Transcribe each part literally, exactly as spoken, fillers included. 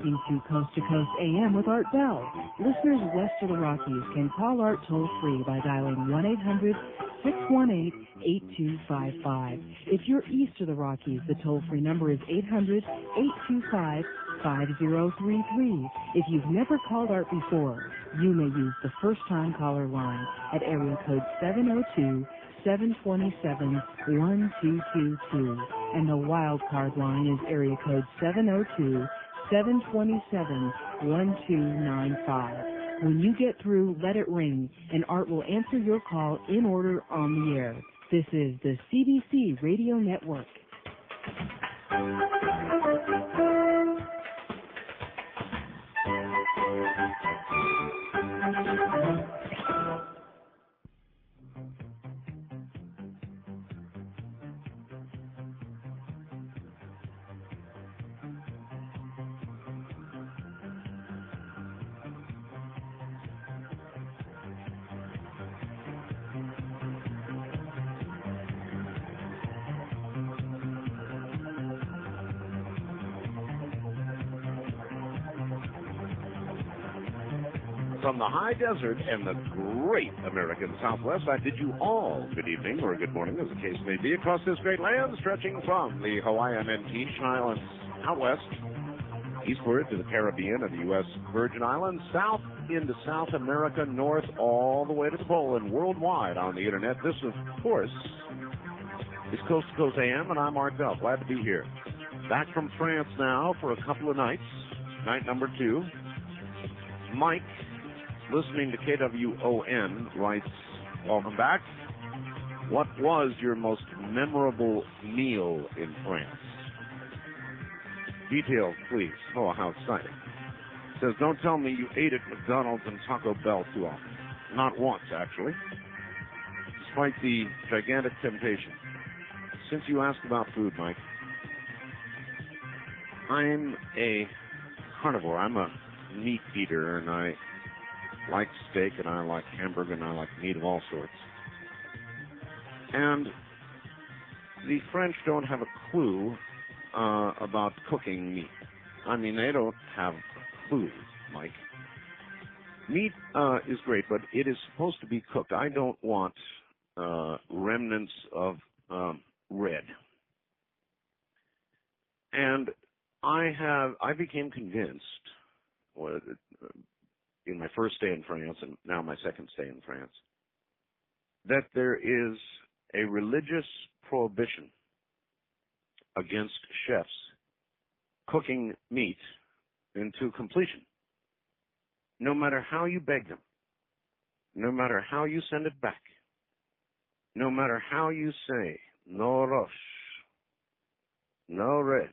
listening to Coast to Coast A M with Art Bell. Listeners west of the Rockies can call Art toll-free by dialing one eight hundred, six one eight, eight two five five. If you're east of the Rockies, the toll-free number is eight hundred, eight two five, five zero three three. If you've never called Art before, you may use the first-time caller line at area code seven oh two, seven two seven, one two two two. And the wild card line is area code seven oh two, seven two seven, one two nine five. When you get through, let it ring, and Art will answer your call in order on the air. This is the C B C Radio Network. From the high desert and the great American Southwest, I bid you all good evening or good morning, as the case may be, across this great land, stretching from the Hawaiian and Tahitian Islands out west, eastward to the Caribbean and the U S Virgin Islands, south into South America, north all the way to the pole, and worldwide on the internet. This, of course, is Coast to Coast A M, and I'm Art Bell. Glad to be here. Back from France now for a couple of nights. Night number two. Mike, listening to K W O N, writes, welcome back. What was your most memorable meal in France? Details, please. Oh, how exciting. Says, don't tell me you ate at McDonald's and Taco Bell too often. Not once, actually. Despite the gigantic temptation. Since you asked about food, Mike, I'm a carnivore. I'm a meat eater, and I like steak, and I like hamburger, and I like meat of all sorts. And the French don't have a clue uh, about cooking meat. I mean, they don't have a clue, Mike. Meat uh, is great, but it is supposed to be cooked. I don't want uh, remnants of um, red. And I have, I became convinced, well, in my first stay in France and now my second stay in France, that there is a religious prohibition against chefs cooking meat into completion. No matter how you beg them, no matter how you send it back, no matter how you say, no roche, no red,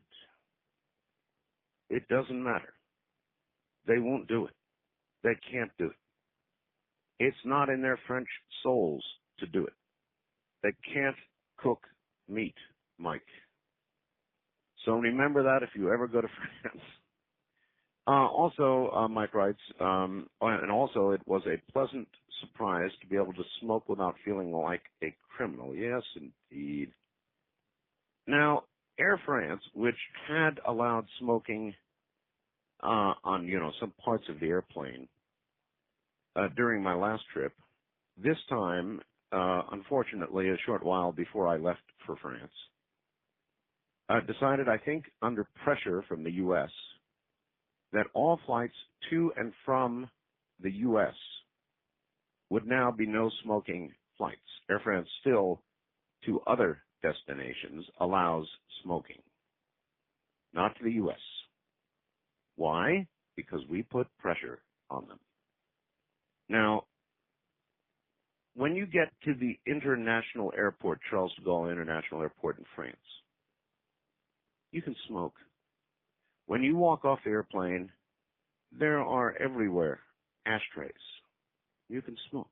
it doesn't matter. They won't do it. They can't do it. It's not in their French souls to do it. They can't cook meat, Mike. So remember that if you ever go to France. Uh, also, uh, Mike writes, um, and also it was a pleasant surprise to be able to smoke without feeling like a criminal. Yes, indeed. Now, Air France, which had allowed smoking uh, on, you know, some parts of the airplane uh, during my last trip, this time, uh, unfortunately, a short while before I left for France, uh, decided, I think, under pressure from the U S, that all flights to and from the U S would now be no smoking flights. Air France still, to other destinations, allows smoking, not to the U S. Why? Because we put pressure on them. Now, when you get to the international airport, Charles de Gaulle International Airport in France, you can smoke. When you walk off the airplane, there are everywhere ashtrays. You can smoke.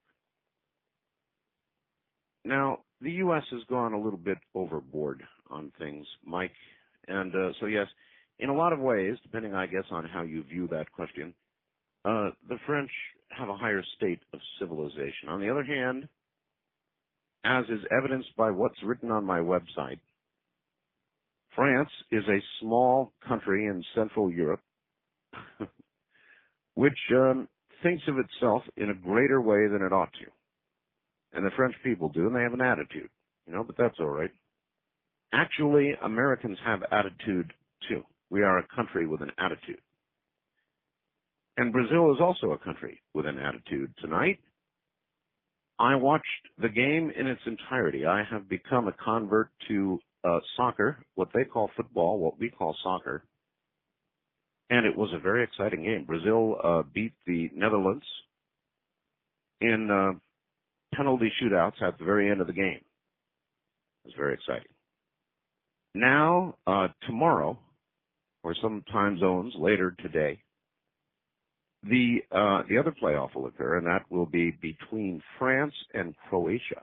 Now, the U S has gone a little bit overboard on things, Mike. And uh, so, yes, in a lot of ways, depending, I guess, on how you view that question, uh, the French have a higher state of civilization. On the other hand, as is evidenced by what's written on my website, France is a small country in Central Europe, which um, thinks of itself in a greater way than it ought to. And the French people do, and they have an attitude, you know, but that's all right. Actually, Americans have attitude, too. We are a country with an attitude. And Brazil is also a country with an attitude. Tonight, I watched the game in its entirety. I have become a convert to uh, soccer, what they call football, what we call soccer. And it was a very exciting game. Brazil uh, beat the Netherlands in uh, penalty shootouts at the very end of the game. It was very exciting. Now, uh, tomorrow, or some time zones later today, the uh, the other playoff will occur, and that will be between France and Croatia.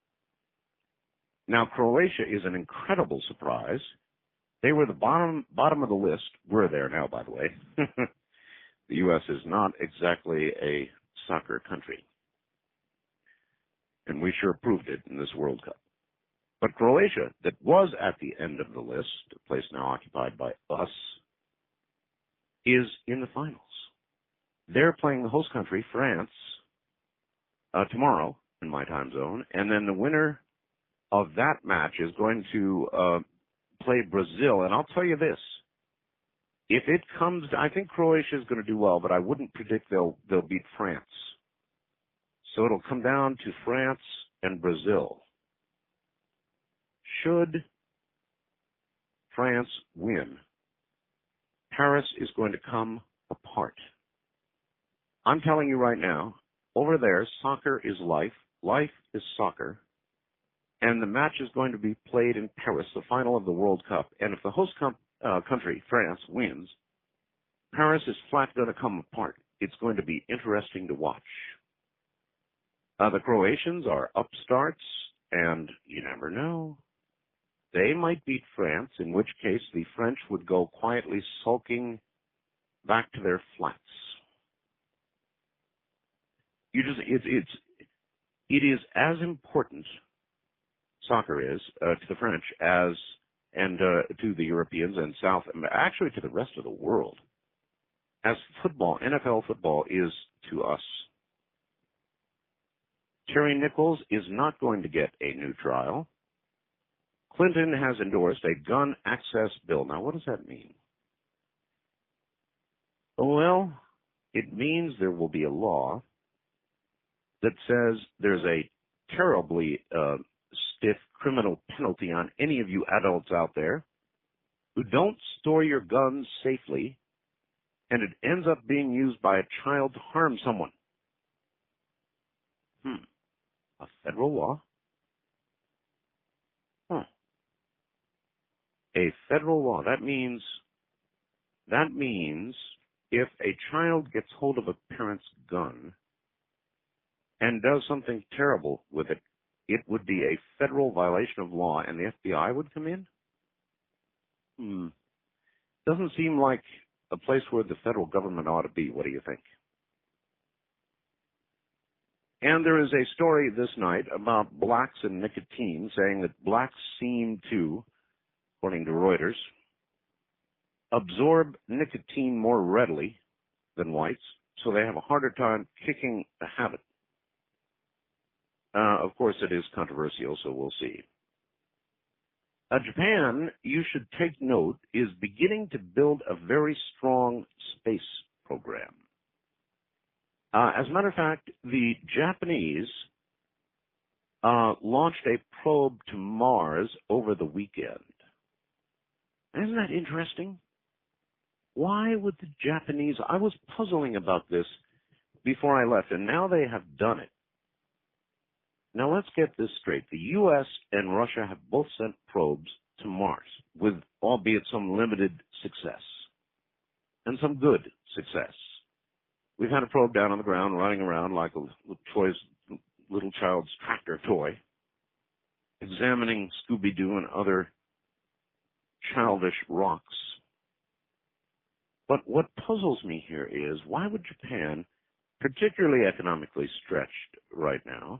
Now, Croatia is an incredible surprise. They were the bottom bottom of the list. We're there now, by the way. The U S is not exactly a soccer country, and we sure proved it in this World Cup. But Croatia, that was at the end of the list, a place now occupied by us, is in the finals. They're playing the host country, France, uh, tomorrow in my time zone, and then the winner of that match is going to uh, play Brazil. And I'll tell you this: if it comes, I think Croatia is going to do well, but I wouldn't predict they'll they'll beat France. So it'll come down to France and Brazil. Should France win, Paris is going to come apart. I'm telling you right now, over there, soccer is life, life is soccer, and the match is going to be played in Paris, the final of the World Cup. And if the host com- uh, country, France, wins, Paris is flat going to come apart. It's going to be interesting to watch. Uh, the Croatians are upstarts, and you never know. They might beat France, in which case the French would go quietly sulking back to their flats. You just, it's, it's, it is as important, soccer is, uh, to the French as, and uh, to the Europeans and South, actually to the rest of the world, as football, N F L football is to us. Terry Nichols is not going to get a new trial. Clinton has endorsed a gun access bill. Now, what does that mean? Well, it means there will be a law that says there's a terribly uh, stiff criminal penalty on any of you adults out there who don't store your guns safely, and it ends up being used by a child to harm someone. Hmm. A federal law? Huh. A federal law. That means, that means if a child gets hold of a parent's gun and does something terrible with it, it would be a federal violation of law, and the F B I would come in? Hmm. Doesn't seem like a place where the federal government ought to be. What do you think? And there is a story this night about blacks and nicotine, saying that blacks seem to, according to Reuters, absorb nicotine more readily than whites, so they have a harder time kicking the habit. Uh, of course, it is controversial, so we'll see. Uh, Japan, you should take note, is beginning to build a very strong space program. Uh, as a matter of fact, the Japanese uh, launched a probe to Mars over the weekend. Isn't that interesting? Why would the Japanese, I was puzzling about this before I left, and now they have done it. Now let's get this straight. The U S and Russia have both sent probes to Mars, with albeit some limited success, and some good success. We've had a probe down on the ground running around like a toy's, little child's tractor toy, examining Scooby-Doo and other childish rocks. But what puzzles me here is, why would Japan, particularly economically stretched right now,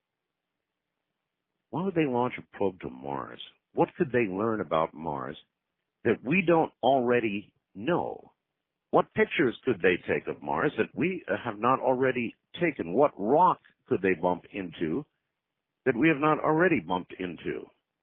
why would they launch a probe to Mars? What could they learn about Mars that we don't already know? What pictures could they take of Mars that we have not already taken? What rock could they bump into that we have not already bumped into?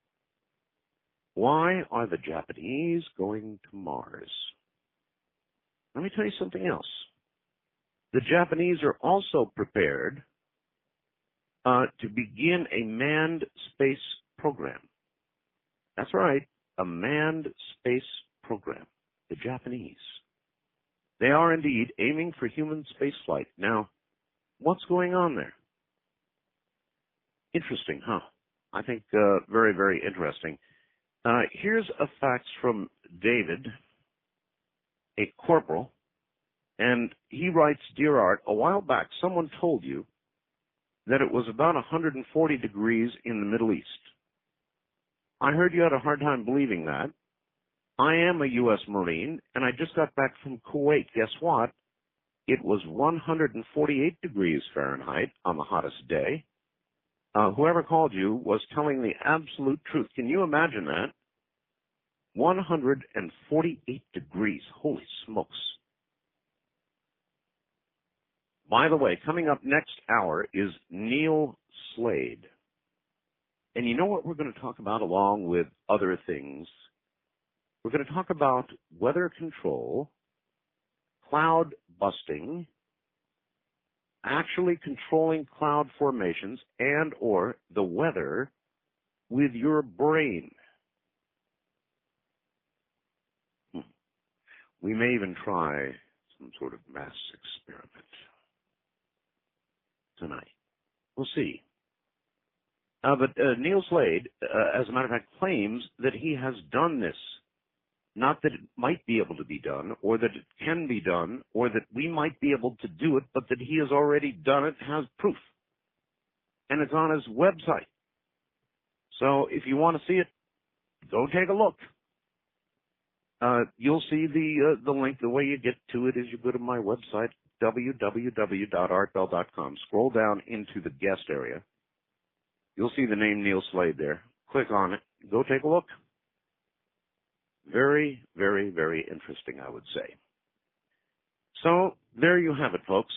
Why are the Japanese going to Mars? Let me tell you something else. The Japanese are also prepared uh, to begin a manned space program. That's right, a manned space program. The Japanese. They are indeed aiming for human spaceflight. Now, what's going on there? Interesting, huh? I think uh, very, very interesting. Uh, here's a fax from David, a corporal, and he writes, Dear Art, a while back someone told you that it was about one hundred forty degrees in the Middle East. I heard you had a hard time believing that. I am a U S Marine, and I just got back from Kuwait. Guess what? It was one hundred forty-eight degrees Fahrenheit on the hottest day. Uh, whoever called you was telling the absolute truth. Can you imagine that? one hundred forty-eight degrees. Holy smokes. By the way, coming up next hour is Neil Slade. And you know what we're going to talk about along with other things? We're going to talk about weather control, cloud busting, actually controlling cloud formations, and or the weather with your brain. Hmm. We may even try some sort of mass experiment tonight. We'll see. Uh, but uh, Neil Slade, uh, as a matter of fact, claims that he has done this. Not that it might be able to be done, or that it can be done, or that we might be able to do it, but that he has already done it, has proof. And it's on his website. So if you want to see it, go take a look. Uh, you'll see the uh, the link. The way you get to it is you go to my website, w w w dot art bell dot com. Scroll down into the guest area. You'll see the name Neil Slade there. Click on it. Go take a look. Very, very, very interesting, I would say. So there you have it, folks.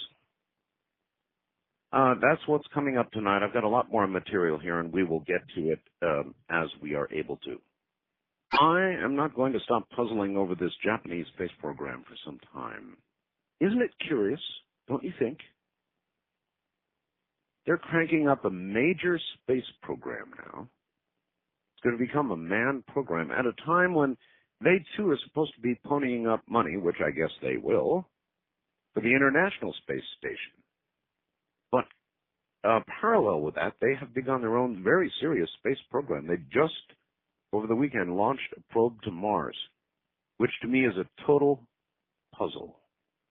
Uh, that's what's coming up tonight. I've got a lot more material here, and we will get to it um, as we are able to. I am not going to stop puzzling over this Japanese space program for some time. Isn't it curious, don't you think? They're cranking up a major space program now. It's going to become a manned program at a time when they, too, are supposed to be ponying up money, which I guess they will, for the International Space Station. But uh, parallel with that, they have begun their own very serious space program. They just, over the weekend, launched a probe to Mars, which to me is a total puzzle.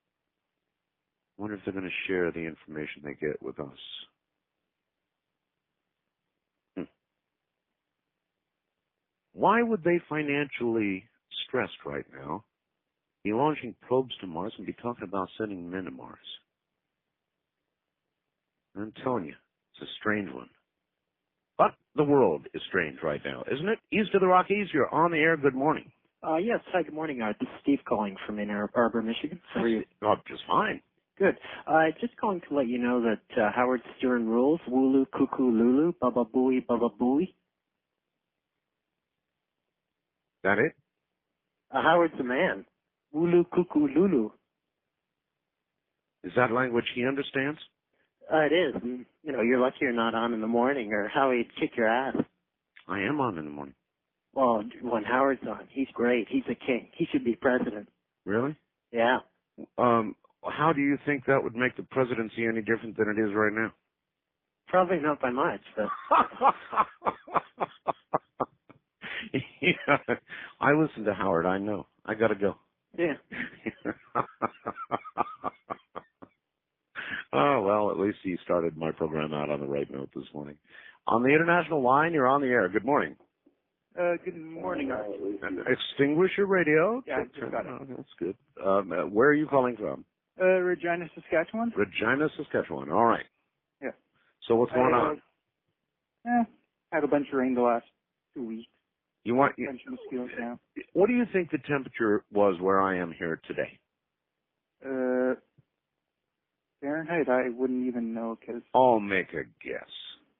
I wonder if they're going to share the information they get with us. Hmm. Why would they financially stressed right now be launching probes to Mars and be talking about sending men to Mars? I'm telling you, it's a strange one. But the world is strange right now, isn't it? East of the Rockies, you're on the air. Good morning. Uh, yes. Hi, good morning. Uh, this is Steve calling from Ann Arbor, Michigan. How are you? Oh, just fine. Good. Uh, just calling to let you know that uh, Howard Stern rules. Wooloo, cuckoo, lulu, baba booey, baba booey. That it? Uh, Howard's a man. Wooloo, cuckoo, lulu. Is that language he understands? Uh, it is. And, you know, you're lucky you're not on in the morning, or Howie'd kick your ass. I am on in the morning. Well, when Howard's on, he's great. He's a king. He should be president. Really? Yeah. Um, how do you think that would make the presidency any different than it is right now? Probably not by much, but... Yeah, I listen to Howard. I know. I got to go. Yeah. Oh, well, at least he started my program out on the right note this morning. On the international line, you're on the air. Good morning. Uh, good morning, Art. And extinguish your radio. Yeah, I just got it. Oh, that's good. Um, uh, where are you calling from? Uh, Regina, Saskatchewan? Regina, Saskatchewan. All right. Yeah. So what's going I, uh, on? Eh, had a bunch of rain the last two weeks. You want? A bunch of mosquitoes now. What do you think the temperature was where I am here today? Uh, Fahrenheit, I wouldn't even know because I'll make a guess.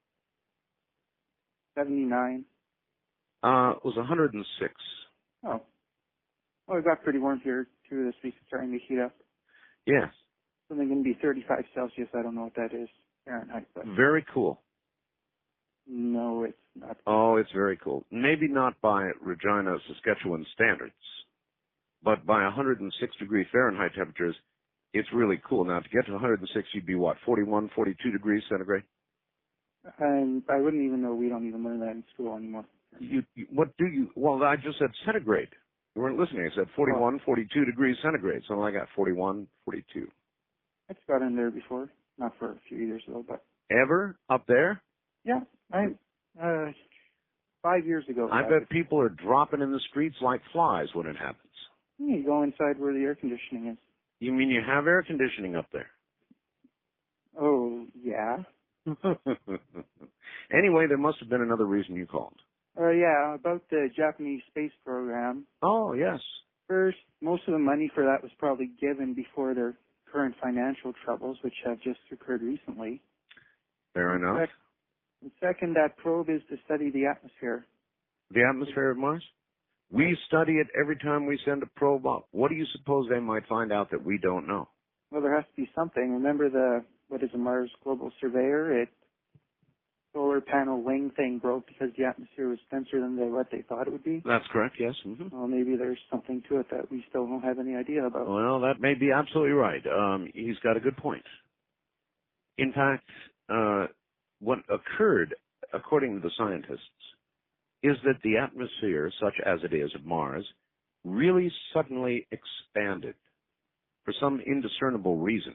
seventy-nine. Uh, it was one hundred six. Oh. Well, it got pretty warm here too this week. It's starting to heat up. Yes. Something going to be thirty-five Celsius. I don't know what that is Fahrenheit, but Very cool. no, it's not. Oh, it's very cool. Maybe not by Regina, Saskatchewan standards, but by one hundred six degree Fahrenheit temperatures, it's really cool. Now, to get to one hundred six, you'd be what, forty-one, forty-two degrees centigrade? And I wouldn't even know. We don't even learn that in school anymore. You, you, what do you, well, I just said centigrade. You weren't listening. I said forty-one, forty-two degrees centigrade. So I got forty-one, forty-two. It's got in there before, not for a few years though, but Ever up there? yeah, I uh five years ago. I uh, bet people are dropping in the streets like flies when it happens. You go inside where the air conditioning is. You mean you have air conditioning up there? Oh yeah. Anyway, there must have been another reason you called. Uh, yeah, about the Japanese space program. Oh, yes. First, most of the money for that was probably given before their current financial troubles, which have just occurred recently. Fair And enough. sec- and second, that probe is to study the atmosphere. The atmosphere of Mars? We study it every time we send a probe up. What do you suppose they might find out that we don't know? Well, there has to be something. Remember the, what is a Mars Global Surveyor? It solar panel wing thing broke because the atmosphere was denser than they, what they thought it would be. That's correct, yes. Mm-hmm. Well, maybe there's something to it that we still don't have any idea about. Well, that may be absolutely right. Um, he's got a good point. In fact, uh, what occurred, according to the scientists, is that the atmosphere, such as it is of Mars, really suddenly expanded for some indiscernible reason.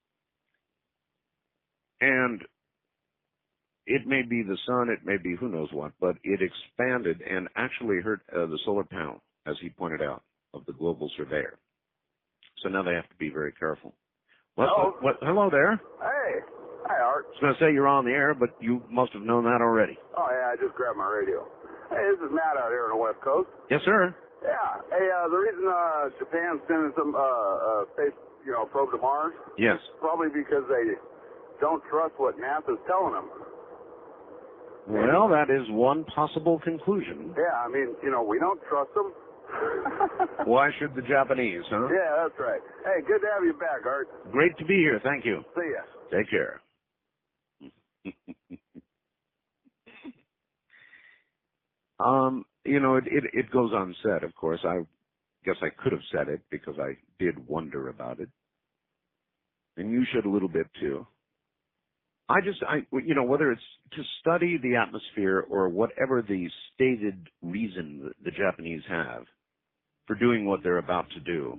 And it may be the sun, it may be who knows what, but it expanded and actually hurt uh, the solar panel, as he pointed out, of the Global Surveyor. So now they have to be very careful. What, Hello. what, what, hello there. Hey. Hi, Art. I was going to say you're on the air, but you must have known that already. Oh, yeah, I just grabbed my radio. Hey, this is Matt out here on the West Coast. Yes, sir. Yeah. Hey, uh, the reason uh, Japan's sending some uh, uh, space, you know, probe to Mars, Yes. probably because they don't trust what NASA's telling them. Well, that is one possible conclusion. Yeah, I mean, you know, we don't trust them. Why should the Japanese, huh? Yeah, that's right. Hey, good to have you back, Art. Great to be here. Thank you. See ya. Take care. um, you know, it, it, it goes unsaid, of course. I guess I could have said it because I did wonder about it. And you should a little bit, too. I just, I, you know, whether it's to study the atmosphere or whatever the stated reason the Japanese have for doing what they're about to do,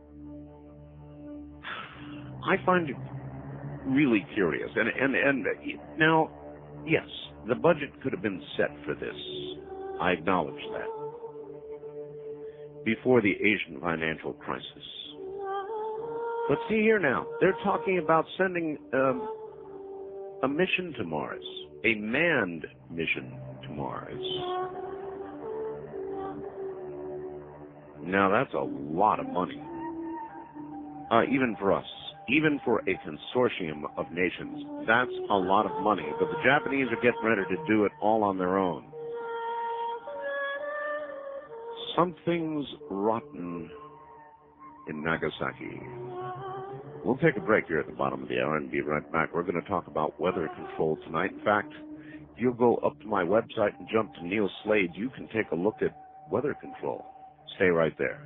I find it really curious. And, and, and now, yes, the budget could have been set for this. I acknowledge that. Before the Asian financial crisis. But see here now, they're talking about sending um, a mission to Mars, a manned mission to Mars. Now that's a lot of money, uh, even for us, even for a consortium of nations. That's a lot of money, but the Japanese are getting ready to do it all on their own. Something's rotten in Nagasaki. We'll take a break here at the bottom of the hour and be right back. We're going to talk about weather control tonight. In fact, if you'll go up to my website and jump to Neil Slade, you can take a look at weather control. Stay right there.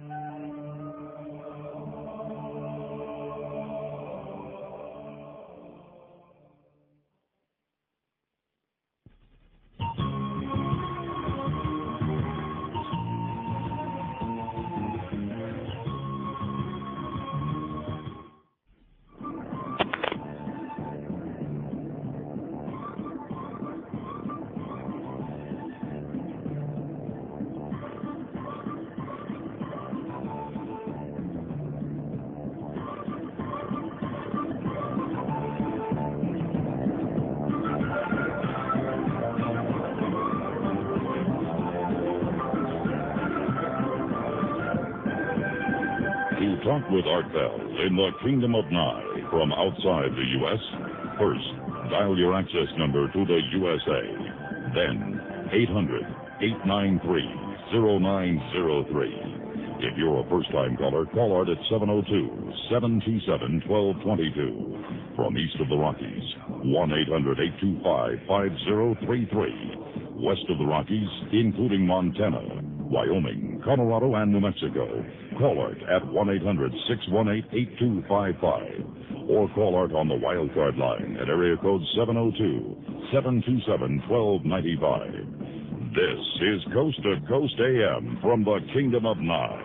Talk with Art Bell in the Kingdom of Nye from outside the U S. First, dial your access number to the U S A. Then, eight hundred, eight nine three, zero nine zero three. If you're a first-time caller, call Art at seven oh two, seven two seven, one two two two. From east of the Rockies, one eight hundred, eight two five, five zero three three. West of the Rockies, including Montana, Wyoming, Colorado, and New Mexico, call Art at one eight hundred, six one eight, eight two five five. Or call Art on the wildcard line at area code seven oh two, seven two seven, one two nine five. This is Coast to Coast A M from the Kingdom of Nye.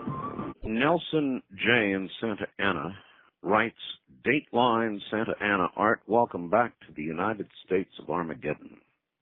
Nelson J. in Santa Ana writes, Dateline Santa Ana. Art, welcome back to the United States of Armageddon.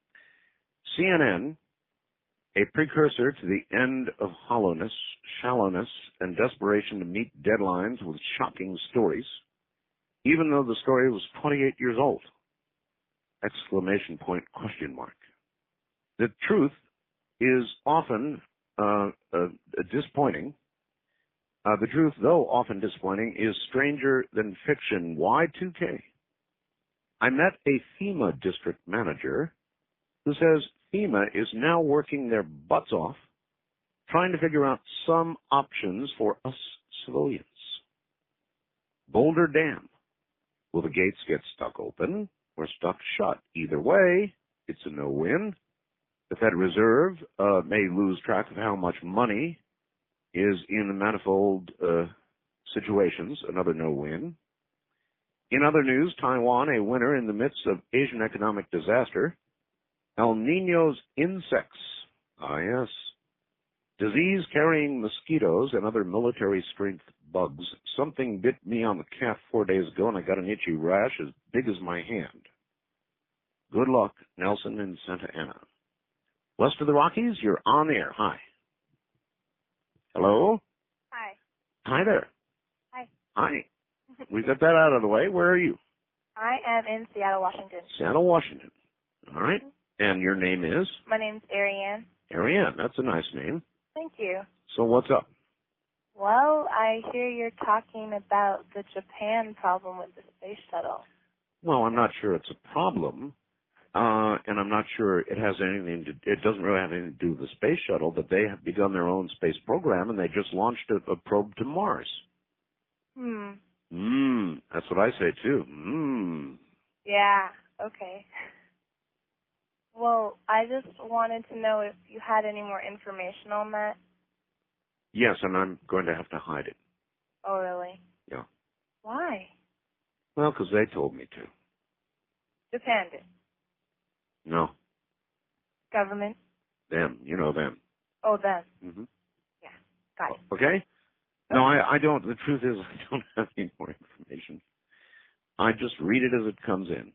C N N, a precursor to the end of hollowness, shallowness, and desperation to meet deadlines with shocking stories, even though the story was twenty-eight years old. Exclamation point, question mark. The truth is often uh, uh, disappointing. Uh, the truth, though often disappointing, is stranger than fiction. Y two K. I met a FEMA district manager who says FEMA is now working their butts off trying to figure out some options for us civilians. Boulder Dam. Will the gates get stuck open or stuck shut? Either way, it's a no-win. The Fed Reserve uh, may lose track of how much money is in the manifold uh, situations, another no-win. In other news, Taiwan, a winner in the midst of Asian economic disaster. El Niño's insects, ah yes, disease-carrying mosquitoes and other military-strength bugs. Something bit me on the calf four days ago, and I got an itchy rash as big as my hand. Good luck, Nelson in Santa Ana. West of the Rockies, you're on the air. Hi. Hello? Hi. Hi there. Hi. Hi. We got that out of the way. Where are you? I am in Seattle, Washington. Seattle, Washington. All right. And your name is? My name's Ariane. Ariane. That's a nice name. Thank you. So what's up? Well, I hear you're talking about the Japan problem with the space shuttle. Well, I'm not sure it's a problem. Uh, and I'm not sure it has anything to, it doesn't really have anything to do with the space shuttle, but they have begun their own space program and they just launched a, a probe to Mars. Hmm. Mmm, that's what I say too. Mmm. Yeah, okay. Well, I just wanted to know if you had any more information on that. Yes, and I'm going to have to hide it. Oh, really? Yeah. Why? Well, because they told me to. Japan did. No. Government? Them. You know them. Oh, them. Mm-hmm. Yeah, got it. Okay? No, I, I don't. The truth is I don't have any more information. I just read it as it comes in.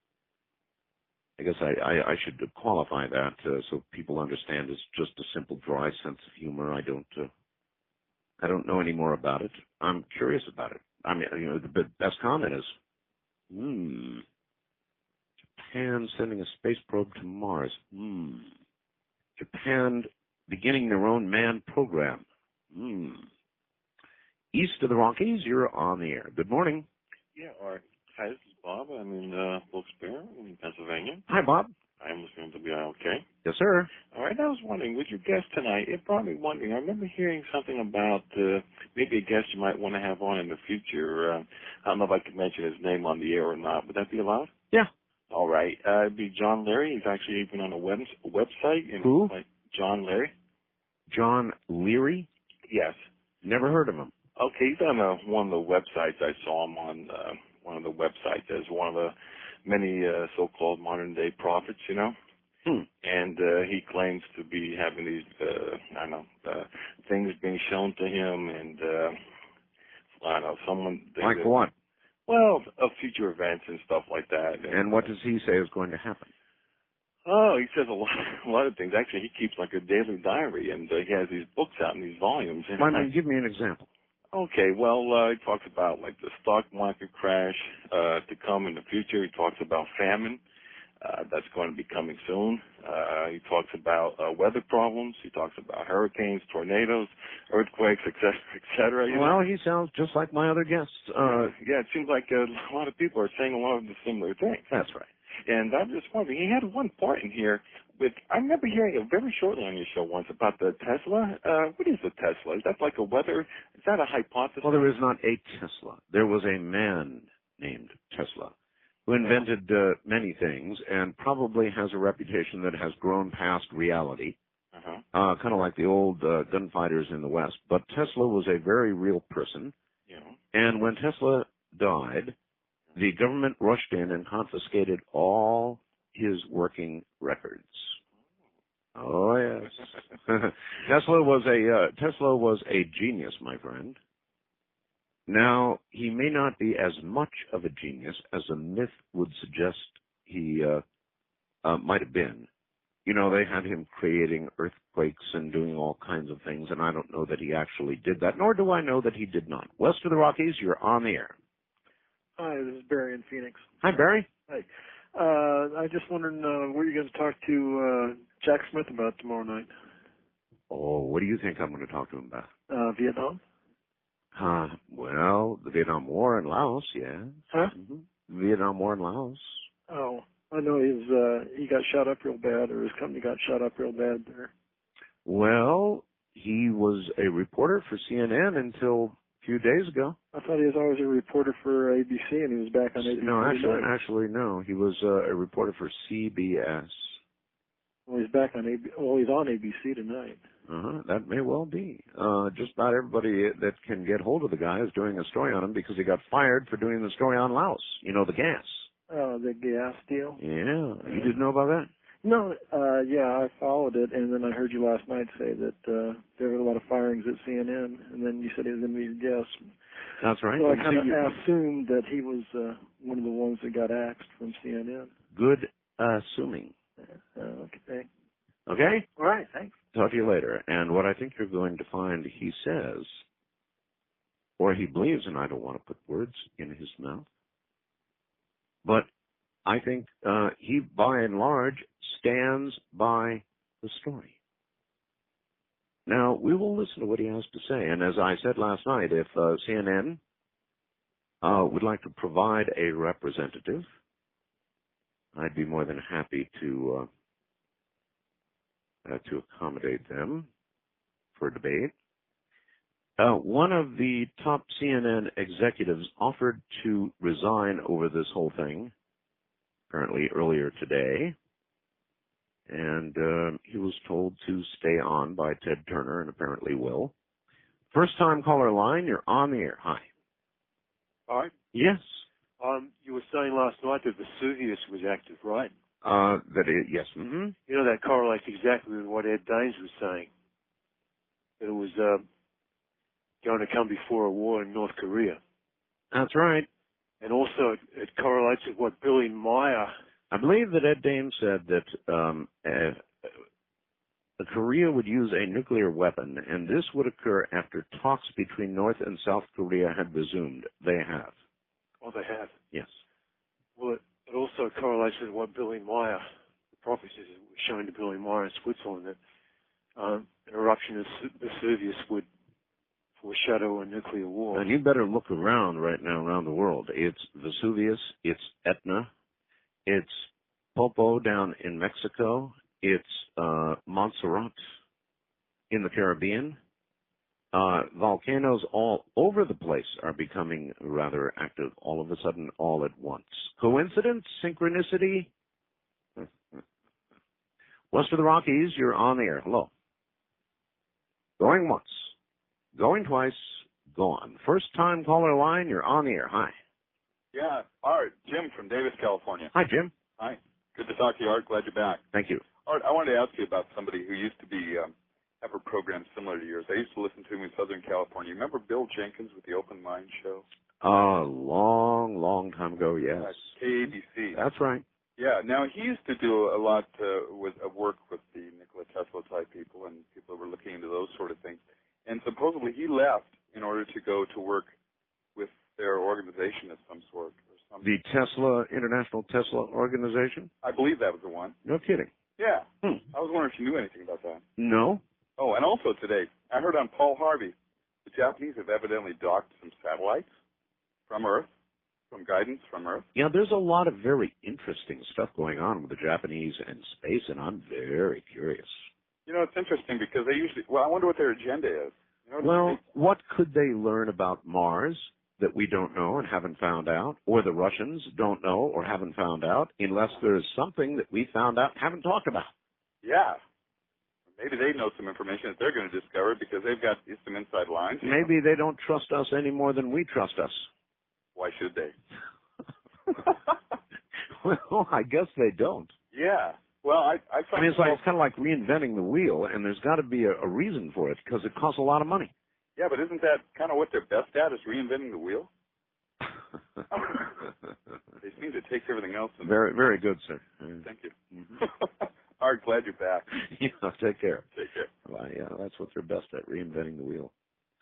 I guess I, I, I should qualify that uh, so people understand it's just a simple, dry sense of humor. I don't uh, I don't know any more about it. I'm curious about it. I mean, you know, the best comment is, hmm, Japan sending a space probe to Mars. Hmm. Japan beginning their own manned program. Hmm. East of the Rockies, you're on the air. Good morning. Yeah, Art. Hi, this is Bob. I'm in uh, Wilkes-Barre in Pennsylvania. Hi, Bob. I'm listening to W I L K. Yes, sir. All right, I was wondering, with your guest tonight, it brought me wondering. I remember hearing something about uh, maybe a guest you might want to have on in the future. Uh, I don't know if I could mention his name on the air or not. Would that be allowed? Yeah. All right. Uh, it'd be John Larry. He's actually even on a web website. And Who? Like John Larry. John Leary? Yes. Never heard of him. Okay, he's on uh, one of the websites. I saw him on uh, one of the websites as one of the many uh, so-called modern-day prophets, you know. Hmm. And uh, he claims to be having these, uh, I don't know, uh, things being shown to him, and uh, I don't know, someone. Like that, what? Well, of future events and stuff like that. And, and what does he say is going to happen? Oh, he says a lot, a lot of things. Actually, he keeps like a daily diary, and uh, he has these books out in these volumes. And Why don't you give me an example? Okay, well, uh, he talks about like the stock market crash uh, to come in the future. He talks about famine. uh, that's going to be coming soon. Uh, he talks about uh, weather problems. He talks about hurricanes, tornadoes, earthquakes, et cetera, et cetera. You Well, know? he sounds just like my other guests. Uh, yeah, it seems like a lot of people are saying a lot of the similar things. that's right. And I'm just wondering, he had one part in here with, I remember hearing it very shortly on your show once about the Tesla. Uh, what is the Tesla? Is that like a weather, is that a hypothesis? Well, there is not a Tesla. There was a man named Tesla who invented uh, many things and probably has a reputation that has grown past reality, Uh-huh. uh, kind of like the old uh, gunfighters in the West. But Tesla was a very real person. Yeah. And when Tesla died, the government rushed in and confiscated all his working records. Oh yes, Tesla was a uh, Tesla was a genius, my friend. Now he may not be as much of a genius as the myth would suggest he uh, uh, might have been. You know, they had him creating earthquakes and doing all kinds of things, and I don't know that he actually did that, nor do I know that he did not. West of the Rockies, you're on the air. Hi, this is Barry in Phoenix. Hi, Barry. Hi. Uh, I just wondering uh, what you're going to talk to uh, Jack Smith about tomorrow night. Oh, what do you think I'm going to talk to him about? Uh, Vietnam? Uh, well, the Vietnam War and Laos, yeah. Huh? Mm-hmm. Vietnam War and Laos. Oh, I know he's uh, he got shot up real bad, or his company got shot up real bad there. Well, he was a reporter for C N N until a few days ago. I thought he was always a reporter for A B C, and he was back on A B C. No, actually, tonight. actually, no. He was uh, a reporter for C B S. Well, he's back on A B C. Well, he's on A B C tonight. Uh-huh, that may well be. Uh, just about everybody that can get hold of the guy is doing a story on him because he got fired for doing the story on Laos. You know, the gas. Oh, the gas deal? Yeah. You didn't know about that? No, uh, yeah, I followed it, and then I heard you last night say that uh, there were a lot of firings at C N N, and then you said he was going to be a guest. That's right. So I And kind of see, you- assumed that he was uh, one of the ones that got axed from C N N. Good uh, assuming. Uh, okay. Okay? All right, thanks. Talk to you later. And what I think you're going to find, he says, or he believes, and I don't want to put words in his mouth, but I think uh, he, by and large, stands by the story. Now, we will listen to what he has to say. And as I said last night, if uh, C N N uh, would like to provide a representative, I'd be more than happy to uh, uh, to accommodate them for debate. Uh, one of the top C N N executives offered to resign over this whole thing, apparently earlier today, and uh, he was told to stay on by Ted Turner, and apparently will. First time caller line, you're on the air. Hi. Hi. Yes. Um, you were saying last night that Vesuvius was active, right? Uh, that is, yes. Mm-hmm. You know, that correlates exactly with what Ed Daines was saying. That it was uh, going to come before a war in North Korea. That's right. And also, it, it correlates with what Billy Meyer... I believe that Ed Daines said that um, uh, Korea would use a nuclear weapon, and this would occur after talks between North and South Korea had resumed. They have. Oh, they have. Yes. Well, it, it also correlates with what Billy Meyer, the prophecies that were shown to Billy Meyer in Switzerland, that um, an eruption of Vesuvius would foreshadow a nuclear war. And you better look around right now around the world. It's Vesuvius, it's Etna, it's Popo down in Mexico, it's uh, Montserrat in the Caribbean. Uh, volcanoes all over the place are becoming rather active all of a sudden, all at once. Coincidence? Synchronicity? West of the Rockies, you're on the air. Hello. Going once. Going twice. Gone. First time caller line, you're on the air. Hi. Yeah, Art. Jim from Davis, California. Hi, Jim. Hi. Good to talk to you, Art. Glad you're back. Thank you. Art, I wanted to ask you about somebody who used to be um, have a program similar to yours. I used to listen to him in Southern California. You remember Bill Jenkins with the Open Mind Show? A uh, long, long time ago, yes. Uh, K A B C. That's right. Yeah. Now, he used to do a lot uh, with uh, work with the Nikola Tesla type people and people who were looking into those sort of things. And supposedly he left in order to go to work with their organization of some sort or some The Tesla, International Tesla Organization? I believe that was the one. No kidding. Yeah. Hmm. I was wondering if you knew anything about that. No. Oh, and also today, I heard on Paul Harvey, the Japanese have evidently docked some satellites from Earth, some guidance from Earth. Yeah, there's a lot of very interesting stuff going on with the Japanese and space, and I'm very curious. You know, it's interesting because they usually, well, I wonder what their agenda is. You know, Well, what could they learn about Mars that we don't know and haven't found out, or the Russians don't know or haven't found out, unless there's something that we found out and haven't talked about? Yeah. Maybe they know some information that they're going to discover because they've got some inside lines. Maybe they don't trust us any more than we trust us. Why should they? Well, I guess they don't. Yeah. Well, I I, I mean, it's like it's kind of like reinventing the wheel, and there's got to be a, a reason for it because it costs a lot of money. Yeah, but isn't that kind of what they're best at, is reinventing the wheel? They seem to take everything else. And Very, very good, sir. Thank you. Mm-hmm. All right, glad you're back. Yeah, take care. Take care. Well, yeah, that's what they're best at, reinventing the wheel.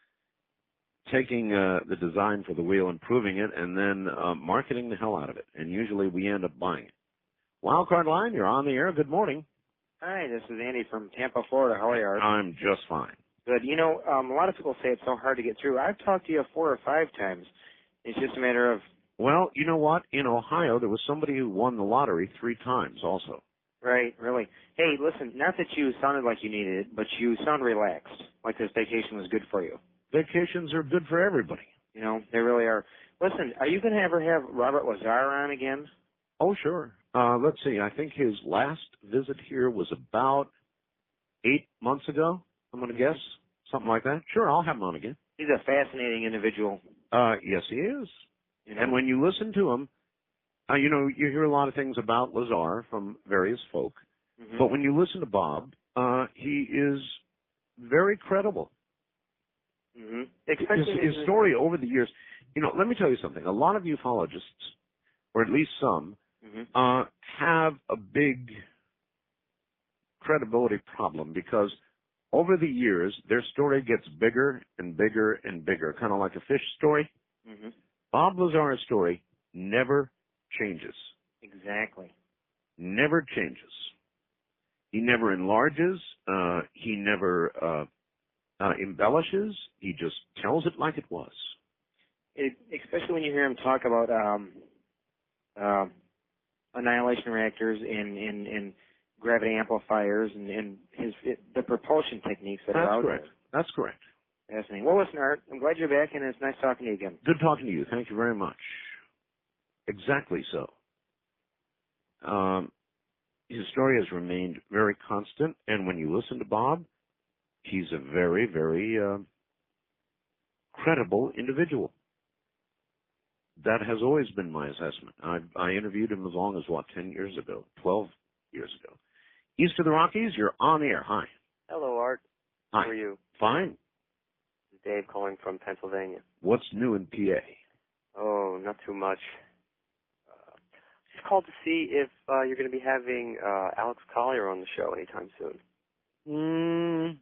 Taking uh, the design for the wheel, improving it, and then uh, marketing the hell out of it. And usually we end up buying it. Wildcard Line, you're on the air. Good morning. Hi, this is Andy from Tampa, Florida. How are you, Art? I'm just fine. Good. You know, um, a lot of people say it's so hard to get through. I've talked to you four or five times. It's just a matter of... Well, you know what? In Ohio, there was somebody who won the lottery three times also. Right, really. Hey, listen, not that you sounded like you needed it, but you sound relaxed, like this vacation was good for you. Vacations are good for everybody. You know, they really are. Listen, are you going to ever have Robert Lazar on again? Oh, sure. Uh, let's see. I think his last visit here was about eight months ago, I'm going to guess. Something like that. Sure, I'll have him on again. He's a fascinating individual. Uh, yes, he is. You know? And when you listen to him, uh, you know, you hear a lot of things about Lazar from various folk. Mm-hmm. But when you listen to Bob, uh, he is very credible. Mm-hmm. His, his story over the years, you know, let me tell you something. A lot of ufologists, or at least some, mm-hmm. uh, have a big credibility problem because over the years, their story gets bigger and bigger and bigger, kind of like a fish story. Mm-hmm. Bob Lazar's story never changes. Exactly. Never changes. He never enlarges. Uh, he never uh, uh, embellishes. He just tells it like it was. It, especially when you hear him talk about um, uh, annihilation reactors and, and, and gravity amplifiers and, and his it, the propulsion techniques that That's are out correct. there. That's correct. Fascinating. Well, listen, Art, I'm glad you're back, and it's nice talking to you again. Good talking to you. Thank you very much. Exactly so. Um, his story has remained very constant, and when you listen to Bob, he's a very, very uh, credible individual. That has always been my assessment. I, I interviewed him as long as, what, ten years ago, twelve years ago. East of the Rockies, you're on the air. Hi. Hello, Art. Hi. How are you? Fine. This is Dave calling from Pennsylvania. What's new in P A? Oh, not too much. Uh, just called to see if uh, you're going to be having uh, Alex Collier on the show anytime soon. Mm,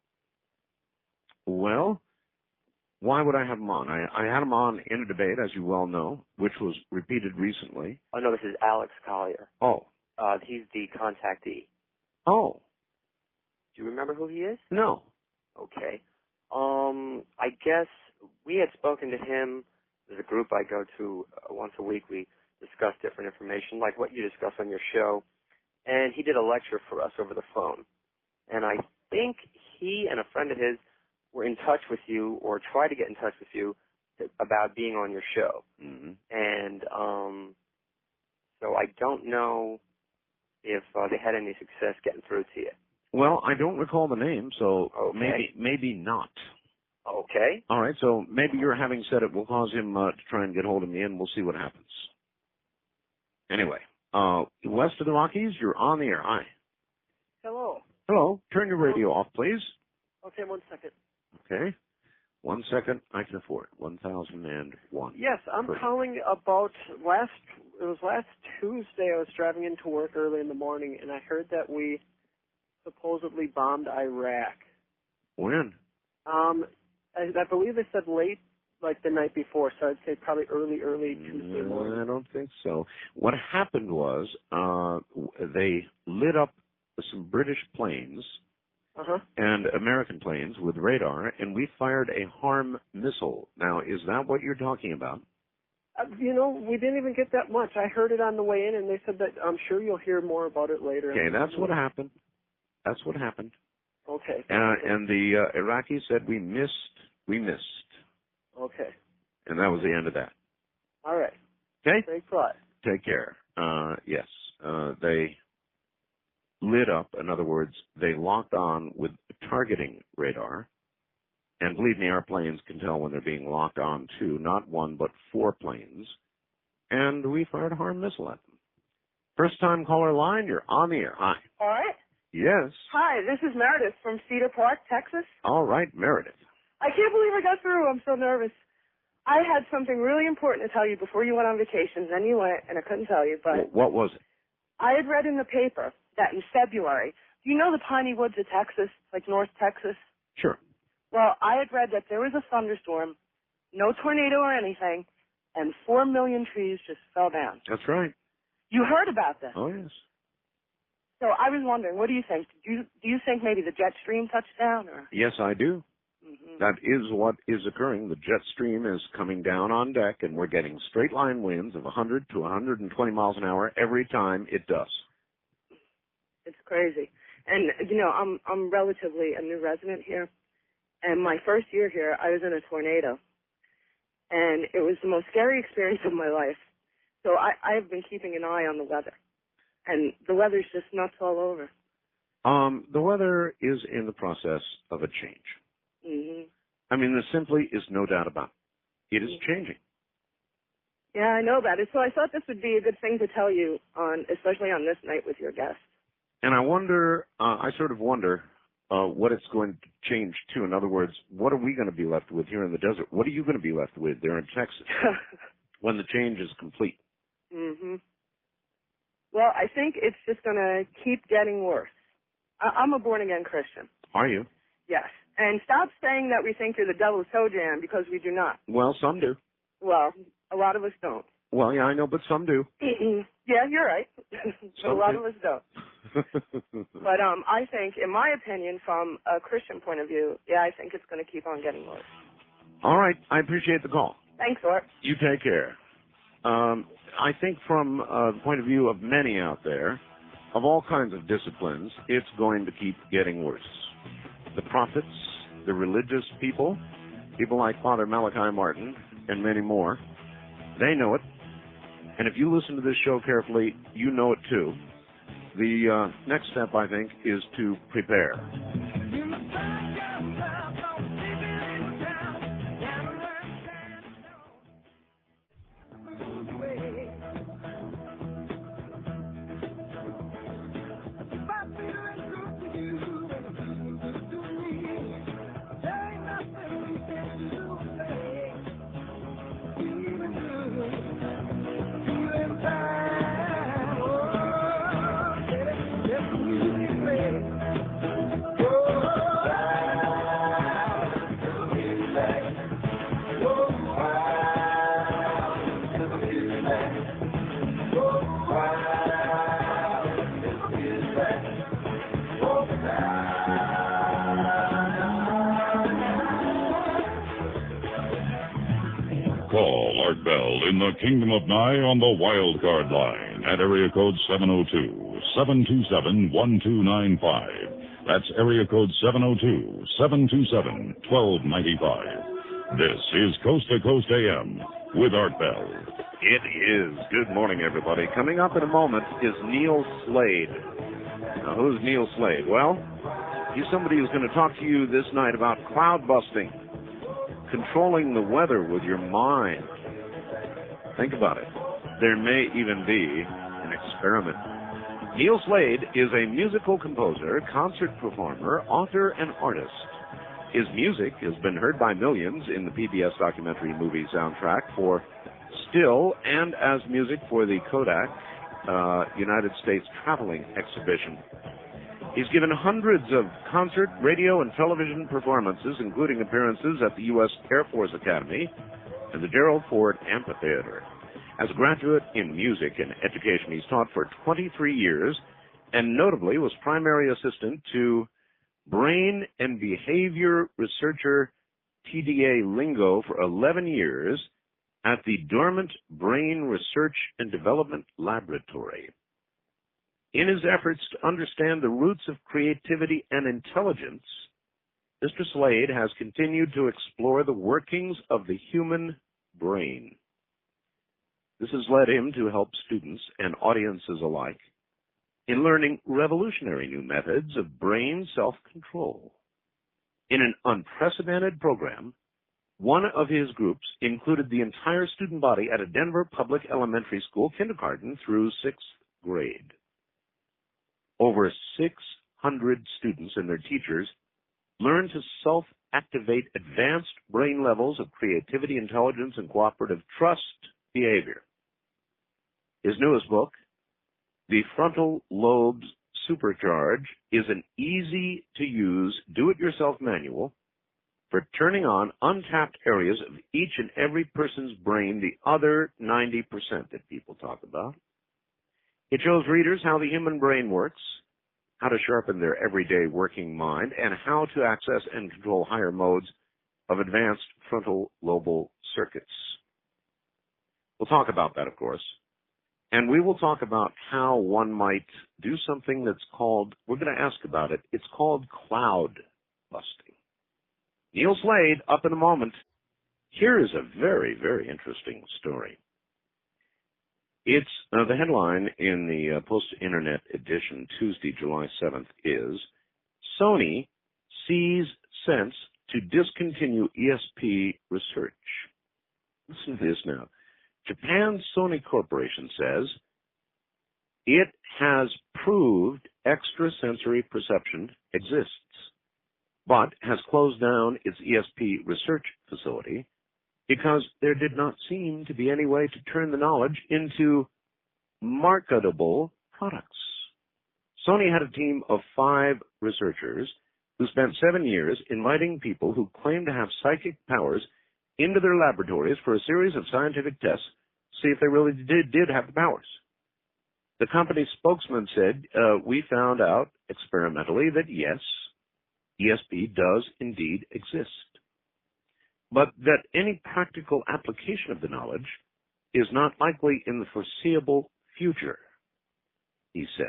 well, why would I have him on? I, I had him on in a debate, as you well know, which was repeated recently. Oh, no, this is Alex Collier. Oh. Uh, he's the contactee. Oh. Do you remember who he is? No. Okay. Um, I guess we had spoken to him. There's a group I go to uh, once a week. We discuss different information, like what you discuss on your show. And he did a lecture for us over the phone. And I think he and a friend of his were in touch with you or tried to get in touch with you to, about being on your show. Mm-hmm. And um, so I don't know if uh, they had any success getting through to you. Well, I don't recall the name, so Okay. maybe maybe not. Okay. All right, so maybe your having said it will cause him uh, to try and get hold of me, and we'll see what happens. Anyway, uh, west of the Rockies, you're on the air. Hi. Hello. Hello. Turn your radio off, please. Okay, one second. Okay. One second. I can afford it. one thousand one. Yes, I'm Perfect. calling about last, it was last Tuesday. I was driving into work early in the morning, and I heard that we supposedly bombed Iraq. When? Um, I, I believe they said late like the night before, so I'd say probably early, early Tuesday morning. I don't think so. What happened was uh, they lit up some British planes Uh-huh. and American planes with radar, and we fired a HARM missile. Now, is that what you're talking about? Uh, you know, we didn't even get that much. I heard it on the way in, and they said that I'm sure you'll hear more about it later. Okay, that's what happened. That's what happened. Okay. Uh, and the uh, Iraqis said we missed, we missed. Okay. And that was the end of that. All right. Okay? Thanks a lot. Take care. Uh, yes. Uh, they lit up. In other words, they locked on with targeting radar. And believe me, our planes can tell when they're being locked on too. Not one, but four planes. And we fired a HARM missile at them. First time caller line, you're on the air. Hi. All right. Yes. Hi, this is Meredith from Cedar Park, Texas. All right, Meredith. I can't believe I got through. I'm so nervous. I had something really important to tell you before you went on vacation. Then you went, and I couldn't tell you, but What was it? I had read in the paper that in February, do you know the Piney Woods of Texas, like North Texas? Sure. Well, I had read that there was a thunderstorm, no tornado or anything, and four million trees just fell down. That's right. You heard about this. Oh, yes. So I was wondering, what do you think? Do you, do you think maybe the jet stream touched down? Or? Yes, I do. Mm-hmm. That is what is occurring. The jet stream is coming down on deck, and we're getting straight line winds of one hundred to one hundred twenty miles an hour every time it does. It's crazy. And, you know, I'm I'm relatively a new resident here. And my first year here, I was in a tornado. And it was the most scary experience of my life. So I, I've been keeping an eye on the weather. And the weather's just nuts all over. Um, the weather is in the process of a change. hmm I mean, there simply is no doubt about it. It is changing. Yeah, I know that. So I thought this would be a good thing to tell you, on, especially on this night with your guests. And I wonder, uh, I sort of wonder uh, what it's going to change to. In other words, what are we going to be left with here in the desert? What are you going to be left with there in Texas when the change is complete? hmm Well, I think it's just going to keep getting worse. I- I'm a born-again Christian. Are you? Yes. And stop saying that we think you're the devil's toe jam, because we do not. Well, some do. Well, a lot of us don't. Well, yeah, I know, but some do. Yeah, you're right. But a lot do. of us don't. But um, I think, in my opinion, from a Christian point of view, yeah, I think it's going to keep on getting worse. All right. I appreciate the call. Thanks, Art. You take care. Um, I think from uh, the point of view of many out there, of all kinds of disciplines, it's going to keep getting worse. The prophets, the religious people, people like Father Malachi Martin, and many more, they know it. And if you listen to this show carefully, you know it too. The uh, next step, I think, is to prepare. Call Art Bell in the Kingdom of Nye on the wild card line at area code seven oh two, seven two seven, one two nine five. That's area code seven oh two, seven two seven, one two nine five. This is Coast to Coast A M with Art Bell. It is. Good morning, everybody. Coming up in a moment is Neil Slade. Now, who's Neil Slade? Well, he's somebody who's going to talk to you this night about cloud busting, controlling the weather with your mind. Think about it. There may even be an experiment. Neil Slade is a musical composer, concert performer, author, and artist. His music has been heard by millions in the P B S documentary movie soundtrack for Still and as music for the Kodak uh, United States Traveling Exhibition. He's given hundreds of concert, radio, and television performances, including appearances at the U S Air Force Academy and the Gerald Ford Amphitheater. As a graduate in music and education, he's taught for twenty-three years and notably was primary assistant to brain and behavior researcher T D A Lingo for eleven years at the Dormant Brain Research and Development Laboratory. In his efforts to understand the roots of creativity and intelligence, Mister Slade has continued to explore the workings of the human brain. This has led him to help students and audiences alike in learning revolutionary new methods of brain self-control. In an unprecedented program, one of his groups included the entire student body at a Denver public elementary school, kindergarten through sixth grade. Over six hundred students and their teachers learned to self-activate advanced brain levels of creativity, intelligence, and cooperative trust behavior. His newest book, The Frontal Lobes Supercharge, is an easy-to-use, do-it-yourself manual for turning on untapped areas of each and every person's brain, the other ninety percent that people talk about. It shows readers how the human brain works, how to sharpen their everyday working mind, and how to access and control higher modes of advanced frontal lobal circuits. We'll talk about that, of course. And we will talk about how one might do something that's called, we're going to ask about it, it's called cloud busting. Neil Slade, up in a moment. Here is a very, very interesting story. It's, uh, the headline in the uh, Post-Internet edition, Tuesday, July seventh, is, Sony sees sense to discontinue E S P research. Listen to this now. Japan's Sony Corporation says it has proved extrasensory perception exists, but has closed down its E S P research facility because there did not seem to be any way to turn the knowledge into marketable products. Sony had a team of five researchers who spent seven years inviting people who claimed to have psychic powers into their laboratories for a series of scientific tests to see if they really did, did have the powers. The company's spokesman said, uh, we found out experimentally that yes, E S P does indeed exist, but that any practical application of the knowledge is not likely in the foreseeable future, he said.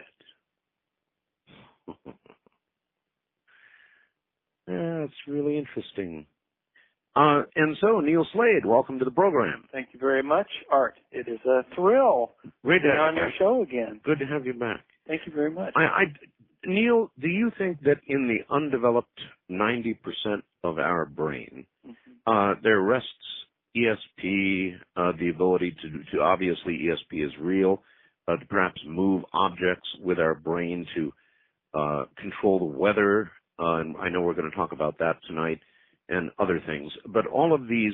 That's really interesting. Uh, and so, Neil Slade, welcome to the program. Thank you very much, Art. It is a thrill Great to be to on have your show again. Good to have you back. Thank you very much. I, I, Neil, do you think that in the undeveloped ninety percent of our brain, mm-hmm. uh, there rests E S P, uh, the ability to, to obviously E S P is real, uh, to perhaps move objects with our brain to uh, control the weather, uh, and I know we're going to talk about that tonight, and other things. But all of these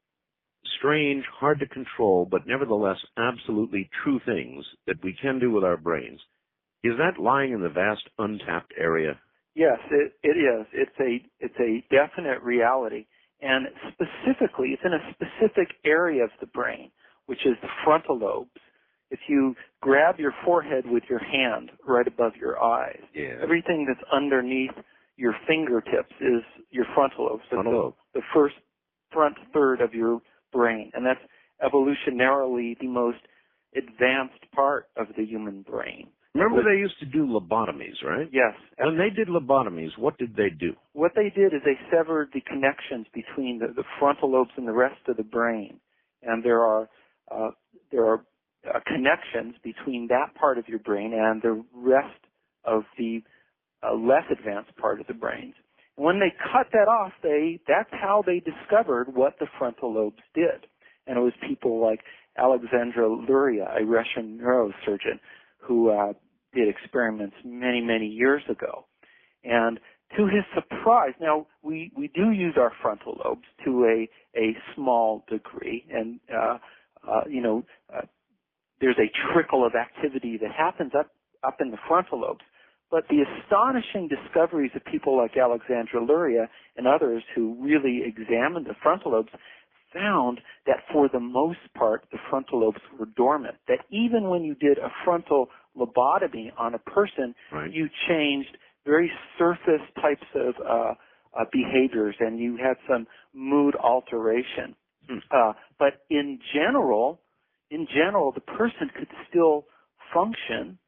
strange, hard to control, but nevertheless absolutely true things that we can do with our brains, is that lying in the vast untapped area? Yes, it, it is. It's a it's a definite reality. And specifically, it's in a specific area of the brain, which is the frontal lobes. If you grab your forehead with your hand right above your eyes, yeah. everything that's underneath your fingertips is your frontal lobes. Frontal lobe. The first front third of your brain. And that's evolutionarily the most advanced part of the human brain. Remember they used to do lobotomies, right? Yes. When they did lobotomies, what did they do? What they did is they severed the connections between the, the frontal lobes and the rest of the brain. And there are uh, there are uh, connections between that part of your brain and the rest of the uh, less advanced part of the brain. And when they cut that off, they that's how they discovered what the frontal lobes did. And it was people like Alexandra Luria, a Russian neurosurgeon, who uh, did experiments many, many years ago. And to his surprise, now we, we do use our frontal lobes to a, a small degree, and uh, uh, you know, uh, there's a trickle of activity that happens up, up in the frontal lobes. But the astonishing discoveries of people like Alexandra Luria and others who really examined the frontal lobes found that for the most part, the frontal lobes were dormant. That even when you did a frontal lobotomy on a person, Right. you changed very surface types of uh, uh, behaviors, and you had some mood alteration. Hmm. Uh, but in general, in general, the person could still function,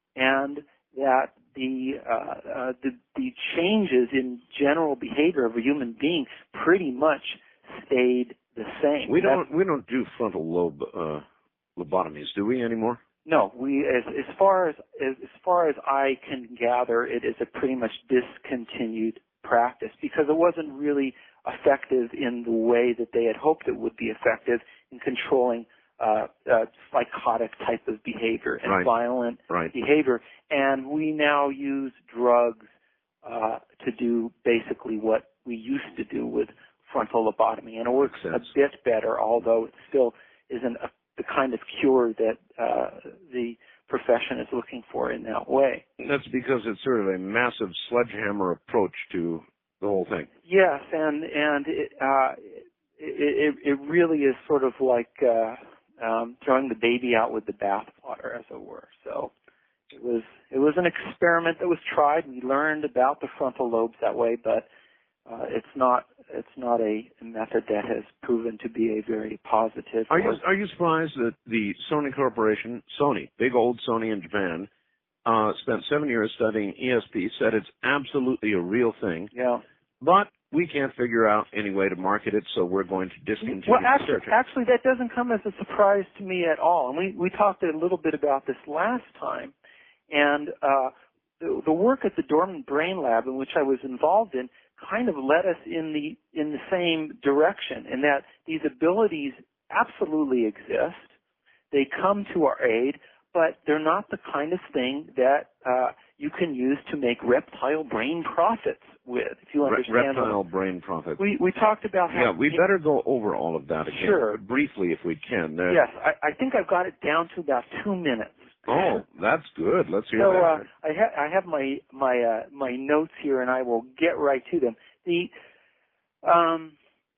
and that the, uh, uh, the the changes in general behavior of a human being pretty much stayed the same. We That's- don't we don't do frontal lobe uh, lobotomies, do we anymore? No, we as as far as, as as far as I can gather, it is a pretty much discontinued practice because it wasn't really effective in the way that they had hoped it would be effective in controlling uh, uh, psychotic type of behavior and Right. violent Right. behavior. And we now use drugs uh, to do basically what we used to do with frontal lobotomy, and it works a bit better, although it still isn't a, the kind of cure that uh, the profession is looking for in that way. That's because it's sort of a massive sledgehammer approach to the whole thing. Yes, and and it, uh, it, it, it really is sort of like uh, um, throwing the baby out with the bathwater, as it were. So it was it was an experiment that was tried. We learned about the frontal lobes that way, but uh, it's not it's not a method that has proven to be a very positive. Are you or- are you surprised that the Sony Corporation, Sony, big old Sony in Japan, uh, spent seven years studying E S P, said it's absolutely a real thing, Yeah. but we can't figure out any way to market it, so we're going to discontinue Well, actually, research. actually, that doesn't come as a surprise to me at all. And we, we talked a little bit about this last time. And uh, the, the work at the Dormant Brain Lab, in which I was involved in, kind of led us in the in the same direction, in that these abilities absolutely exist. They come to our aid, but they're not the kind of thing that uh, you can use to make reptile brain profits with, if you Re- understand. what- reptile brain profit. We we talked about how Yeah, we better go over all of that again, Sure. but briefly if we can. There- Yes, I, I think I've got it down to about two minutes. Oh, that's good. Let's hear So that. uh, I, ha- I have my my uh, my notes here, and I will get right to them. The um,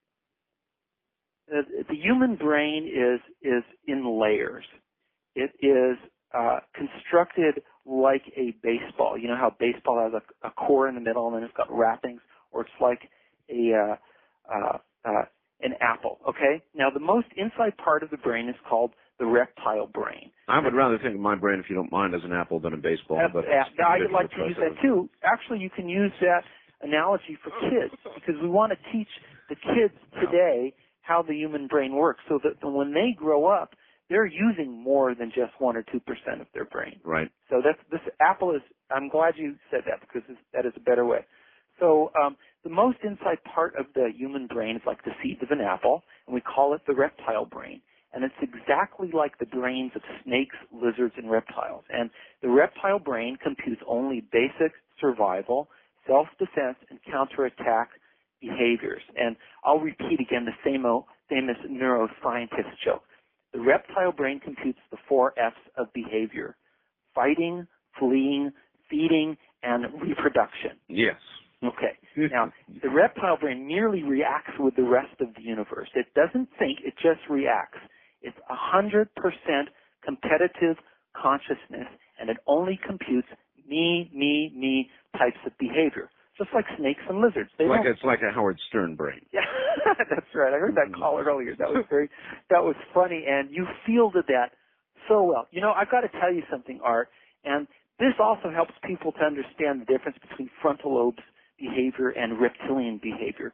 the, the human brain is is in layers. It is uh, constructed like a baseball. You know how baseball has a, a core in the middle, and then it's got wrappings, or it's like a uh, uh, uh, an apple. Okay. Now the most inside part of the brain is called the reptile brain. I would rather think of my brain, if you don't mind, as an apple than a baseball. That's- but yeah, it's I would ridiculous like to use choice. that too. Actually, you can use that analogy for kids because we want to teach the kids today how the human brain works so that when they grow up, they're using more than just one or two percent of their brain. Right. So that's this apple is. I'm glad you said that because it's, that is a better way. So um, the most inside part of the human brain is like the seeds of an apple, and we call it the reptile brain. And it's exactly like the brains of snakes, lizards, and reptiles. And the reptile brain computes only basic survival, self-defense, and counterattack behaviors. And I'll repeat again the same o- famous neuroscientist joke. The reptile brain computes the four F's of behavior: fighting, fleeing, feeding, and reproduction. Yes. Okay. Now, the reptile brain merely reacts with the rest of the universe. It doesn't think, it just reacts. It's one hundred percent competitive consciousness, and it only computes me, me, me types of behavior, just like snakes and lizards. They Like don't- it's like a Howard Stern brain. Yeah, that's right. I heard that call earlier. That was very, that was funny, and you fielded that so well. You know, I've got to tell you something, Art, and this also helps people to understand the difference between frontal lobes behavior and reptilian behavior.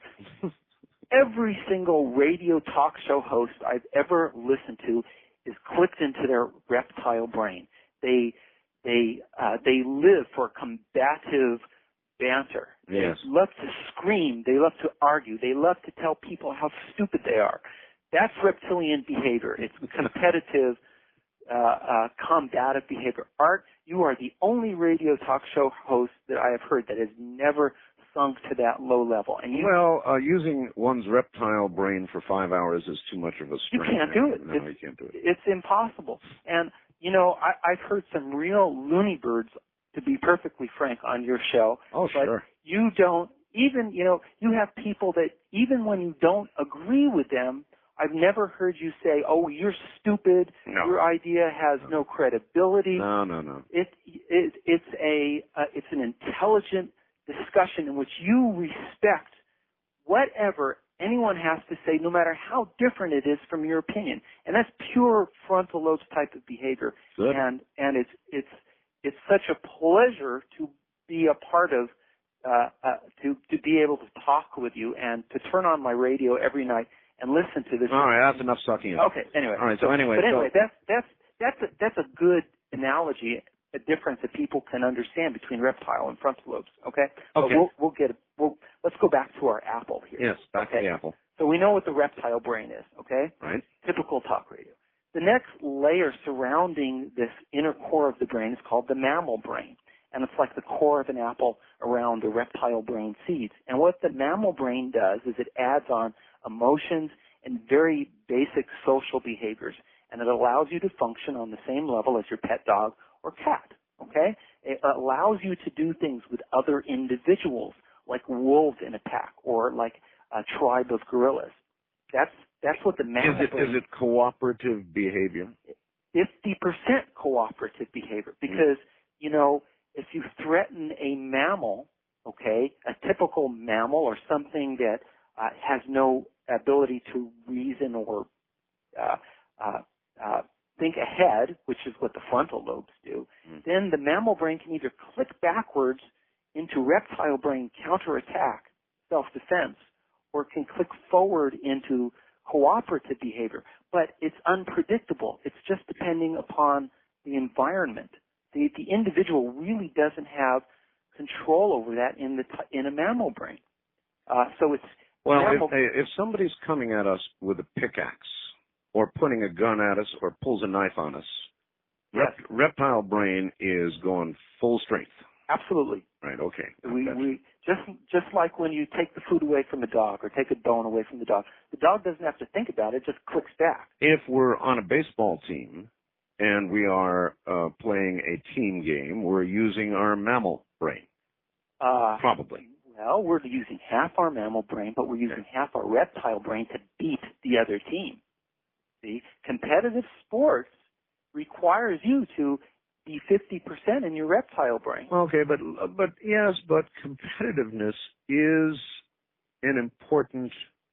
Every single radio talk show host I've ever listened to is clicked into their reptile brain. They they uh, they live for combative banter. Yes. They love to scream. They love to argue. They love to tell people how stupid they are. That's reptilian behavior. It's competitive, uh, uh, combative behavior. Art, you are the only radio talk show host that I have heard that has never sunk to that low level. And you, Well, uh, using one's reptile brain for five hours is too much of a you strain. can't do it. No, it's, you can't do it. It's impossible. And, you know, I, I've heard some real loony birds to be perfectly frank, on your show. Oh, but sure. You don't even, you know, you have people that even when you don't agree with them, I've never heard you say, "Oh, you're stupid. No. Your idea has no credibility." No, no, no. It, it it's a uh, it's an intelligent discussion in which you respect whatever anyone has to say, no matter how different it is from your opinion, and that's pure frontal lobe type of behavior. Good. And and it's it's it's such a pleasure to be a part of, uh, uh, to to be able to talk with you and to turn on my radio every night and listen to this. All right, that's enough sucking it. Okay. Anyway. All right. So, anyway. But anyway, so, that's that's that's a, that's a good analogy, a difference that people can understand between reptile and frontal lobes. Okay. But Okay. we'll we'll get we'll let's go back to our apple here. yes, back okay. to the apple. So we know what the reptile brain is. Okay. Right. Typical talk radio. The next layer surrounding this inner core of the brain is called the mammal brain. And it's like the core of an apple around the reptile brain seeds. And what the mammal brain does is it adds on emotions and very basic social behaviors. And it allows you to function on the same level as your pet dog or cat. Okay? It allows you to do things with other individuals, like wolves in a pack or like a tribe of gorillas. That's that's what the mammal Is it brain is it cooperative behavior? fifty percent cooperative behavior because, you know, if you threaten a mammal, okay, a typical mammal or something that uh, has no ability to reason or uh, uh, uh, think ahead, which is what the frontal lobes do, mm. then the mammal brain can either click backwards into reptile brain counterattack, self-defense, or it can click forward into cooperative behavior. But it's unpredictable. It's just depending upon the environment. The, the individual really doesn't have control over that in the in a mammal brain. Uh, so it's well, mammal, if, if somebody's coming at us with a pickaxe, or pointing a gun at us, or pulls a knife on us, yes. rep, reptile brain is going full strength. Absolutely. Right. Okay. We we just just like when you take the food away from a dog or take a bone away from the dog, the dog doesn't have to think about it; it just clicks back. If we're on a baseball team and we are uh, playing a team game, we're using our mammal brain. Uh, Probably. Well, we're using half our mammal brain, but we're using half our reptile brain to beat the other team. See, competitive sports requires you to be fifty percent in your reptile brain. Okay, but but yes, but competitiveness is an important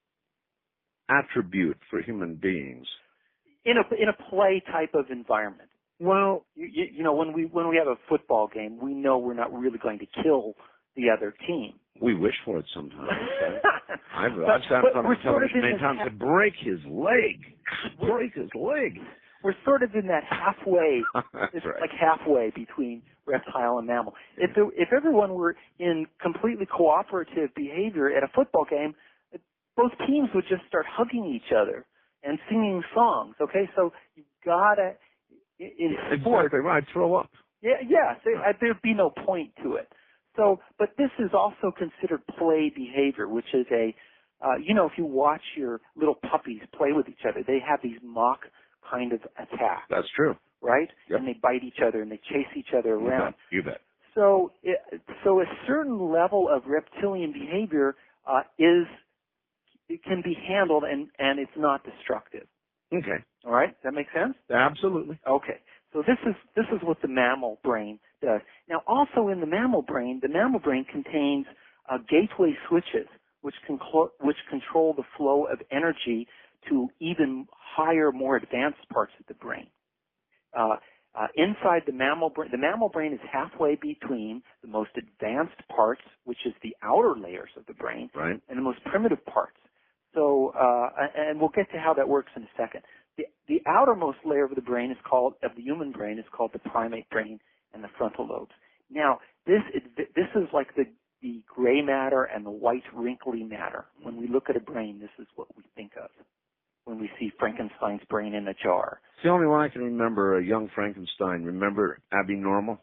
attribute for human beings. In a in a play type of environment. Well, you, you, you know, when we when we have a football game, we know we're not really going to kill the other team. We wish for it sometimes. I've, but, I've sat but on we're the sort of television many times ha- to break his leg. Break his leg. We're sort of in that halfway, it's right. like halfway between reptile and mammal. If there, if everyone were in completely cooperative behavior at a football game, both teams would just start hugging each other and singing songs. Okay, so you gotta in sport. Exactly right. Throw up. Yeah, yeah. So, uh, there'd be no point to it. So, but this is also considered play behavior, which is a, uh, you know, if you watch your little puppies play with each other, they have these mock kind of attacks. That's true. Right? Yep. And they bite each other and they chase each other You around. bet. You bet. So, it, so a certain level of reptilian behavior uh, is, it can be handled and, and it's not destructive. Okay. All right? Does that make sense? Absolutely. Okay. So this is this is what the mammal brain does. Now, also in the mammal brain, the mammal brain contains uh, gateway switches, which can cl- which control the flow of energy to even higher, more advanced parts of the brain. Uh, uh, inside the mammal brain, the mammal brain is halfway between the most advanced parts, which is the outer layers of the brain, right, and the most primitive parts. So, uh, and we'll get to how that works in a second. The, the outermost layer of the brain is called, of the human brain, is called the primate brain and the frontal lobes. Now, this is, this is like the, the gray matter and the white wrinkly matter. When we look at a brain, this is what we think of when we see Frankenstein's brain in a jar. It's the only one I can remember, a young Frankenstein. Remember Abby Normal?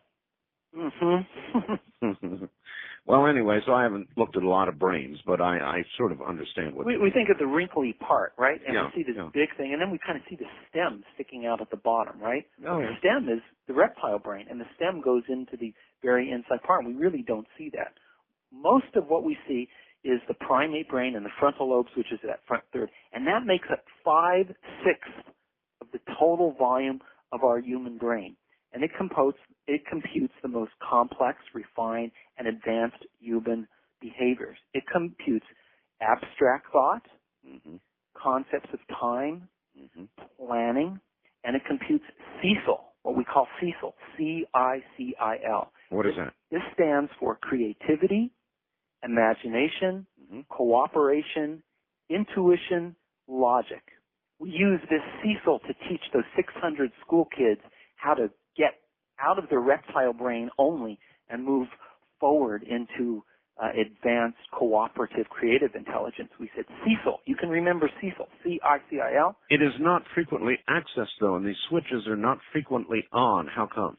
Mm-hmm. Well, anyway, so I haven't looked at a lot of brains, but I, I sort of understand what we, we think of the wrinkly part, right? And yeah, we see this yeah. big thing, and then we kind of see the stem sticking out at the bottom, right? Oh, the yeah. stem is the reptile brain, and the stem goes into the very inside part. We really don't see that. Most of what we see is the primate brain and the frontal lobes, which is that front third, and that makes up five-sixths of the total volume of our human brain. And it computes, it computes the most complex, refined, and advanced human behaviors. It computes abstract thought, mm-hmm. concepts of time, mm-hmm. planning, and it computes CECIL, what we call CECIL, C I C I L. What is that? This stands for creativity, imagination, mm-hmm. cooperation, intuition, logic. We use this CECIL to teach those six hundred school kids how to get out of their reptile brain only and move forward into uh, advanced cooperative creative intelligence. We said CECIL. You can remember CECIL, C I C I L. It is not frequently accessed, though, and these switches are not frequently on. How come?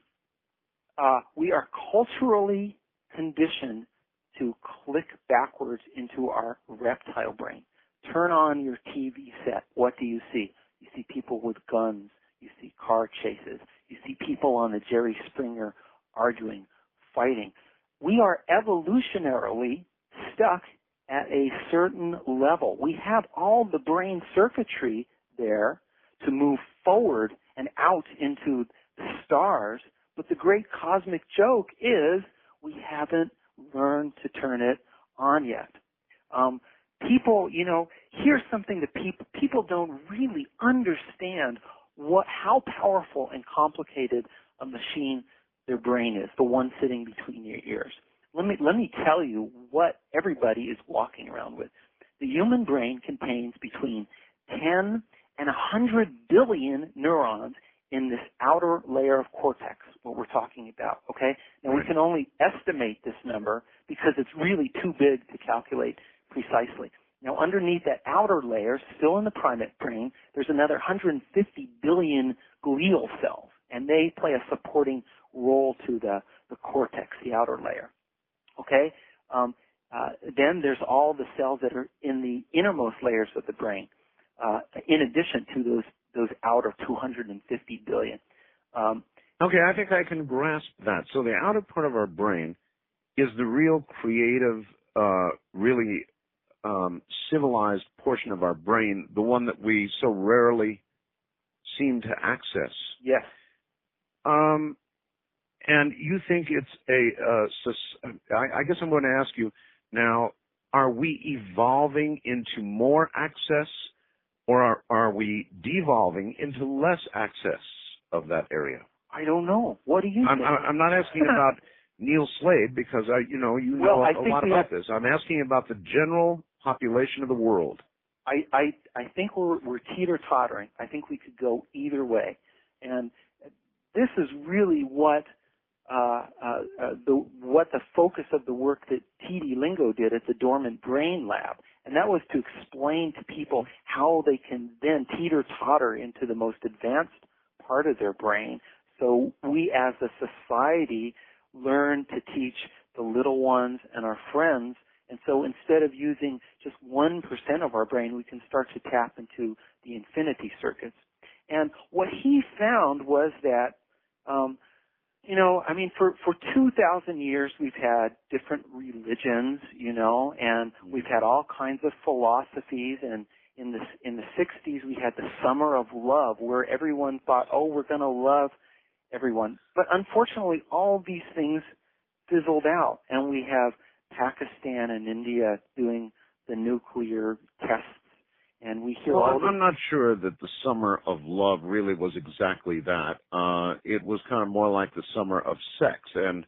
Uh, we are culturally conditioned to click backwards into our reptile brain. Turn on your T V set. What do you see? You see people with guns. You see car chases. You see people on the Jerry Springer arguing, fighting. We are evolutionarily stuck at a certain level. We have all the brain circuitry there to move forward and out into the stars, but the great cosmic joke is we haven't learned to turn it on yet. Um, people, you know, here's something that people people don't really understand what how powerful and complicated a machine their brain is, the one sitting between your ears. Let me let me tell you what everybody is walking around with. The human brain contains between ten and one hundred billion neurons in this outer layer of cortex, what we're talking about, okay? Now, we can only estimate this number because it's really too big to calculate precisely. Now, underneath that outer layer, still in the primate brain, there's another one hundred fifty billion glial cells, and they play a supporting role to the, the cortex, the outer layer, okay? Um, uh, then there's all the cells that are in the innermost layers of the brain, uh, in addition to those those outer two hundred fifty billion. Um, okay, I think I can grasp that. So the outer part of our brain is the real creative, uh, really um, civilized portion of our brain, the one that we so rarely seem to access. Yes. Um, and you think it's a, uh, I, I guess I'm going to ask you now, are we evolving into more access, or are, are we devolving into less access of that area? I don't know. What do you I'm, think? I'm not asking about Neil Slade because I, you know, you know well, a, I a think lot we about have, this. I'm asking about the general population of the world. I, I, I think we're, we're teeter-tottering. I think we could go either way. And this is really what uh, uh, uh, the what the focus of the work that T D Lingo did at the Dormant Brain Lab. And that was to explain to people how they can then teeter-totter into the most advanced part of their brain. So we as a society learn to teach the little ones and our friends. And so instead of using just one percent of our brain, we can start to tap into the infinity circuits. And what he found was that, um, you know, I mean, for, for two thousand years we've had different religions, you know, and we've had all kinds of philosophies. And in the, in the sixties we had the Summer of Love, where everyone thought, oh, we're going to love everyone. But unfortunately, all these things fizzled out, and we have Pakistan and India doing the nuclear tests. And we hear well, all the I'm not sure that the Summer of Love really was exactly that. Uh, it was kind of more like the Summer of Sex. And,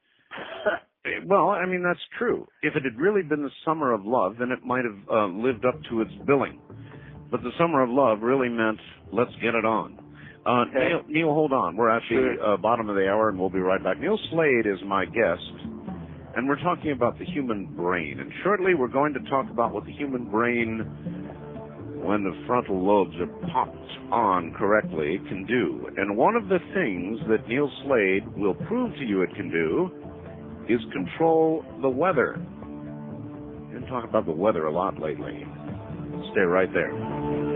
well, I mean, that's true. If it had really been the Summer of Love, then it might have uh, lived up to its billing. But the Summer of Love really meant, let's get it on. Uh, okay. Neil, Neil, hold on. We're at sure. the uh, bottom of the hour, and we'll be right back. Neil Slade is my guest, and we're talking about the human brain. And shortly we're going to talk about what the human brain, when the frontal lobes are popped on correctly, can do. And one of the things that Neil Slade will prove to you it can do is control the weather. We've been talking about the weather a lot lately. Stay right there.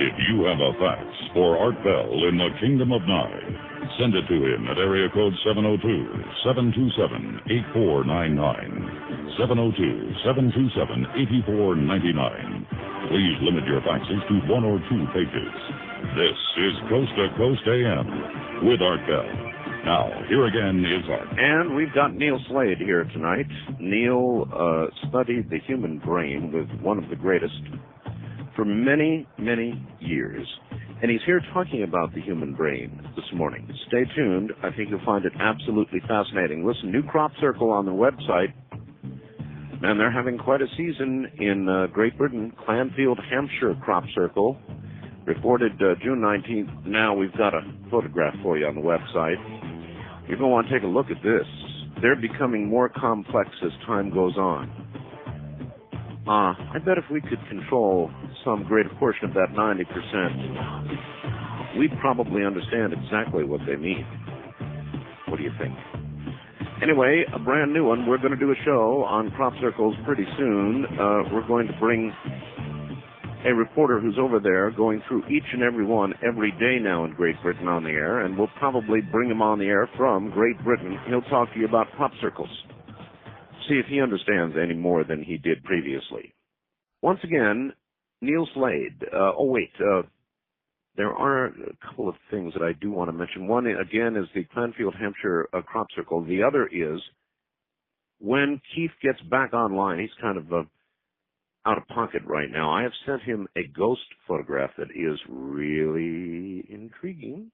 If you have a fax for Art Bell in the Kingdom of Nye, send it to him at area code seven oh two, seven two seven, eight four nine nine, seven oh two, seven two seven, eight four nine nine. Please limit your faxes to one or two pages. This is Coast to Coast A M with Art Bell. Now, here again is Art. And we've got Neil Slade here tonight. Neil uh, studied the human brain with one of the greatest for many, many years. And he's here talking about the human brain this morning. Stay tuned. I think you'll find it absolutely fascinating. Listen, new crop circle on the website. And they're having quite a season in uh, Great Britain. Clanfield, Hampshire crop circle. Reported uh, June nineteenth. Now we've got a photograph for you on the website. You're going to want to take a look at this. They're becoming more complex as time goes on. Uh, I bet if we could control some greater portion of that ninety percent, we'd probably understand exactly what they mean. What do you think? Anyway, a brand new one. We're going to do a show on crop circles pretty soon. Uh, we're going to bring a reporter who's over there going through each and every one every day now in Great Britain on the air, and we'll probably bring him on the air from Great Britain. He'll talk to you about crop circles. See if he understands any more than he did previously. Once again, Neil Slade. Uh, oh, wait. Uh, there are a couple of things that I do want to mention. One, again, is the Clanfield, Hampshire uh, crop circle. The other is when Keith gets back online, he's kind of uh, out of pocket right now. I have sent him a ghost photograph that is really intriguing.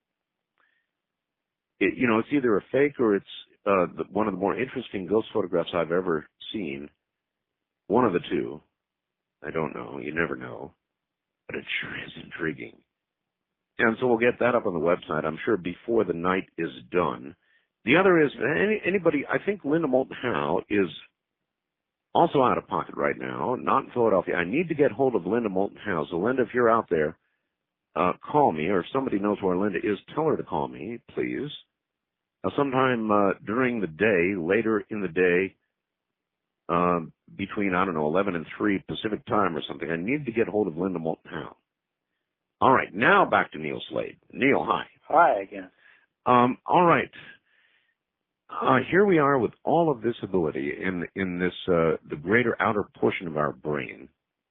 It, you know, it's either a fake or it's uh, the, one of the more interesting ghost photographs I've ever seen. One of the two. I don't know. You never know. But it sure is intriguing. And so we'll get that up on the website, I'm sure, before the night is done. The other is, any, anybody, I think Linda Moulton Howe is also out of pocket right now, not in Philadelphia. I need to get hold of Linda Moulton Howe. So, Linda, if you're out there, uh, call me, or if somebody knows where Linda is, tell her to call me, please. Uh, sometime uh, during the day, later in the day, uh, between, I don't know, eleven and three Pacific time or something, I need to get hold of Linda Moulton Howe. All right, now back to Neil Slade. Neil, hi. Hi again. Um, all right. Uh, here we are with all of this ability in in this uh, the greater outer portion of our brain,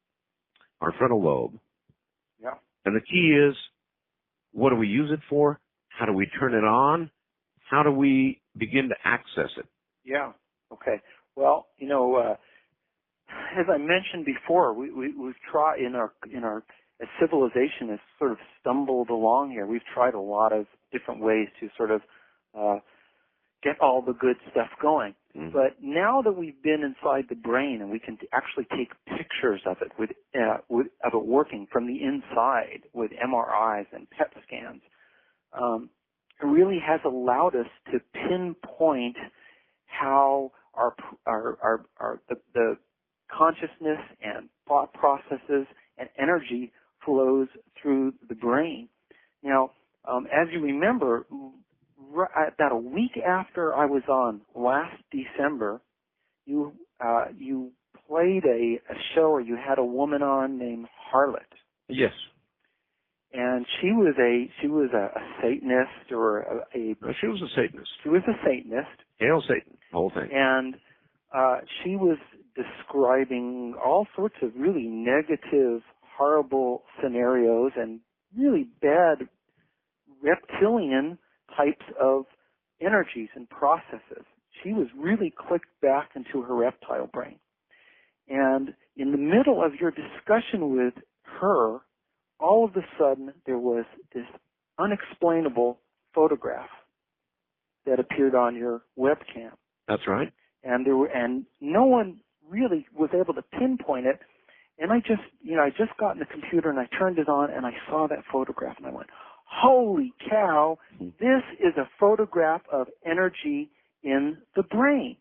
our frontal lobe. Yeah. And the key is, what do we use it for? How do we turn it on? How do we begin to access it? Yeah. Okay. Well, you know, uh, as I mentioned before, we, we we've tried in our in our as civilization has sort of stumbled along here. We've tried a lot of different ways to sort of uh, get all the good stuff going. Mm-hmm. But now that we've been inside the brain and we can actually take pictures of it with, uh, with of it working from the inside with M R Is and P E T scans, um, it really has allowed us to pinpoint how our our our, our the, the consciousness and thought processes and energy flows through the brain. Now, um, as you remember, about a week after I was on last December, you uh, you played a, a show where you had a woman on named Harlot. Yes. And she was a she was a, a Satanist or a, a no, she was a Satanist. She was a Satanist. Hail Satan, the whole thing. And uh, she was describing all sorts of really negative, horrible scenarios and really bad reptilian types of energies and processes. She was really clicked back into her reptile brain. And in the middle of your discussion with her, all of a sudden there was this unexplainable photograph that appeared on your webcam. That's right. And there were, and no one really was able to pinpoint it. And I just, you know, I just got in the computer and I turned it on and I saw that photograph and I went, holy cow, this is a photograph of energy in the brain.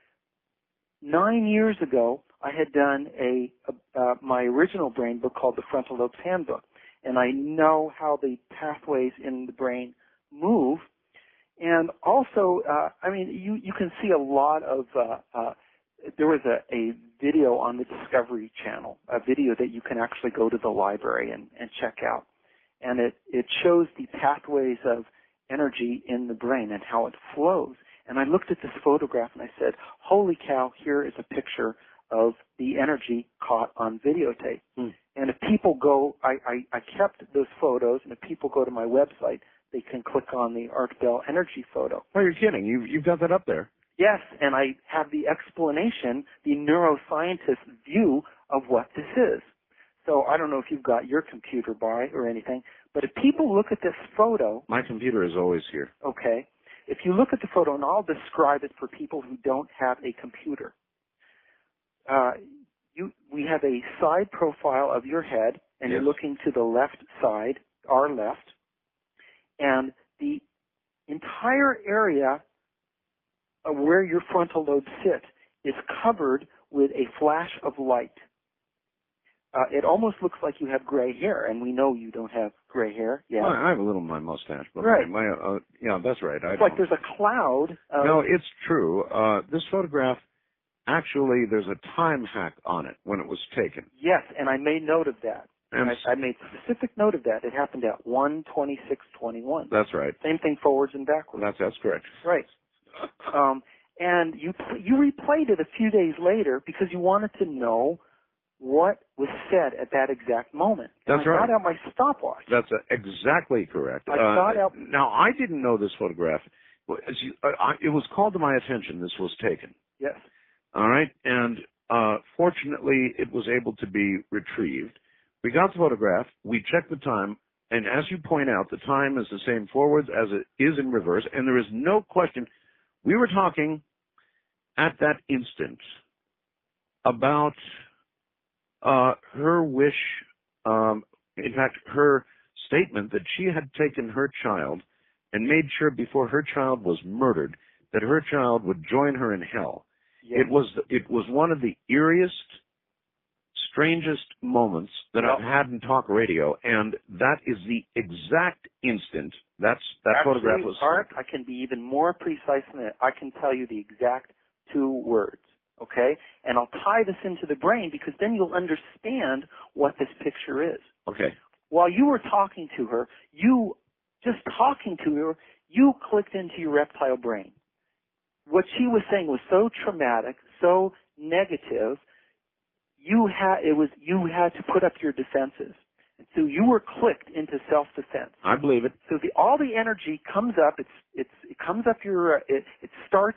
Nine years ago, I had done a, a uh, my original brain book called The Frontal Lobes Handbook, and I know how the pathways in the brain move. And also, uh, I mean, you, you can see a lot of uh, uh, there was a, a video on the Discovery Channel, a video that you can actually go to the library and, and check out. And it, it shows the pathways of energy in the brain and how it flows. And I looked at this photograph and I said, holy cow, here is a picture of the energy caught on videotape. Hmm. And if people go, I, I, I kept those photos, and if people go to my website, they can click on the Art Bell energy photo. Oh, you're kidding. You've, you've got that up there. Yes, and I have the explanation, the neuroscientist view of what this is. So I don't know if you've got your computer by or anything, but if people look at this photo. My computer is always here. Okay. If you look at the photo, and I'll describe it for people who don't have a computer. Uh, you, we have a side profile of your head, and Yes. you're looking to the left side, our left, and the entire area of where your frontal lobes sit is covered with a flash of light. Uh, it almost looks like you have gray hair, and we know you don't have gray hair. Yeah, Well, I have a little in my mustache, but Right. my, my uh, yeah, that's right. I it's don't. like there's a cloud. Of, No, it's true. Uh, this photograph, actually, there's a time hack on it when it was taken. Yes, and I made note of that. And I, I made specific note of that. It happened at one twenty-six twenty-one. That's right. Same thing forwards and backwards. That's that's correct. Right. Um, and you you replayed it a few days later because you wanted to know what was said at that exact moment. That's and I right. got out my stopwatch. That's uh, exactly correct. I got out. Now, I didn't know this photograph. Well, as you- uh, I- It was called to my attention this was taken. Yes. All right, and uh, fortunately, it was able to be retrieved. We got the photograph. We checked the time, and as you point out, the time is the same forwards as it is in reverse, and there is no question. We were talking at that instant about uh, her wish, um, in fact, her statement that she had taken her child and made sure before her child was murdered that her child would join her in hell. Yes. It was it was one of the eeriest, strangest moments that Well- I've had in talk radio, and that is the exact instant that's that Actually, photograph was. Art, I can be even more precise than that. I can tell you the exact two words, okay? And I'll tie this into the brain because then you'll understand what this picture is. Okay. While you were talking to her, you, just talking to her, you clicked into your reptile brain. What she was saying was so traumatic, so negative, you had, it was, you had to put up your defenses. And so you were clicked into self-defense. I believe it. So the, all the energy comes up, it's, it's, it comes up your, uh, it, it starts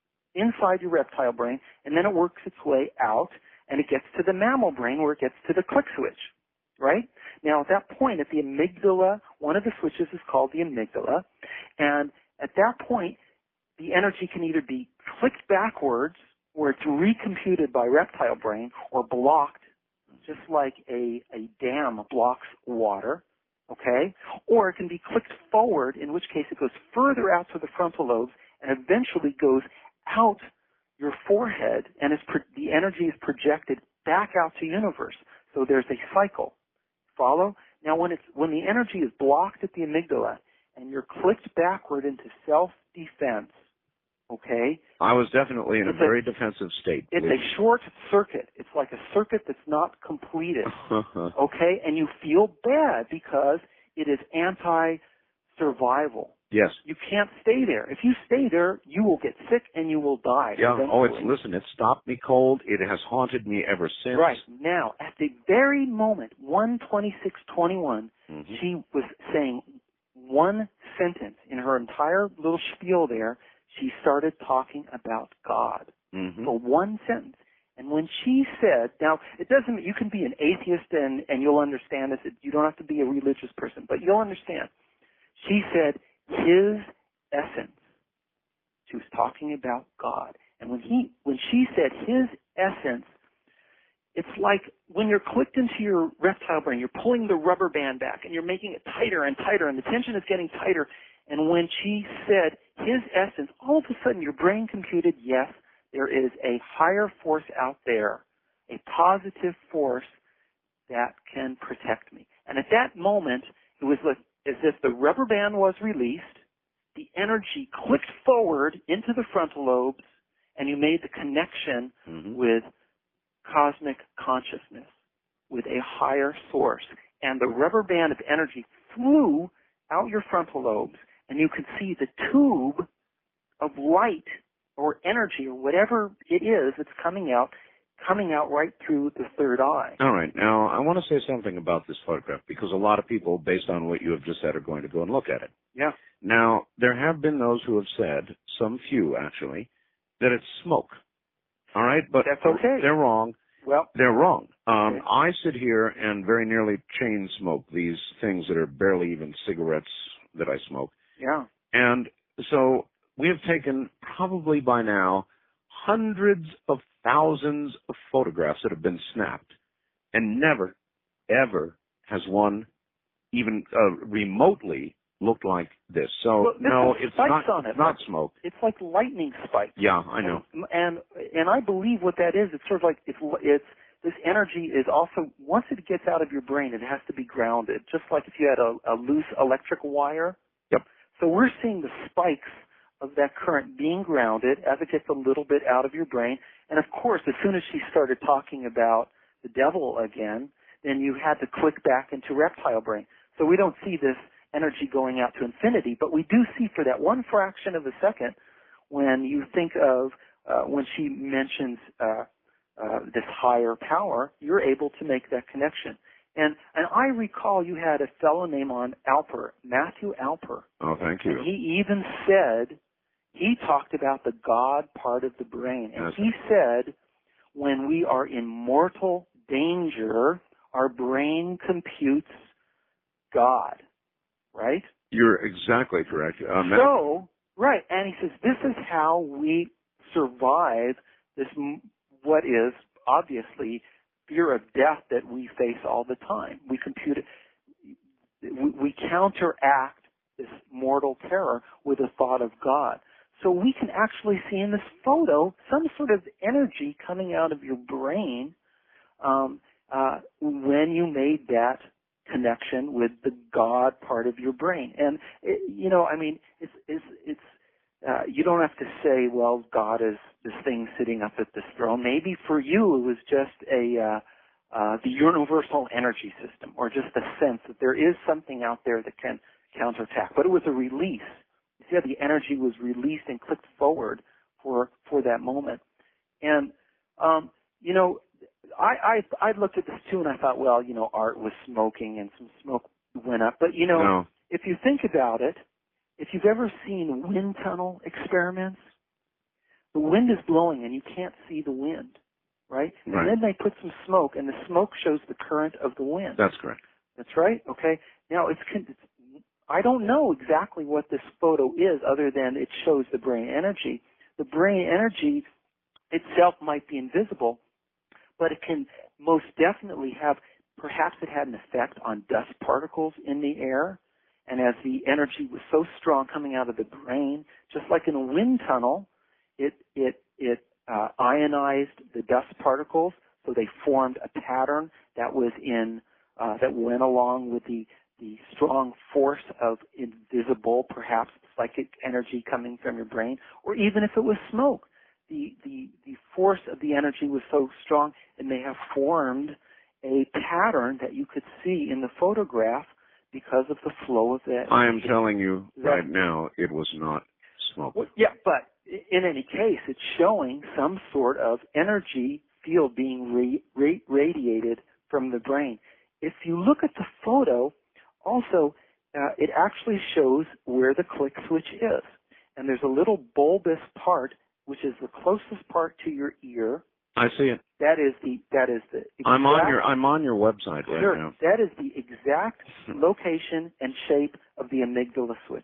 inside your reptile brain, and then it works its way out, and it gets to the mammal brain where it gets to the click switch, right? Now, at that point, at the amygdala, one of the switches is called the amygdala, and at that point, the energy can either be clicked backwards, where it's recomputed by reptile brain, or blocked, just like a, a dam blocks water, okay? Or it can be clicked forward, in which case it goes further out to the frontal lobes and eventually goes out your forehead, and is pro- the energy is projected back out to universe. So there's a cycle. Follow? Now, when it's when the energy is blocked at the amygdala and you're clicked backward into self-defense, okay? I was definitely in a It's very a- defensive state. It's a short circuit. It's like a circuit that's not completed, okay? And you feel bad because it is anti-survival. Yes. You can't stay there. If you stay there, you will get sick and you will die. Yeah. Oh, it's eventually. listen. It stopped me cold. It has haunted me ever since. Right. Now, at the very moment, one twenty-six twenty-one, Mhm. she was saying one sentence in her entire little spiel there. She started talking about God Mhm. for one sentence. And when she said, now, it doesn't, you can be an atheist and, and you'll understand this. You don't have to be a religious person, but you'll understand. She said, his essence. She was talking about God. And when he, when she said his essence, it's like when you're clicked into your reptile brain, you're pulling the rubber band back and you're making it tighter and tighter and the tension is getting tighter. And when she said his essence, all of a sudden your brain computed, yes, there is a higher force out there, a positive force that can protect me. And at that moment, it was like, as if the rubber band was released, the energy clicked forward into the frontal lobes, and you made the connection Mm-hmm. with cosmic consciousness, with a higher source, and the rubber band of energy flew out your frontal lobes, and you could see the tube of light or energy or whatever it is that's coming out, coming out right through the third eye. All right. Now, I want to say something about this photograph because a lot of people, based on what you have just said, are going to go and look at it. Yeah. Now, there have been those who have said, some few actually, that it's smoke. All right? But that's okay. They're wrong. Well, they're wrong. Um, okay. I sit here and very nearly chain smoke these things that are barely even cigarettes that I smoke. Yeah. And so we have taken probably by now hundreds of thousands of photographs that have been snapped, and never, ever has one even uh, remotely looked like this. So well, no, it's it's not, on it. it's not smoke. It's like lightning spikes. Yeah, I know. And, and and I believe what that is. It's sort of like it's it's this energy is also, once it gets out of your brain, it has to be grounded. Just like if you had a, a loose electric wire. Yep. So we're seeing the spikes of that current being grounded as it gets a little bit out of your brain. And of course, as soon as she started talking about the devil again, then you had to click back into reptile brain. So we don't see this energy going out to infinity, but we do see for that one fraction of a second when you think of, uh, when she mentions uh, uh, this higher power, you're able to make that connection. And and I recall you had a fellow named on Alper, Matthew Alper. Oh, thank you. And he even said, he talked about the God part of the brain. And Yes. he said, when we are in mortal danger, our brain computes God, right? You're exactly correct. Uh, Matt- So, right, and he says, this is how we survive this, m- what is obviously fear of death that we face all the time. We compute it, we, we counteract this mortal terror with a thought of God. So we can actually see in this photo some sort of energy coming out of your brain um, uh, when you made that connection with the God part of your brain. And, it, you know, I mean, it's, it's, it's uh, you don't have to say, well, God is this thing sitting up at this throne. Maybe for you it was just a uh, uh, the universal energy system, or just a sense that there is something out there that can counterattack. But it was a release. You see how the energy was released and clicked forward for for that moment. And um, you know, I, I I looked at this too, and I thought, well, you know, Art was smoking, and some smoke went up. But you know, No. if you think about it, if you've ever seen wind tunnel experiments, the wind is blowing and you can't see the wind, right? Right. And then they put some smoke, and the smoke shows the current of the wind. That's correct. That's right. Okay. Now it's, it's I don't know exactly what this photo is, other than it shows the brain energy. The brain energy itself might be invisible, but it can most definitely have, perhaps it had an effect on dust particles in the air. And as the energy was so strong coming out of the brain, just like in a wind tunnel, it it it uh, ionized the dust particles, so they formed a pattern that was in uh, that went along with the the strong force of invisible, perhaps psychic energy coming from your brain, or even if it was smoke, the the the force of the energy was so strong it may have formed a pattern that you could see in the photograph because of the flow of that. I am telling you That- right now, it was not smoke. Well, yeah, but i- in any case, it's showing some sort of energy field being re- ra- radiated from the brain. If you look at the photo, also, uh, it actually shows where the click switch is. And there's a little bulbous part, which is the closest part to your ear. I see it. That is the, that is the exact, I'm on your I'm on your website right sure, now. that is the exact location and shape of the amygdala switch.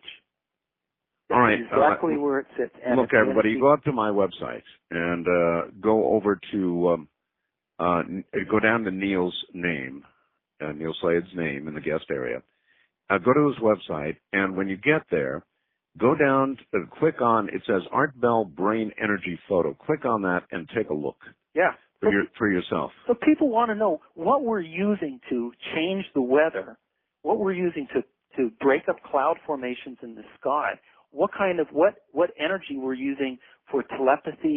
All right. Exactly uh, where it sits. And Look, it's everybody, energy- go up to my website and uh, go over to um, uh, n- go down to Neil's name, uh, Neil Slade's name in the guest area. Uh, go to his website, and when you get there, go down, to, uh, click on, it says Art Bell Brain Energy Photo. Click on that and take a look Yeah. for, your, for yourself. So people want to know what we're using to change the weather, what we're using to, to break up cloud formations in the sky, what kind of, what, what energy we're using for telepathy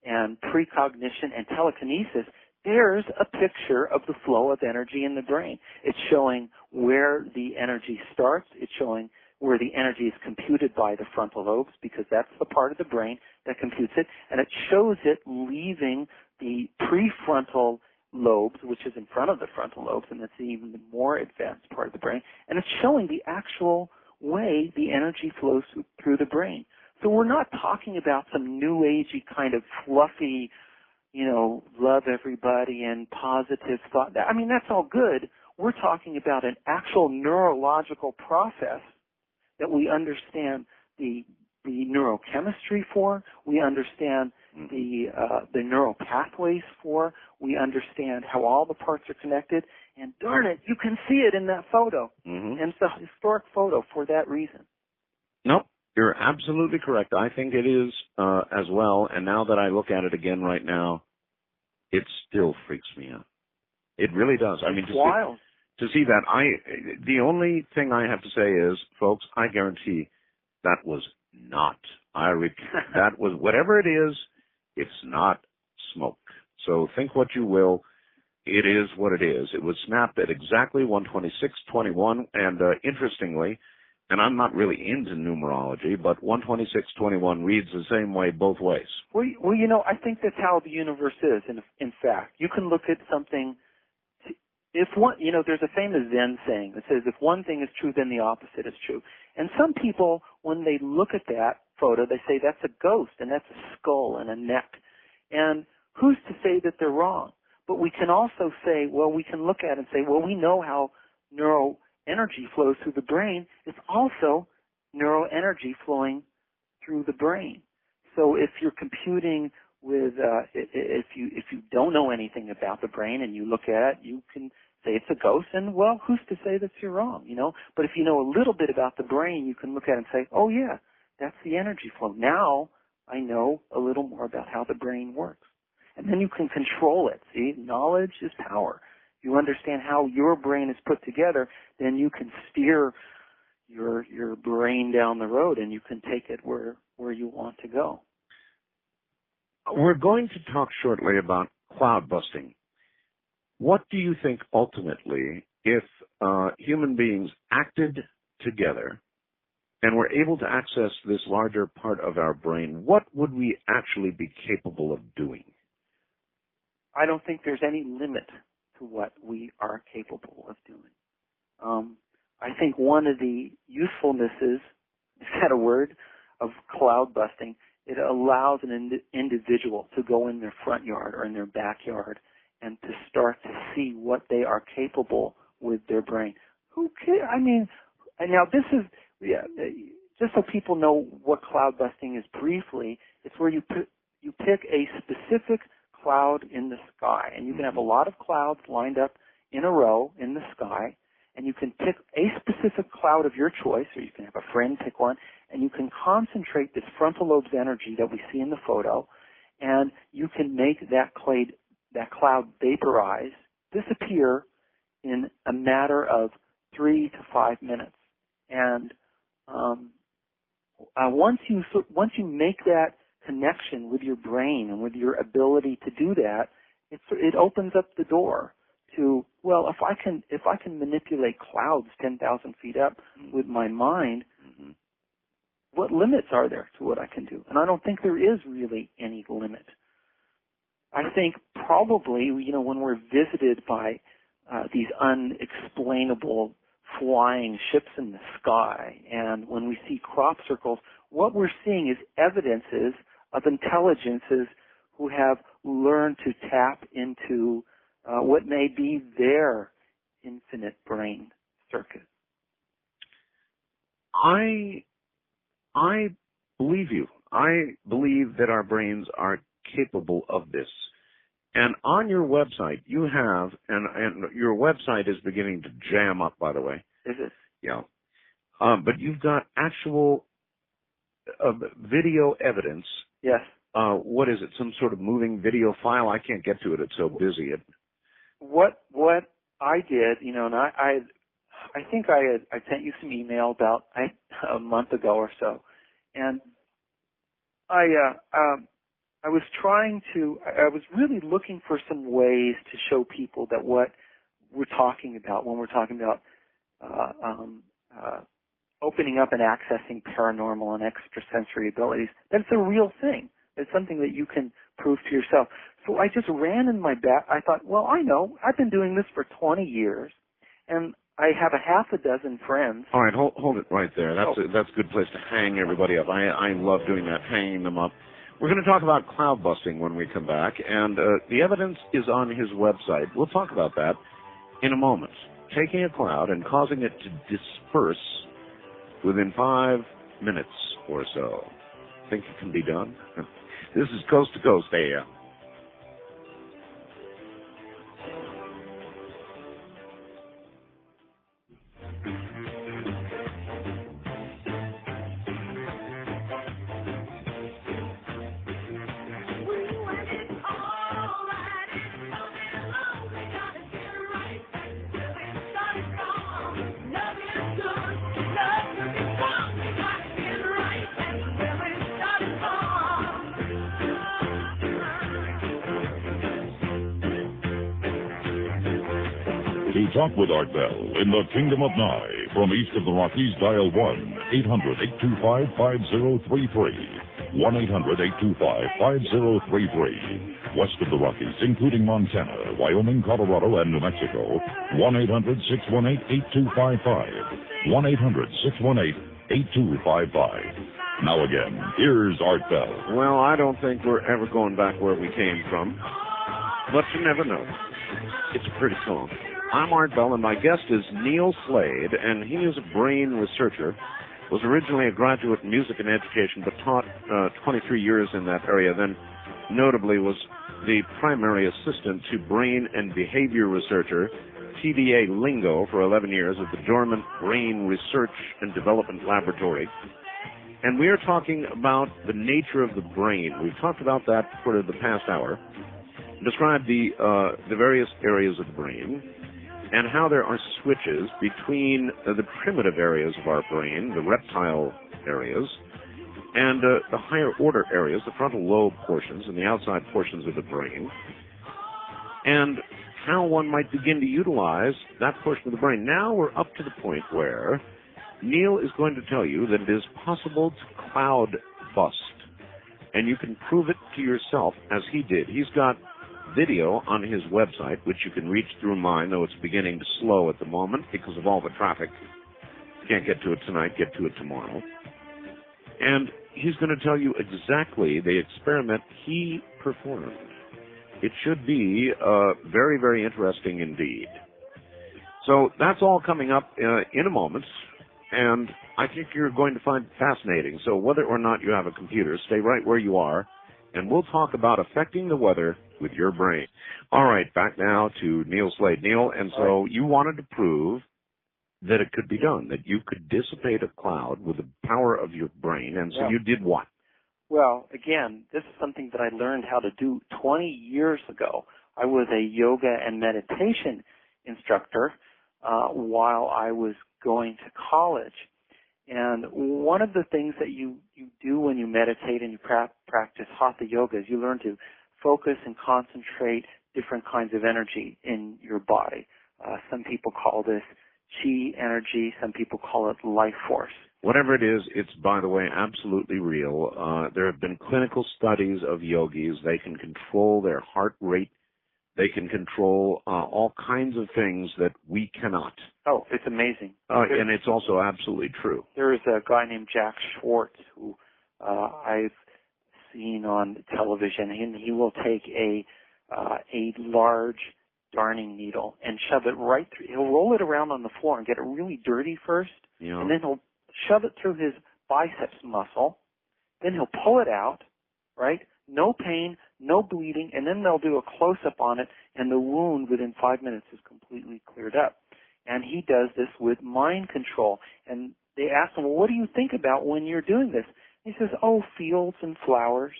and precognition and telekinesis, there's a picture of the flow of energy in the brain. It's showing where the energy starts. It's showing where the energy is computed by the frontal lobes, because that's the part of the brain that computes it. And it shows it leaving the prefrontal lobes, which is in front of the frontal lobes, and that's even the more advanced part of the brain. And it's showing the actual way the energy flows through the brain. So we're not talking about some new agey kind of fluffy, you know, love everybody and positive thought. I mean, that's all good. We're talking about an actual neurological process that we understand the the neurochemistry for, we understand the uh, the neural pathways for, we understand how all the parts are connected, and darn it, you can see it in that photo. Mm-hmm. And it's a historic photo for that reason. Nope, you're absolutely correct. I think it is uh, as well, and now that I look at it again right now, it still freaks me out. It really does. I mean, It's to wild. see, to see that, I the only thing I have to say is, folks, I guarantee that was not. I repeat, that was whatever it is. It's not smoke. So think what you will. It is what it is. It was snapped at exactly one twenty-six twenty-one, and uh, interestingly, and I'm not really into numerology, but one twenty-six twenty-one reads the same way both ways. Well, you- well, you know, I think that's how the universe is. In in fact, you can look at something. If one, you know, there's a famous Zen saying that says, if one thing is true, then the opposite is true. And some people, when they look at that photo, they say that's a ghost and that's a skull and a neck. And who's to say that they're wrong? But we can also say, well, we can look at it and say, well, we know how neural energy flows through the brain. It's also neural energy flowing through the brain. So if you're computing with, uh, if you if you don't know anything about the brain and you look at it, you can say it's a ghost, and well, who's to say that you're wrong, you know? But if you know a little bit about the brain, you can look at it and say, oh yeah, that's the energy flow. Now I know a little more about how the brain works. And then you can control it. See, knowledge is power. If you understand how your brain is put together, then you can steer your your brain down the road, and you can take it where where you want to go. We're going to talk shortly about cloud busting. What do you think ultimately, if uh, human beings acted together and were able to access this larger part of our brain, what would we actually be capable of doing? I don't think there's any limit to what we are capable of doing. Um, I think one of the usefulnesses, is that a word, of cloud busting, it allows an ind- individual to go in their front yard or in their backyard and to start to see what they are capable with their brain. Who can, I mean, and now this is, yeah, just so people know what cloud busting is briefly, it's where you put, you pick a specific cloud in the sky, and you can have a lot of clouds lined up in a row in the sky, and you can pick a specific cloud of your choice, or you can have a friend pick one, and you can concentrate this frontal lobe's energy that we see in the photo, and you can make that cloud, that cloud vaporize, disappear in a matter of three to five minutes. And um, uh, once you once you make that connection with your brain and with your ability to do that, it it opens up the door to, well, if I can if I can manipulate clouds ten thousand feet up with my mind, mm-hmm. what limits are there to what I can do? And I don't think there is really any limit. I think probably, you know, when we're visited by uh, these unexplainable flying ships in the sky, and when we see crop circles, what we're seeing is evidences of intelligences who have learned to tap into uh, what may be their infinite brain circuit. I, I believe you. I believe that our brains are capable of this. And on your website, you have, and, and your website is beginning to jam up, by the way. Is it? Yeah. Um, but you've got actual uh, video evidence. Yes. Uh, what is it? Some sort of moving video file? I can't get to it. It's so busy. It, what what I did, you know, and I I, I think I had I sent you some email about I, a month ago or so, and I uh, um, I was trying to, I was really looking for some ways to show people that what we're talking about when we're talking about uh, um, uh, opening up and accessing paranormal and extrasensory abilities, that it's a real thing. It's something that you can prove to yourself. So I just ran in my back. I thought, well, I know. I've been doing this for twenty years, and I have a half a dozen friends. All right, hold, hold it right there. That's Oh. a, that's a good place to hang everybody up. I, I love doing that, hanging them up. We're going to talk about cloud busting when we come back, and uh, the evidence is on his website. We'll talk about that in a moment. Taking a cloud and causing it to disperse within five minutes or so. Think it can be done? This is Coast to Coast A M. To talk with Art Bell in the Kingdom of Nye, from east of the Rockies, dial one eight hundred, eight two five, five zero three three. one eight hundred, eight two five, five zero three three. West of the Rockies, including Montana, Wyoming, Colorado, and New Mexico, one eight hundred, six one eight, eight two five five. one eight hundred, six one eight, eight two five five. Now again, here's Art Bell. Well, I don't think we're ever going back where we came from, but you never know. It's a pretty song. I'm Art Bell, and my guest is Neil Slade, and he is a brain researcher. Was originally a graduate in music and education, but taught uh, twenty-three years in that area. Then, notably, was the primary assistant to brain and behavior researcher, T D A Lingo, for eleven years at the Dormant Brain Research and Development Laboratory. And we are talking about the nature of the brain. We've talked about that for the past hour. Described the uh, the various areas of the brain, and how there are switches between uh, the primitive areas of our brain, the reptile areas, and uh, the higher order areas, the frontal lobe portions and the outside portions of the brain, and how one might begin to utilize that portion of the brain. Now we're up to the point where Neil is going to tell you that it is possible to cloud bust, and you can prove it to yourself as he did. He's got video on his website, which you can reach through mine, though it's beginning to slow at the moment because of all the traffic. Can't get to it tonight, get to it tomorrow. And he's going to tell you exactly the experiment he performed. It should be uh, very, very interesting indeed. So that's all coming up uh, in a moment, and I think you're going to find it fascinating. So whether or not you have a computer, stay right where you are, and we'll talk about affecting the weather with your brain. All right, back now to Neil Slade. Neil, and so you wanted to prove that it could be done, that you could dissipate a cloud with the power of your brain, and so Yeah. you did what? Well, again, this is something that I learned how to do twenty years ago. I was a yoga and meditation instructor uh, while I was going to college. And one of the things that you, you do when you meditate and you pra- practice hatha yoga is you learn to focus and concentrate different kinds of energy in your body. Uh, some people call this chi energy. Some people call it life force. Whatever it is, it's, by the way, absolutely real. Uh, there have been clinical studies of yogis. They can control their heart rate. They can control uh, all kinds of things that we cannot. Oh, it's amazing. Uh, and it's also absolutely true. There is a guy named Jack Schwartz who uh, I've seen on television, and he will take a uh, a large darning needle and shove it right through. He'll roll it around on the floor and get it really dirty first, You know? and then he'll shove it through his biceps muscle. Then he'll pull it out, right? No pain, no bleeding, and then they'll do a close-up on it, and the wound within five minutes is completely cleared up. And he does this with mind control. And they ask him, well, what do you think about when you're doing this? He says, oh, fields and flowers.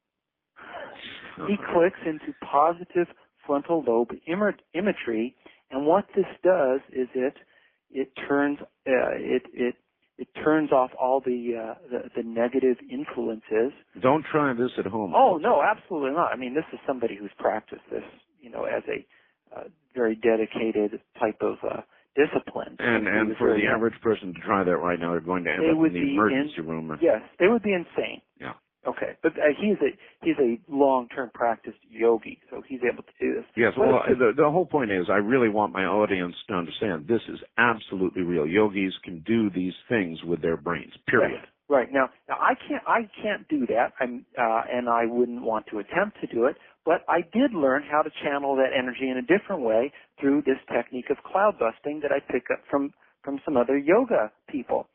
He clicks into positive frontal lobe im- imagery, and what this does is it it turns uh, it it it turns off all the, uh, the the negative influences. Don't try this at home. Oh no, absolutely not. I mean, this is somebody who's practiced this, you know, as a uh, very dedicated type of uh, discipline. And and for the average person to try that right now, they're going to end they up would in the be emergency in, room. Or, Yes, they would be insane. Yeah. Okay, but uh, he's a he's a long-term practiced yogi, so he's able to do this. Yes, But well, it's- the, the whole point is I really want my audience to understand this is absolutely real. Yogis can do these things with their brains, period. Yes. Right. Now, now I can't I can't do that, I'm, uh, and I wouldn't want to attempt to do it, but I did learn how to channel that energy in a different way through this technique of cloud busting that I pick up from, from some other yoga people.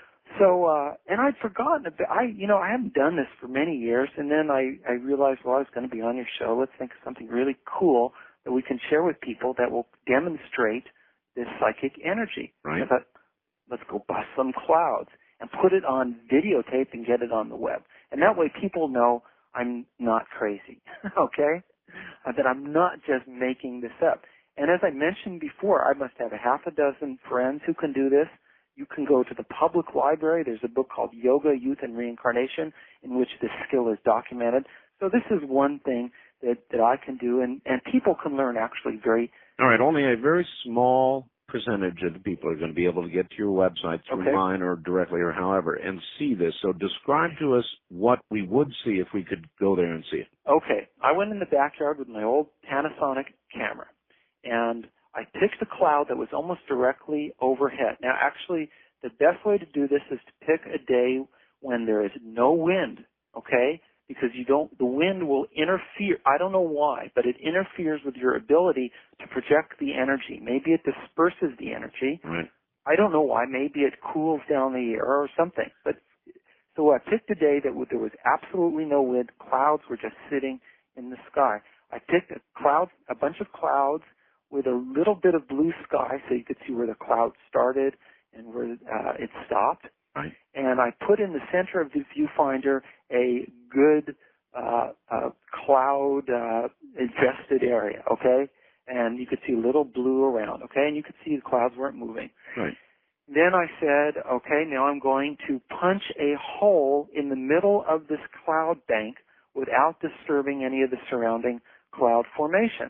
So, uh, and I'd forgotten, about, I, you know, I haven't done this for many years, and then I, I realized, well, I was going to be on your show. Let's think of something really cool that we can share with people that will demonstrate this psychic energy. Right. I thought, let's go bust some clouds and put it on videotape and get it on the web. And that way people know I'm not crazy, okay? Uh, that I'm not just making this up. And as I mentioned before, I must have a half a dozen friends who can do this. You can go to the public library. There's a book called Yoga, Youth, and Reincarnation in which this skill is documented. So this is one thing that, that I can do, and, and people can learn actually very... All right, only a very small percentage of the people are going to be able to get to your website through Okay. mine or directly or however and see this. So describe to us what we would see if we could go there and see it. Okay, I went in the backyard with my old Panasonic camera, and I picked a cloud that was almost directly overhead. Now, actually, the best way to do this is to pick a day when there is no wind, okay? Because you don't, the wind will interfere. I don't know why, but it interferes with your ability to project the energy. Maybe it disperses the energy. Right. I don't know why. Maybe it cools down the air or something. But so I picked a day that there was absolutely no wind. Clouds were just sitting in the sky. I picked a cloud, a bunch of clouds with a little bit of blue sky, so you could see where the cloud started and where uh, it stopped. Right. And I put in the center of the viewfinder a good uh, uh, cloud uh, infested area, okay? And you could see a little blue around, okay? And you could see the clouds weren't moving. Right. Then I said, okay, now I'm going to punch a hole in the middle of this cloud bank without disturbing any of the surrounding cloud formation.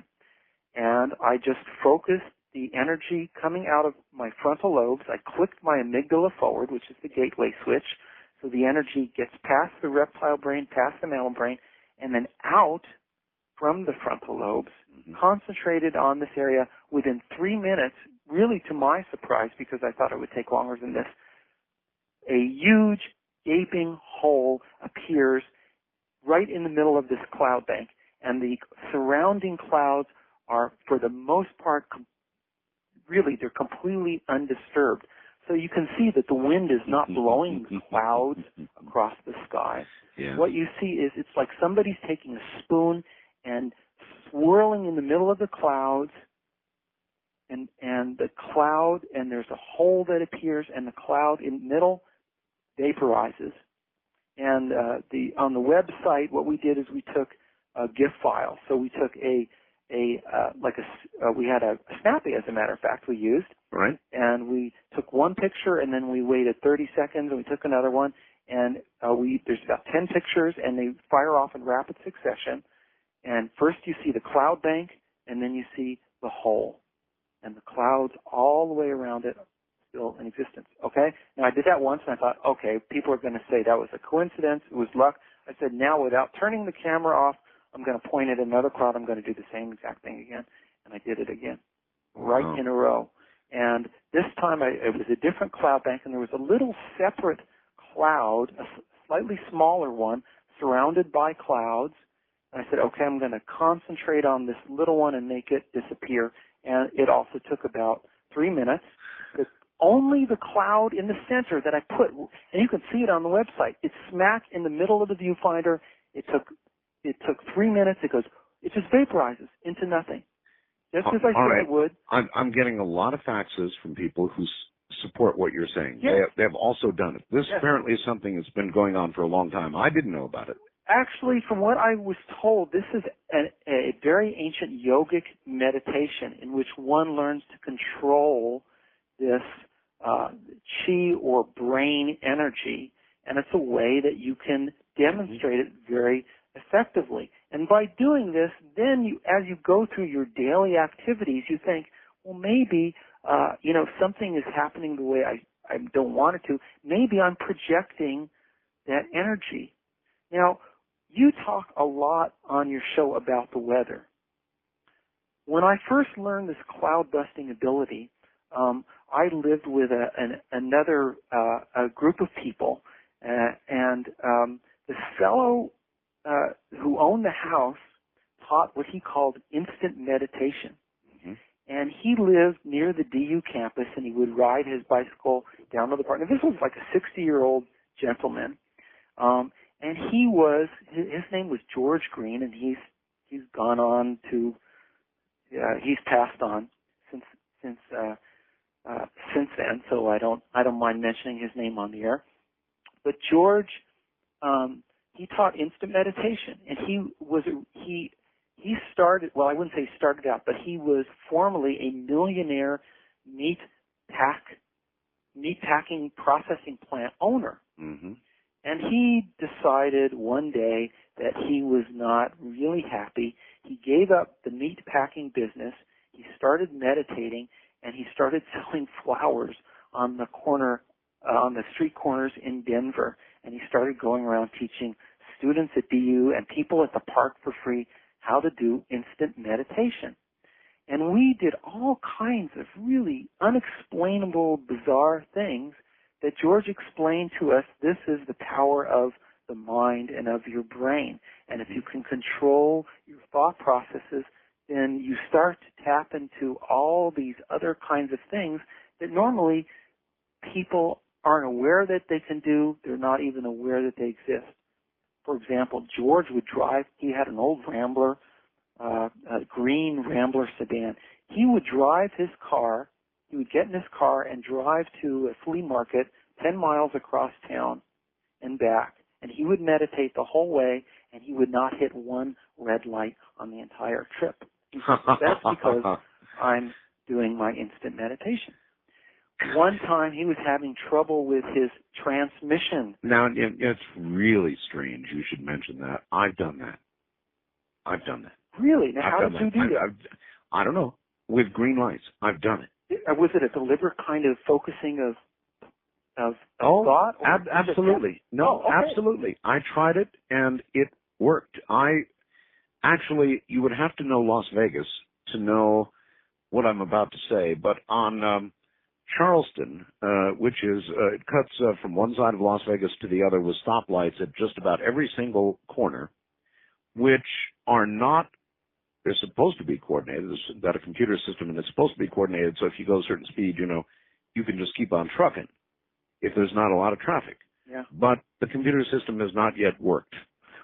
And I just focused the energy coming out of my frontal lobes. I clicked my amygdala forward, which is the gateway switch, so the energy gets past the reptile brain, past the mammal brain, and then out from the frontal lobes, mm-hmm. concentrated on this area. Within three minutes, really to my surprise, because I thought it would take longer than this, a huge gaping hole appears right in the middle of this cloud bank, and the surrounding clouds are, for the most part, com- really, they're completely undisturbed. So you can see that the wind is not blowing clouds across the sky. Yeah. What you see is it's like somebody's taking a spoon and swirling in the middle of the clouds, and and the cloud, and there's a hole that appears, and the cloud in the middle vaporizes. And uh, the on the website, what we did is we took a GIF file. So we took a a uh, like a uh, we had a, a Snappy, as a matter of fact, we used. Right. And we took one picture, and then we waited thirty seconds, and we took another one, and uh, we there's about ten pictures, and they fire off in rapid succession. And first you see the cloud bank, and then you see the hole, and the clouds all the way around it still in existence. Okay? Now I did that once, and I thought, okay, people are going to say that was a coincidence, it was luck. I said, now without turning the camera off, I'm going to point at another cloud. I'm going to do the same exact thing again, and I did it again, right Wow. in a row. And this time I, it was a different cloud bank, and there was a little separate cloud, a slightly smaller one, surrounded by clouds. And I said, okay, I'm going to concentrate on this little one and make it disappear. And it also took about three minutes. But only the cloud in the center that I put, and you can see it on the website, it's smack in the middle of the viewfinder. It took it took three minutes. It goes, it just vaporizes into nothing. Just as I All said right. it would. I'm, I'm getting a lot of faxes from people who s- support what you're saying. Yes. They, have, they have also done it. This Yes. apparently is something that's been going on for a long time. I didn't know about it. Actually, from what I was told, this is a, a very ancient yogic meditation in which one learns to control this uh, chi or brain energy, and it's a way that you can demonstrate it very effectively. And by doing this, then you, as you go through your daily activities, you think, well, maybe, uh, you know, something is happening the way I, I don't want it to. Maybe I'm projecting that energy. Now, you talk a lot on your show about the weather. When I first learned this cloud-busting ability, um, I lived with a, an, another uh, a group of people, uh, and um, the fellow uh, who owned the house taught what he called instant meditation. Mm-hmm. And he lived near the D U campus, and he would ride his bicycle down to the park. Now, this was like a sixty-year-old gentleman, um, and he was his, his name was George Green, and he's he's gone on to uh, he's passed on since since uh, uh, since then. So I don't I don't mind mentioning his name on the air. But George, um, he taught instant meditation, and he was he. He started, well, I wouldn't say he started out, but he was formerly a millionaire meat pack, meat packing processing plant owner. Mm-hmm. And he decided one day that he was not really happy. He gave up the meat packing business. He started meditating, and he started selling flowers on the corner, uh, on the street corners in Denver. And he started going around teaching students at D U and people at the park for free how to do instant meditation. And we did all kinds of really unexplainable, bizarre things that George explained to us. This is the power of the mind and of your brain. And if you can control your thought processes, then you start to tap into all these other kinds of things that normally people aren't aware that they can do. They're not even aware that they exist. For example, George would drive, he had an old Rambler, uh, a green Rambler sedan. He would drive his car, he would get in his car and drive to a flea market ten miles across town and back. And he would meditate the whole way, and he would not hit one red light on the entire trip. That's because I'm doing my instant meditation. One time he was having trouble with his transmission. Now, it's really strange you should mention that. I've done that. I've done that. Really? Now, I've how did that. you do I, that? I've, I don't know. With green lights. I've done it. Was it a deliberate kind of focusing of of, of oh, thought? Or ab- absolutely. No, oh, okay. absolutely. I tried it, and it worked. I actually, you would have to know Las Vegas to know what I'm about to say, but on um, Charleston, uh, which is, uh, it cuts uh, from one side of Las Vegas to the other with stoplights at just about every single corner, which are not, they're supposed to be coordinated. It's got a computer system and it's supposed to be coordinated, so if you go a certain speed, you know, you can just keep on trucking if there's not a lot of traffic. Yeah. But the computer system has not yet worked.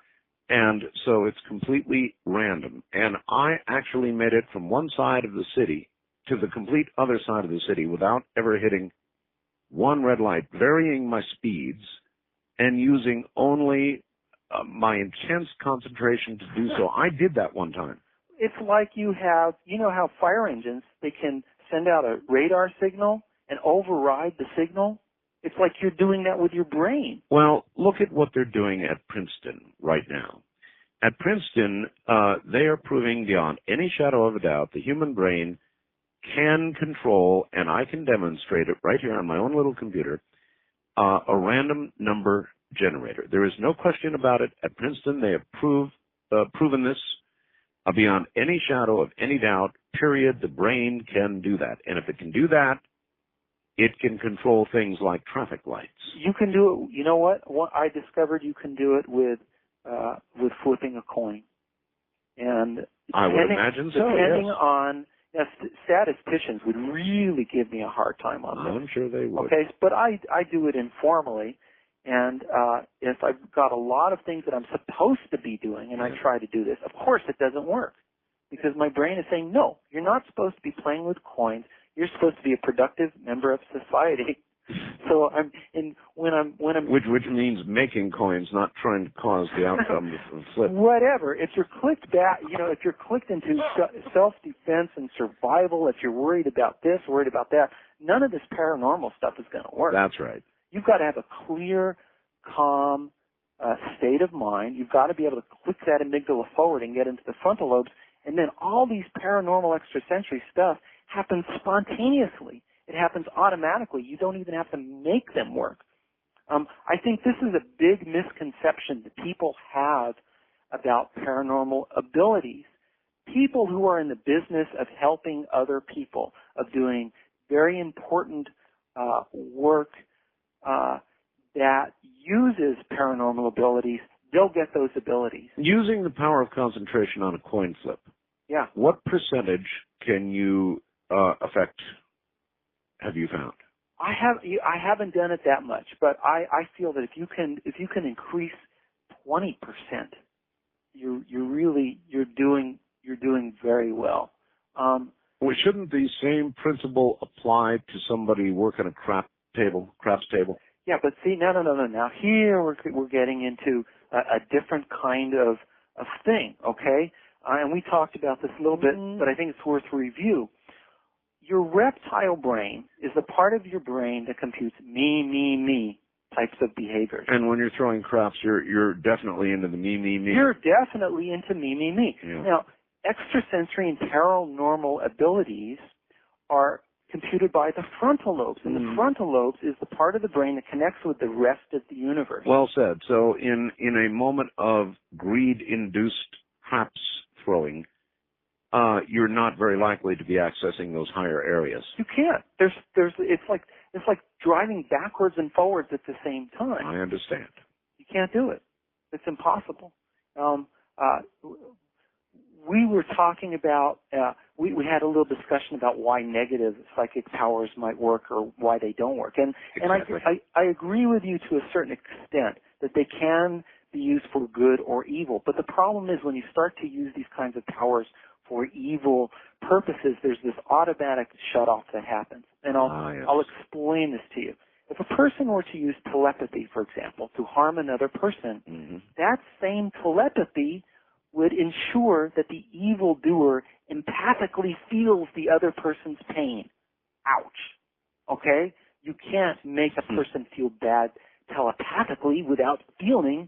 And so it's completely random. And I actually made it from one side of the city to the complete other side of the city without ever hitting one red light, varying my speeds and using only uh, my intense concentration to do so. I did that one time. It's like you have, you know how fire engines, they can send out a radar signal and override the signal? It's like you're doing that with your brain. Well, look at what they're doing at Princeton right now. At Princeton, uh, they are proving beyond any shadow of a doubt the human brain can control, and I can demonstrate it right here on my own little computer, uh, a random number generator. There is no question about it. At Princeton, they have proved, uh, proven this uh, beyond any shadow of any doubt, period. The brain can do that. And if it can do that, it can control things like traffic lights. You can do it, you know what? what I discovered you can do it with uh, with flipping a coin. And I would imagine so, Depending yes. on, now, st- statisticians would really give me a hard time on this. I'm sure they would. Okay, but I, I do it informally. And uh, if I've got a lot of things that I'm supposed to be doing and I try to do this, of course it doesn't work. Because my brain is saying, no, you're not supposed to be playing with coins. You're supposed to be a productive member of society. So I'm in when I'm when I'm which which means making coins, not trying to cause the outcome to flip. Whatever. If you're clicked back, you know, if you're clicked into self-defense and survival, if you're worried about this, worried about that, none of this paranormal stuff is going to work. That's right. You've got to have a clear, calm uh, state of mind. You've got to be able to click that amygdala forward and get into the frontal lobes, and then all these paranormal extrasensory stuff happens spontaneously. It happens automatically. You don't even have to make them work. Um, I think this is a big misconception that people have about paranormal abilities. People who are in the business of helping other people, of doing very important uh, work uh, that uses paranormal abilities, they'll get those abilities. Using the power of concentration on a coin flip. Yeah. What percentage can you uh, affect? Have you found? I have I haven't done it that much, but I, I feel that if you can if you can increase twenty percent, you you really you're doing you're doing very well. Um, well, shouldn't the same principle apply to somebody working a crap table, craps table? Yeah, but see, no, no, no, no. Now here we're we're getting into a, a different kind of of thing, okay? Uh, and we talked about this a little bit, but I think it's worth review. Your reptile brain is the part of your brain that computes me, me, me types of behaviors. And when you're throwing craps, you're you're definitely into the me, me, me. You're definitely into me, me, me. Yeah. Now, extrasensory and paranormal abilities are computed by the frontal lobes, and Mm. the frontal lobes is the part of the brain that connects with the rest of the universe. Well said. So in, in a moment of greed-induced craps throwing, Uh, you're not very likely to be accessing those higher areas. You can't. There's, there's, it's like, it's like driving backwards and forwards at the same time. I understand. You can't do it. It's impossible. Um, uh, we were talking about, uh, we, we had a little discussion about why negative psychic powers might work or why they don't work. And, exactly. and I, I, I agree with you to a certain extent that they can be used for good or evil. But the problem is when you start to use these kinds of powers for evil purposes, there's this automatic shut-off that happens. And I'll, ah, yes. I'll explain this to you. If a person were to use telepathy, for example, to harm another person, mm-hmm. that same telepathy would ensure that the evildoer empathically feels the other person's pain. Ouch. Okay? You can't make a person feel bad telepathically without feeling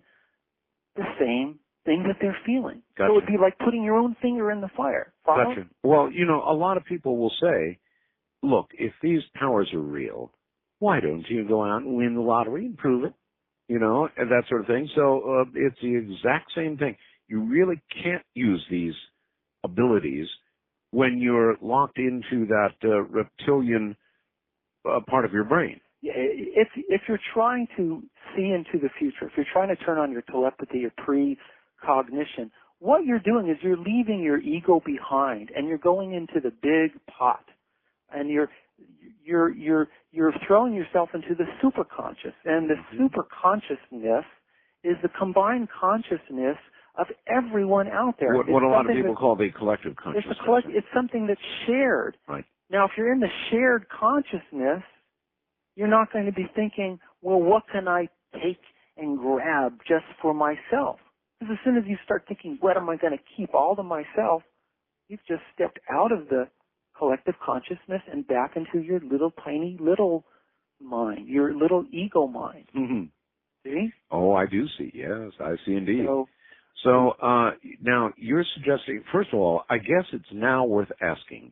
the same thing that they're feeling. Gotcha. So it would be like putting your own finger in the fire. Follow? Gotcha. Well, you know, a lot of people will say, look, if these powers are real, why don't you go out and win the lottery and prove it? You know, and that sort of thing. So uh, it's the exact same thing. You really can't use these abilities when you're locked into that uh, reptilian uh, part of your brain. If, if you're trying to see into the future, if you're trying to turn on your telepathy or precognition, what you're doing is you're leaving your ego behind and you're going into the big pot, and you're you're you're you're throwing yourself into the superconscious, and the superconsciousness is the combined consciousness of everyone out there. What, what a lot of people call the collective consciousness. It's, a collect, it's something that's shared. Right. Now, if you're in the shared consciousness, you're not going to be thinking, well, what can I take and grab just for myself? Because as soon as you start thinking, what am I going to keep all to myself, you've just stepped out of the collective consciousness and back into your little tiny little mind, your little ego mind. Mm-hmm. See? Oh, I do see. Yes, I see indeed. So, so uh, now you're suggesting, first of all, I guess it's now worth asking,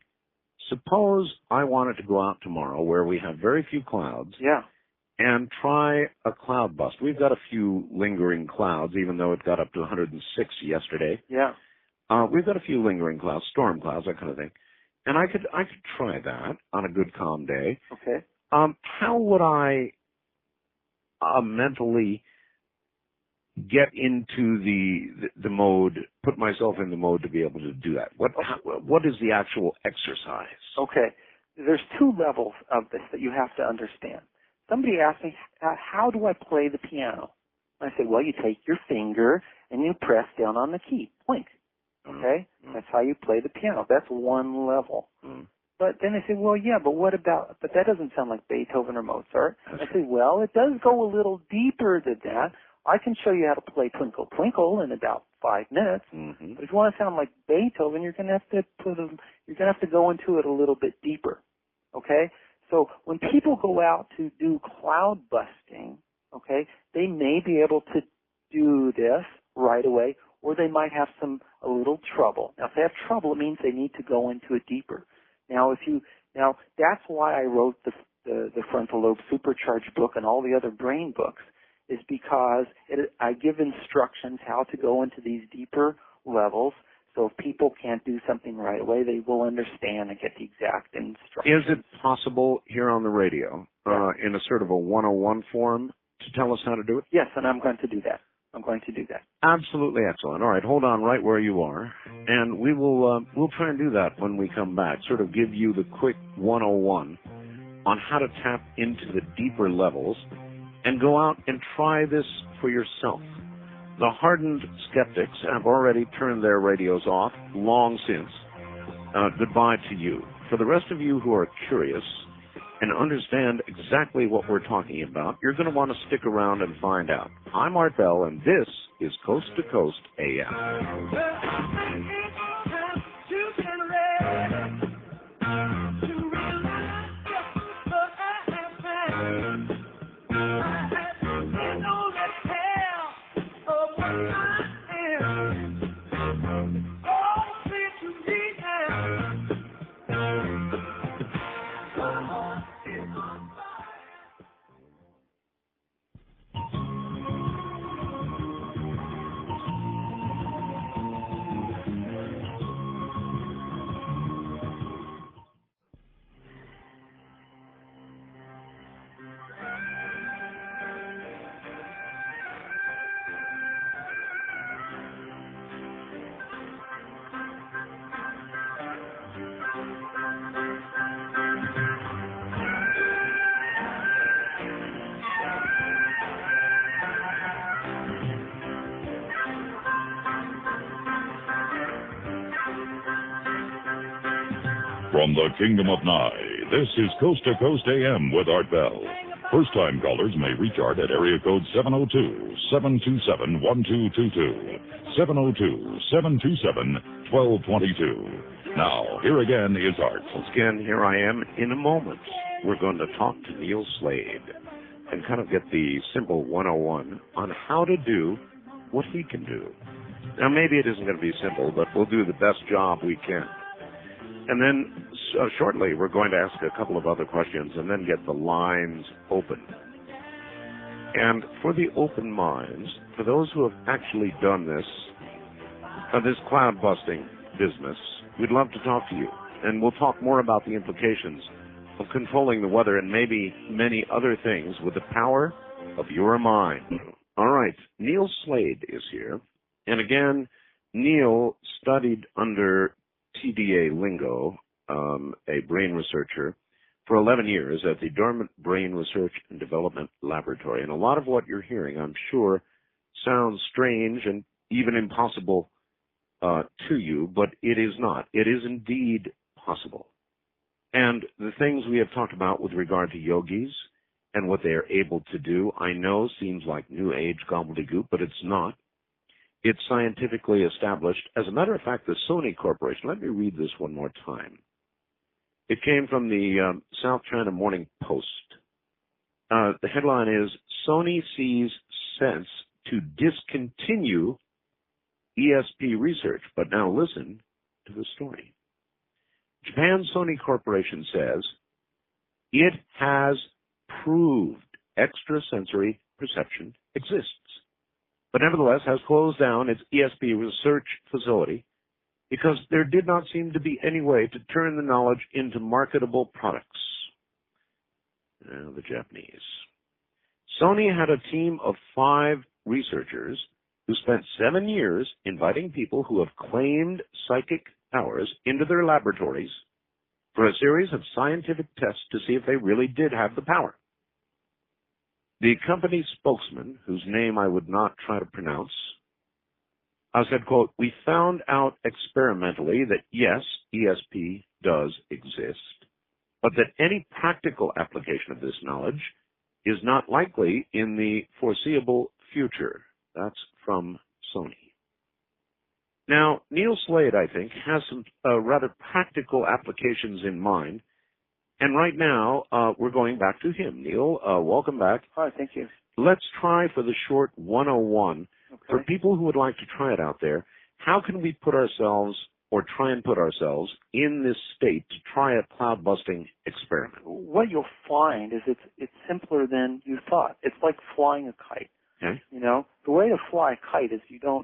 suppose I wanted to go out tomorrow where we have very few clouds. Yeah. And try a cloud bust. We've got a few lingering clouds, even though it got up to one hundred six yesterday. Yeah. Uh, we've got a few lingering clouds, storm clouds, that kind of thing. And I could I could try that on a good calm day. Okay. Um, how would I uh, mentally get into the, the the mode, put myself in the mode to be able to do that? What how, what is the actual exercise? Okay. There's two levels of this that you have to understand. Somebody asked me, how do I play the piano? I said, well, you take your finger and you press down on the key. Blink. Okay? Mm. That's how you play the piano. That's one level. Mm. But then they say, well, yeah, but what about, but that doesn't sound like Beethoven or Mozart. I say, well, it does go a little deeper than that. I can show you how to play Twinkle Twinkle in about five minutes. Mm-hmm. But if you want to sound like Beethoven, you're going to have to put a, you're going to have to go into it a little bit deeper. Okay? So when people go out to do cloud busting, okay, they may be able to do this right away, or they might have some a little trouble. Now, if they have trouble, it means they need to go into it deeper. Now, if you now that's why I wrote the the, the frontal lobe supercharged book and all the other brain books, is because it, I give instructions how to go into these deeper levels. So if people can't do something right away, they will understand and get the exact instructions. Is it possible here on the radio, uh, in a sort of a one oh one form, to tell us how to do it? Yes, and I'm going to do that. I'm going to do that. Absolutely excellent. All right, hold on right where you are, and we will uh, we'll try and do that when we come back. Sort of give you the quick one oh one on how to tap into the deeper levels and go out and try this for yourself. The hardened skeptics have already turned their radios off long since. Uh, goodbye to you. For the rest of you who are curious and understand exactly what we're talking about, you're going to want to stick around and find out. I'm Art Bell, and this is Coast to Coast A M. From the Kingdom of Nye, this is Coast to Coast A M with Art Bell. First-time callers may reach Art at area code seven oh two, seven two seven, one two two two, seven oh two, seven two seven, one two two two. Now, here again is Art. Once again, here I am. In a moment, we're going to talk to Neil Slade and kind of get the simple one oh one on how to do what he can do. Now, maybe it isn't going to be simple, but we'll do the best job we can. And then uh, shortly, we're going to ask a couple of other questions and then get the lines open. And for the open minds, for those who have actually done this, uh, this cloud busting business, we'd love to talk to you. And we'll talk more about the implications of controlling the weather and maybe many other things with the power of your mind. All right, Neil Slade is here. And again, Neil studied under T D A Lingo, um, a brain researcher, for eleven years at the Dormant Brain Research and Development Laboratory. And a lot of what you're hearing, I'm sure, sounds strange and even impossible uh, to you, but it is not. It is indeed possible. And the things we have talked about with regard to yogis and what they are able to do, I know seems like New Age gobbledygook, but it's not. It's scientifically established. As a matter of fact, the Sony Corporation, let me read this one more time. It came from the um, South China Morning Post. Uh, the headline is, Sony sees sense to discontinue E S P research. But now listen to the story. Japan Sony Corporation says it has proved extrasensory perception exists, but nevertheless has closed down its E S P research facility because there did not seem to be any way to turn the knowledge into marketable products. Now, the Japanese. Sony had a team of five researchers who spent seven years inviting people who have claimed psychic powers into their laboratories for a series of scientific tests to see if they really did have the power. The company spokesman, whose name I would not try to pronounce, uh, said, quote, we found out experimentally that yes, E S P does exist, but that any practical application of this knowledge is not likely in the foreseeable future. That's from Sony. Now, Neil Slade, I think, has some uh, rather practical applications in mind, and right now uh, we're going back to him. Neil, uh, welcome back. Hi, thank you. Let's try for the short one oh one. Okay. For people who would like to try it out there, how can we put ourselves or try and put ourselves in this state to try a cloud-busting experiment? What you'll find is it's it's simpler than you thought. It's like flying a kite. Okay. You know, the way to fly a kite is you don't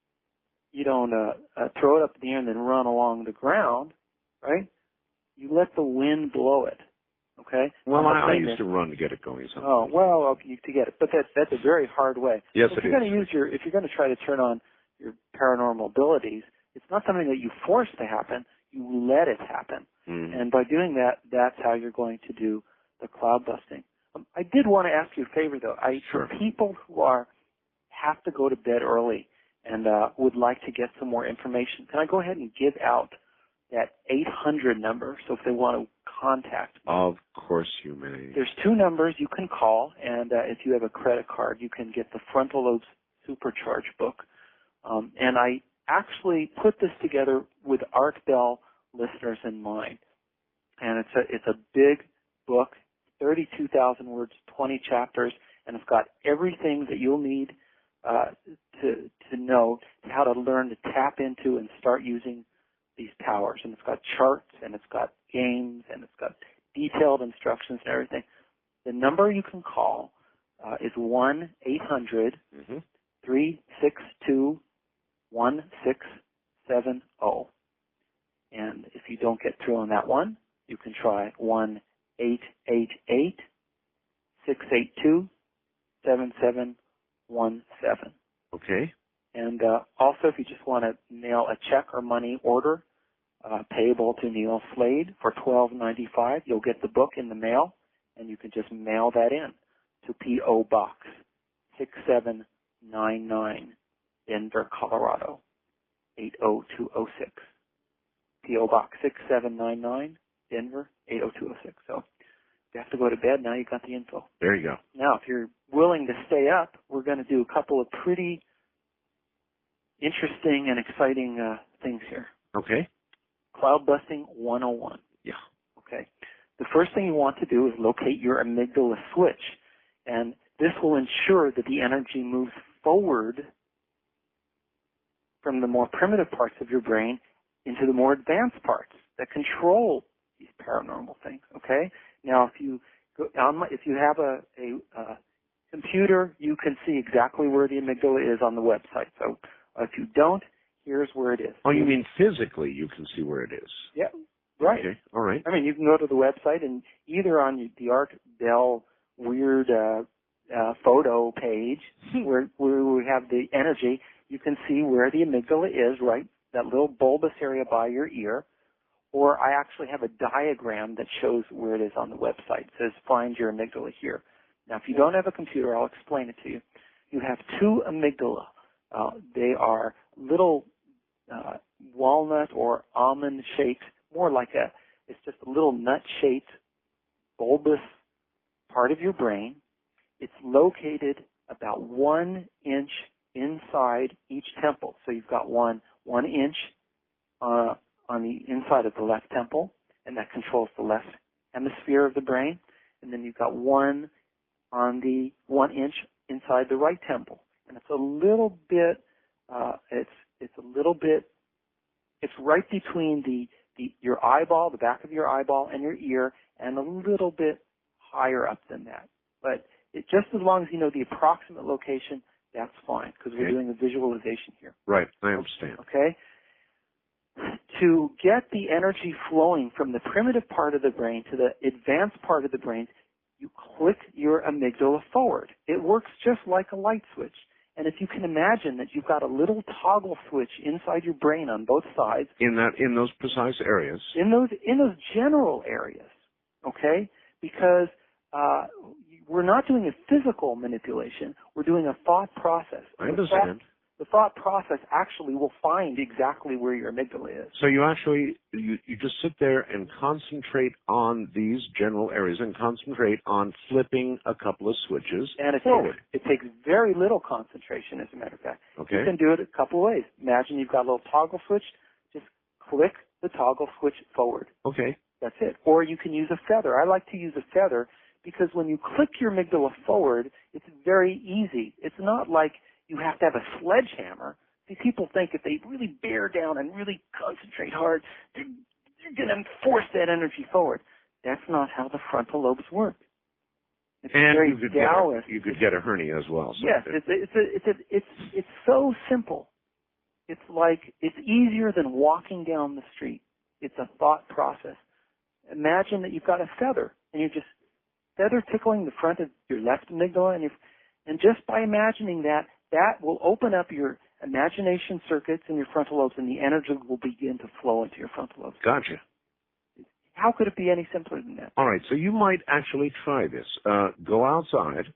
you don't uh, uh, throw it up in the air and then run along the ground, right? You let the wind blow it. Okay. Well, I, I used that, to run to get it going. Sometimes. Oh well, okay, to get it, but that's that's a very hard way. Yes, so if it you're is. going to use your if you're going to try to turn on your paranormal abilities, it's not something that you force to happen. You let it happen. Mm-hmm. And by doing that, that's how you're going to do the cloud busting. Um, I did want to ask you a favor, though. I, Sure. For people who are have to go to bed early and uh, would like to get some more information, can I go ahead and give out that eight hundred number? So if they want to contact me. Of course you may. There's two numbers you can call, and uh, if you have a credit card, you can get the Frontal Lobes Supercharge book. Um, and I actually put this together with Art Bell listeners in mind. And it's a it's a big book, thirty-two thousand words, twenty chapters, and it's got everything that you'll need uh, to to know how to learn to tap into and start using these powers. And it's got charts, and it's got games, and it's got detailed instructions and everything. The number you can call uh, is one eight hundred three six two one six seven zero. And if you don't get through on that one, you can try one eight eight eight six eight two seven seven one seven. Okay. And uh, also, if you just want to mail a check or money order uh, payable to Neil Slade for twelve ninety-five, you'll get the book in the mail, and you can just mail that in to P O Box six seven nine nine, Denver, Colorado eight oh two oh six. P O Box six seven nine nine, Denver eight oh two oh six. So if you have to go to bed, now you got the info. There you go. Now, if you're willing to stay up, we're going to do a couple of pretty interesting and exciting uh, things here. Okay. Cloud busting one oh one. Yeah. Okay. The first thing you want to do is locate your amygdala switch, and this will ensure that the energy moves forward from the more primitive parts of your brain into the more advanced parts that control these paranormal things. Okay. Now, if you go on, if you have a, a, a computer, you can see exactly where the amygdala is on the website. So if you don't, here's where it is. Oh, you mean physically you can see where it is? Yeah, right. Okay, all right. I mean, you can go to the website and either on the Art Bell weird uh, uh, photo page where, where we have the energy, you can see where the amygdala is, right, that little bulbous area by your ear. Or I actually have a diagram that shows where it is on the website. It says, find your amygdala here. Now, if you don't have a computer, I'll explain it to you. You have two amygdala. Uh, they are little uh, walnut or almond-shaped, more like a, it's just a little nut-shaped, bulbous part of your brain. It's located about one inch inside each temple. So you've got one one inch uh, on the inside of the left temple, and that controls the left hemisphere of the brain. And then you've got one on the one inch inside the right temple. And it's a little bit, uh, it's it's a little bit, it's right between the, the your eyeball, the back of your eyeball, and your ear, and a little bit higher up than that. But it, just as long as you know the approximate location, that's fine, because we're Okay. doing a visualization here. Right, I understand. Okay? To get the energy flowing from the primitive part of the brain to the advanced part of the brain, you click your amygdala forward. It works just like a light switch. And if you can imagine that you've got a little toggle switch inside your brain on both sides, In that, in those precise areas. in those in those general areas, okay? Because uh, we're not doing a physical manipulation, we're doing a thought process. I The understand. thought, the thought process actually will find exactly where your amygdala is. So you actually, you, you just sit there and concentrate on these general areas and concentrate on flipping a couple of switches and it forward. Takes, it takes very little concentration, as a matter of fact. Okay. You can do it a couple of ways. Imagine you've got a little toggle switch. Just click the toggle switch forward. Okay. That's it. Or you can use a feather. I like to use a feather because when you click your amygdala forward, it's very easy. It's not like you have to have a sledgehammer. See, people think if they really bear down and really concentrate hard, they're, they're going to force that energy forward. That's not how the frontal lobes work. It's and very you could, get a, Taoist. you could get a hernia as well. So yes, it's a, it's a, it's a, it's it's so simple. It's like it's easier than walking down the street. It's a thought process. Imagine that you've got a feather and you're just feather tickling the front of your left amygdala, and you and just by imagining that, that will open up your imagination circuits in your frontal lobes, and the energy will begin to flow into your frontal lobes. Gotcha. How could it be any simpler than that? All right, so you might actually try this. Uh, go outside,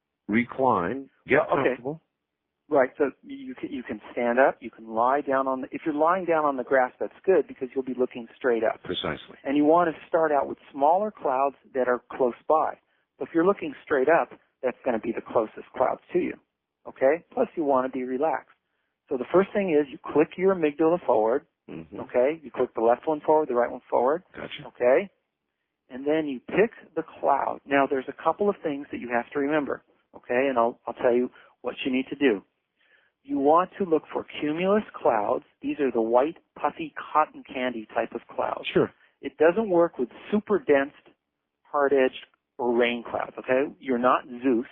recline, get Uh, okay. comfortable. Right, so you can, you can stand up, you can lie down on the, if you're lying down on the grass, that's good because you'll be looking straight up. Precisely. And you want to start out with smaller clouds that are close by. So if you're looking straight up, that's going to be the closest clouds to you. Okay? Plus you want to be relaxed. So the first thing is you click your amygdala forward. Mm-hmm. Okay? You click the left one forward, the right one forward. Gotcha. Okay? And then you pick the cloud. Now there's a couple of things that you have to remember. Okay? And I'll, I'll tell you what you need to do. You want to look for cumulus clouds. These are the white, puffy, cotton candy type of clouds. Sure. It doesn't work with super dense, hard-edged, or rain clouds, okay? You're not Zeus.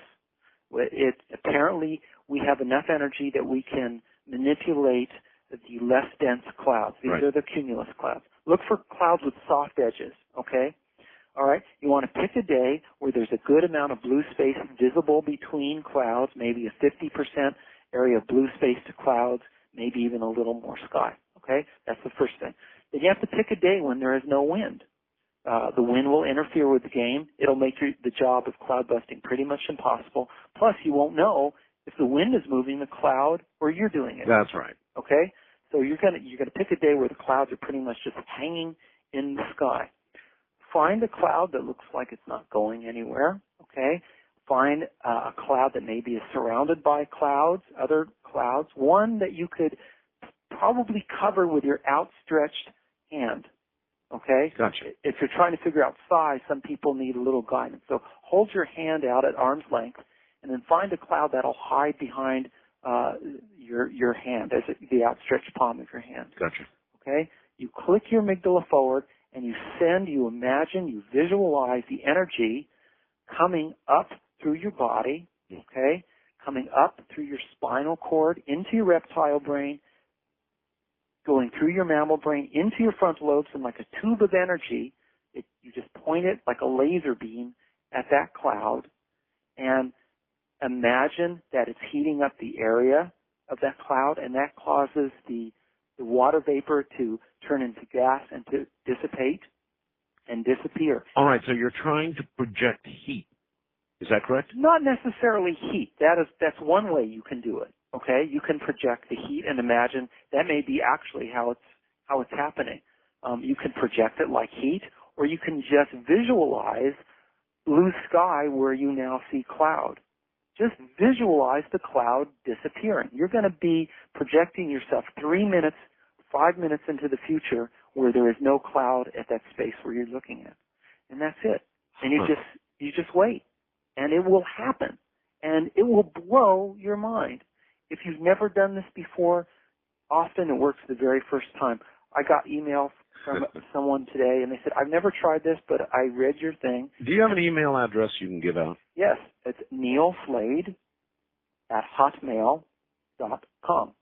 It, apparently, we have enough energy that we can manipulate the less dense clouds. These Right. are the cumulus clouds. Look for clouds with soft edges, okay? All right? You want to pick a day where there's a good amount of blue space visible between clouds, maybe a fifty percent area of blue space to clouds, maybe even a little more sky. Okay? That's the first thing. Then you have to pick a day when there is no wind. Uh, the wind will interfere with the game. It'll make your, the job of cloud busting pretty much impossible. Plus, you won't know if the wind is moving the cloud or you're doing it. That's right. Okay? So you're gonna you're gonna pick a day where the clouds are pretty much just hanging in the sky. Find a cloud that looks like it's not going anywhere. Okay? Find uh, a cloud that maybe is surrounded by clouds, other clouds, one that you could probably cover with your outstretched hand. Okay? Gotcha. If you're trying to figure out size, some people need a little guidance. So hold your hand out at arm's length and then find a cloud that'll hide behind uh, your your hand, as it, the outstretched palm of your hand. Gotcha. Okay? You click your amygdala forward and you send, you imagine, you visualize the energy coming up through your body, okay, coming up through your spinal cord, into your reptile brain, going through your mammal brain, into your frontal lobes, and like a tube of energy, it, you just point it like a laser beam at that cloud, and imagine that it's heating up the area of that cloud, and that causes the, the water vapor to turn into gas and to dissipate and disappear. All right, so you're trying to project heat. Is that correct? Not necessarily heat. That is, that's one way you can do it. Okay, you can project the heat and imagine that may be actually how it's how it's happening. Um, you can project it like heat, or you can just visualize blue sky where you now see cloud. Just visualize the cloud disappearing. You're going to be projecting yourself three minutes, five minutes into the future where there is no cloud at that space where you're looking at, and that's it. And you Huh. just you just wait. And it will happen. And it will blow your mind. If you've never done this before, often it works the very first time. I got email from someone today, and they said, I've never tried this, but I read your thing. Do you have an email address you can give out? Yes, it's Neil Slade at hotmail dot com.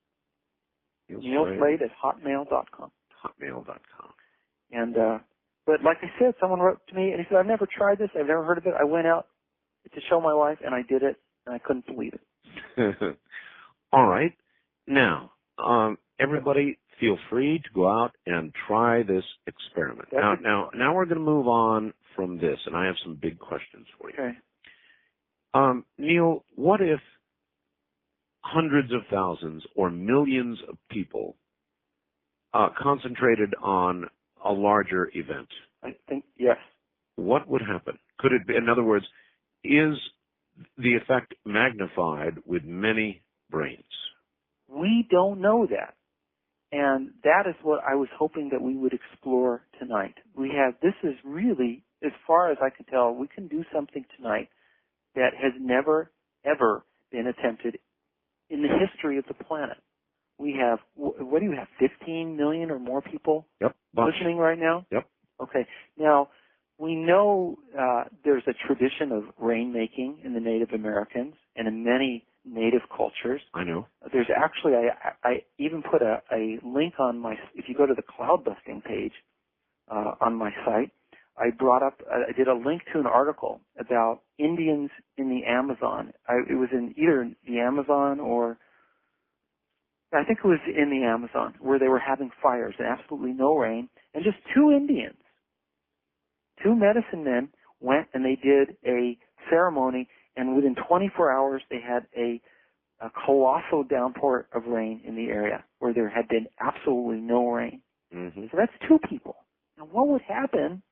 Neil Slade at hotmail dot com. hotmail dot com. And, uh, but like I said, someone wrote to me, and he said, I've never tried this. I've never heard of it. I went out to show my wife, and I did it, and I couldn't believe it. All right. Now, um, everybody feel free to go out and try this experiment. That's Now, a- now, now we're going to move on from this, and I have some big questions for you. Okay. Um, Neil, what if hundreds of thousands or millions of people uh, concentrated on a larger event, I think, yes. what would happen? Could it be, in other words, is the effect magnified with many brains? We don't know that. And that is what I was hoping that we would explore tonight. We have, this is really, as far as I can tell, we can do something tonight that has never, ever been attempted in the history of the planet. We have, what do you have, fifteen million or more people yep, bunch. listening right now? Yep. Okay. Now, we know uh, there's a tradition of rainmaking in the Native Americans and in many Native cultures. I know. There's actually, I, I even put a, a link on my, if you go to the cloud busting page uh, on my site, I brought up, I did a link to an article about Indians in the Amazon. I, it was in either the Amazon or, I think it was in the Amazon, where they were having fires and absolutely no rain, and just two Indians, two medicine men went and they did a ceremony, and within twenty-four hours they had a, a colossal downpour of rain in the area where there had been absolutely no rain. Mm-hmm. So that's two people. Now what would happen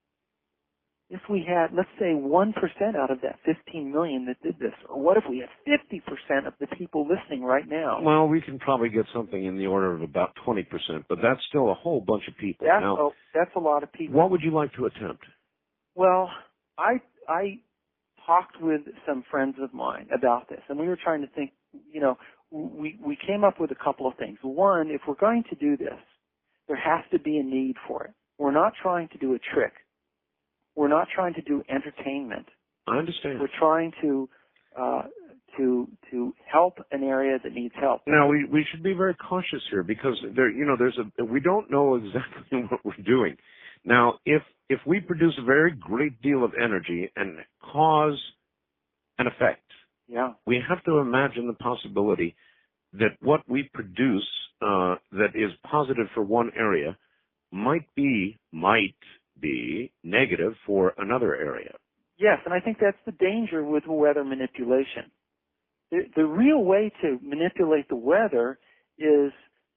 if we had, let's say, one percent out of that fifteen million that did this? Or what if we had fifty percent of the people listening right now? Well, we can probably get something in the order of about twenty percent, but that's still a whole bunch of people. That's, now, a, that's a lot of people. what would you like to attempt? Well, I, I talked with some friends of mine about this, and we were trying to think, you know, we, we came up with a couple of things. One, if we're going to do this, there has to be a need for it. We're not trying to do a trick. We're not trying to do entertainment. I understand. We're trying to uh, to to help an area that needs help. Now we we should be very cautious here because there you know there's a we don't know exactly what we're doing. Now if if we produce a very great deal of energy and cause an effect, yeah, we have to imagine the possibility that what we produce uh, that is positive for one area might be might be negative for another area. Yes, and I think that's the danger with weather manipulation. The, the real way to manipulate the weather is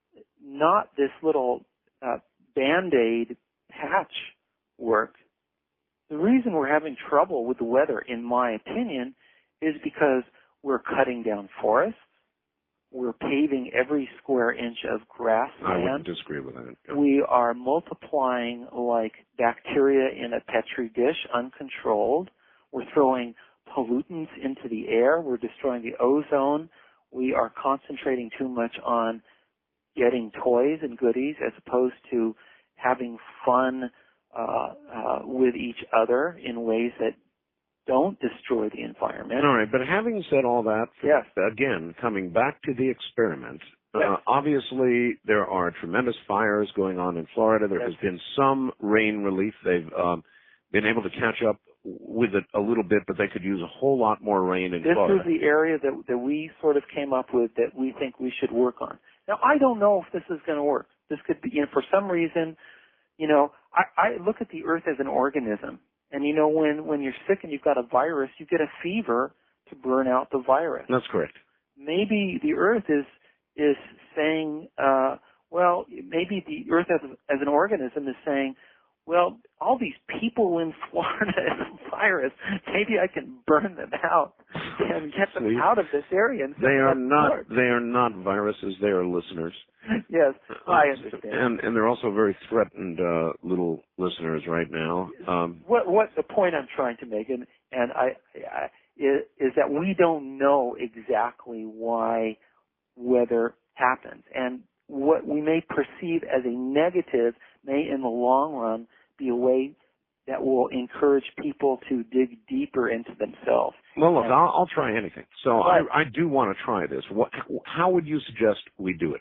not this little uh, Band-Aid patch work. The reason we're having trouble with the weather, in my opinion, is because we're cutting down forests. We're paving every square inch of grassland. I wouldn't disagree with that. Yeah. We are multiplying like bacteria in a petri dish, uncontrolled. We're throwing pollutants into the air. We're destroying the ozone. We are concentrating too much on getting toys and goodies as opposed to having fun uh, uh, with each other in ways that don't destroy the environment. All right, but having said all that, yes. again, coming back to the experiment, yes. uh, obviously there are tremendous fires going on in Florida. There yes. has been some rain relief. They've um, been able to catch up with it a little bit, but they could use a whole lot more rain in this Florida. This is the area that, that we sort of came up with that we think we should work on. Now, I don't know if this is going to work. This could be, you know, for some reason, you know, I, I look at the Earth as an organism. And, you know, when, when you're sick and you've got a virus, you get a fever to burn out the virus. That's correct. Maybe the Earth is is saying, uh, well, maybe the Earth as, as an organism is saying, well, all these people in Florida have a virus. Maybe I can burn them out and get them Sleep. out of this area. And they are not. Florida. They are not viruses. They are listeners. Yes, I understand. And and they're also very threatened uh, little listeners right now. Um, what what the point I'm trying to make, and and I, I is, is that we don't know exactly why weather happens, and what we may perceive as a negative may, in the long run, be a way that will encourage people to dig deeper into themselves. Well, look, and, I'll, I'll try anything. So but, I, I do want to try this. What, how would you suggest we do it?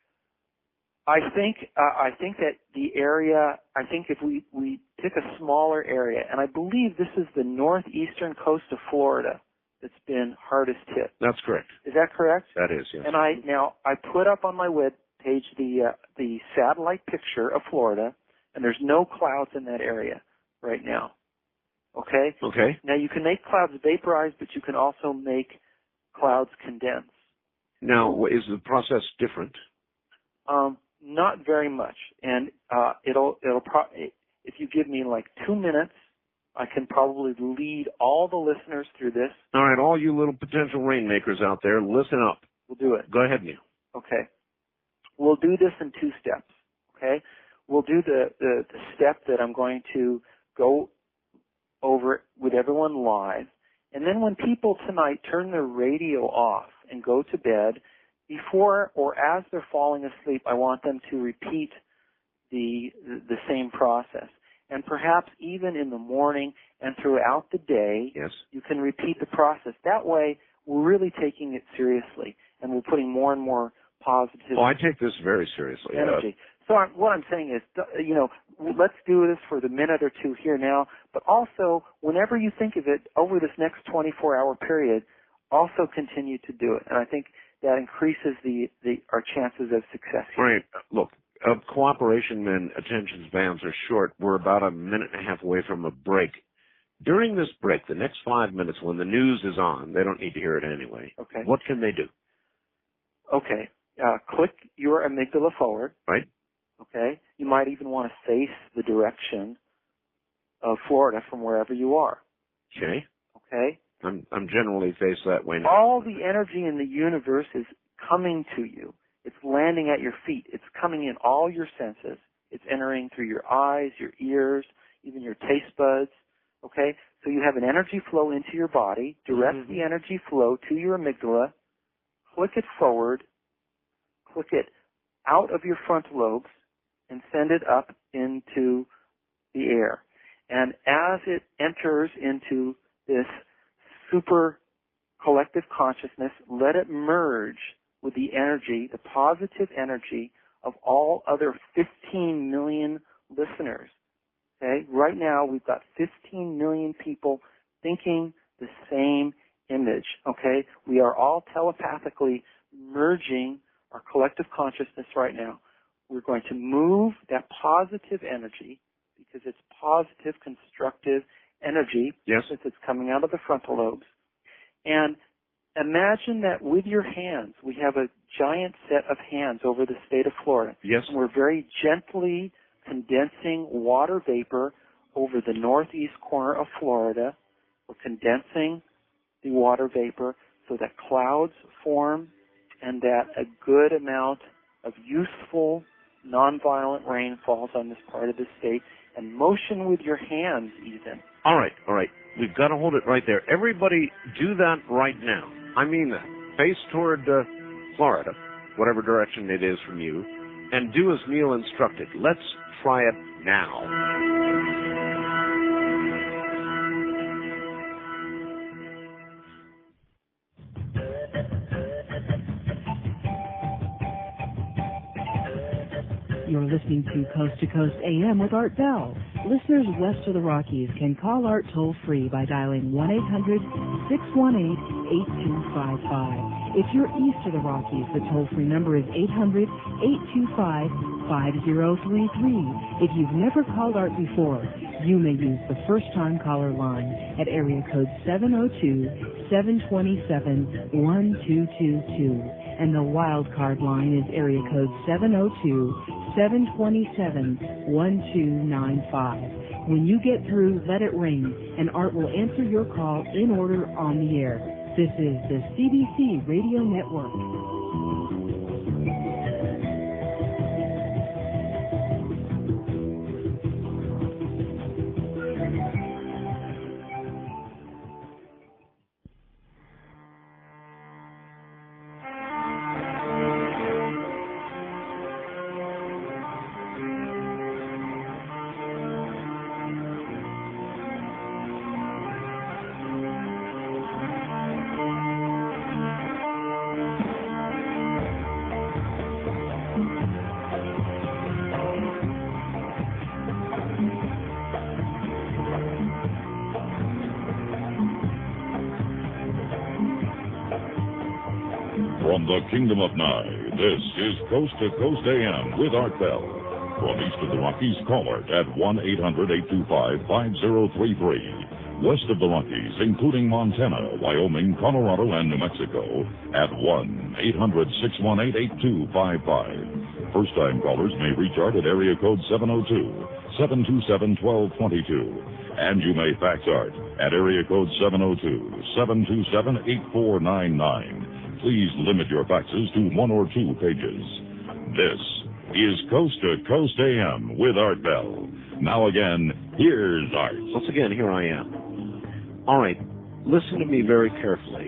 I think uh, I think that the area. I think if we we pick a smaller area, and I believe this is the northeastern coast of Florida that's been hardest hit. That's correct. Is that correct? That is, yes. And I now I put up on my web page the uh, the satellite picture of Florida, and there's no clouds in that area right now. Okay? Okay. Now you can make clouds vaporize, but you can also make clouds condense. Now, wh- is the process different? Um, not very much, and uh, it'll it'll pro- if you give me like two minutes, I can probably lead all the listeners through this. All right, all you little potential rainmakers out there, listen up. We'll do it. Go ahead, Neil. Okay. We'll do this in two steps. Okay. We'll do the, the, the step that I'm going to go over with everyone live. And then when people tonight turn their radio off and go to bed, before or as they're falling asleep, I want them to repeat the, the same process. And perhaps even in the morning and throughout the day, yes, you can repeat the process. That way, we're really taking it seriously, and we're putting more and more positive Oh, I take this very seriously. energy. So I'm, what I'm saying is, you know, let's do this for the minute or two here now, but also whenever you think of it over this next twenty-four hour period, also continue to do it. And I think that increases the, the our chances of success here. All right, look, uh, cooperation men attention spans are short. We're about a minute and a half away from a break. During this break, the next five minutes when the news is on, they don't need to hear it anyway. Okay. What can they do? Okay. Uh, click your amygdala forward. Right. Okay. You might even want to face the direction of Florida from wherever you are. Okay. Okay. I'm I'm generally faced that way now. All the energy in the universe is coming to you. It's landing at your feet. It's coming in all your senses. It's entering through your eyes, your ears, even your taste buds. Okay? So you have an energy flow into your body. Direct mm-hmm. the energy flow to your amygdala. Click it forward. Click it out of your frontal lobes and send it up into the air. And as it enters into this super collective consciousness, let it merge with the energy, the positive energy of all other fifteen million listeners. Okay? Right now, we've got fifteen million people thinking the same image. Okay? We are all telepathically merging our collective consciousness right now. We're going to move that positive energy because it's positive, constructive energy yes. since it's coming out of the frontal lobes. And imagine that with your hands, we have a giant set of hands over the state of Florida. Yes. And we're very gently condensing water vapor over the northeast corner of Florida. We're condensing the water vapor so that clouds form and that a good amount of useful, nonviolent rain falls on this part of the state. And motion with your hands even. All right, all right. We've got to hold it right there. Everybody do that right now. I mean that. Face toward uh, Florida, whatever direction it is from you, and do as Neil instructed. Let's try it now. You're listening to Coast to Coast A M with Art Bell. Listeners west of the Rockies can call Art toll-free by dialing one eight hundred, six one eight, eight two five five. If you're east of the Rockies, the toll-free number is eight hundred, eight two five, five zero three three. If you've never called Art before, you may use the first-time caller line at area code seven oh two, seven two seven, one two two two. And the wild card line is area code seven oh two, seven two seven, one two nine five. When you get through, let it ring, and Art will answer your call in order on the air. This is the C B C Radio Network. From the Kingdom of Nye, this is Coast to Coast A M with Art Bell. From east of the Rockies, call Art at one eight hundred, eight two five, five zero three three. west of the Rockies, including Montana, Wyoming, Colorado, and New Mexico, at one eight hundred six one eight eight two five five. First-time callers may reach Art at area code seven oh two, seven two seven, one two two two. And you may fax Art at area code seven oh two, seven two seven, eight four nine nine. Please limit your faxes to one or two pages. This is Coast to Coast A M with Art Bell. Now again, here's Art. Once again, here I am. All right, listen to me very carefully.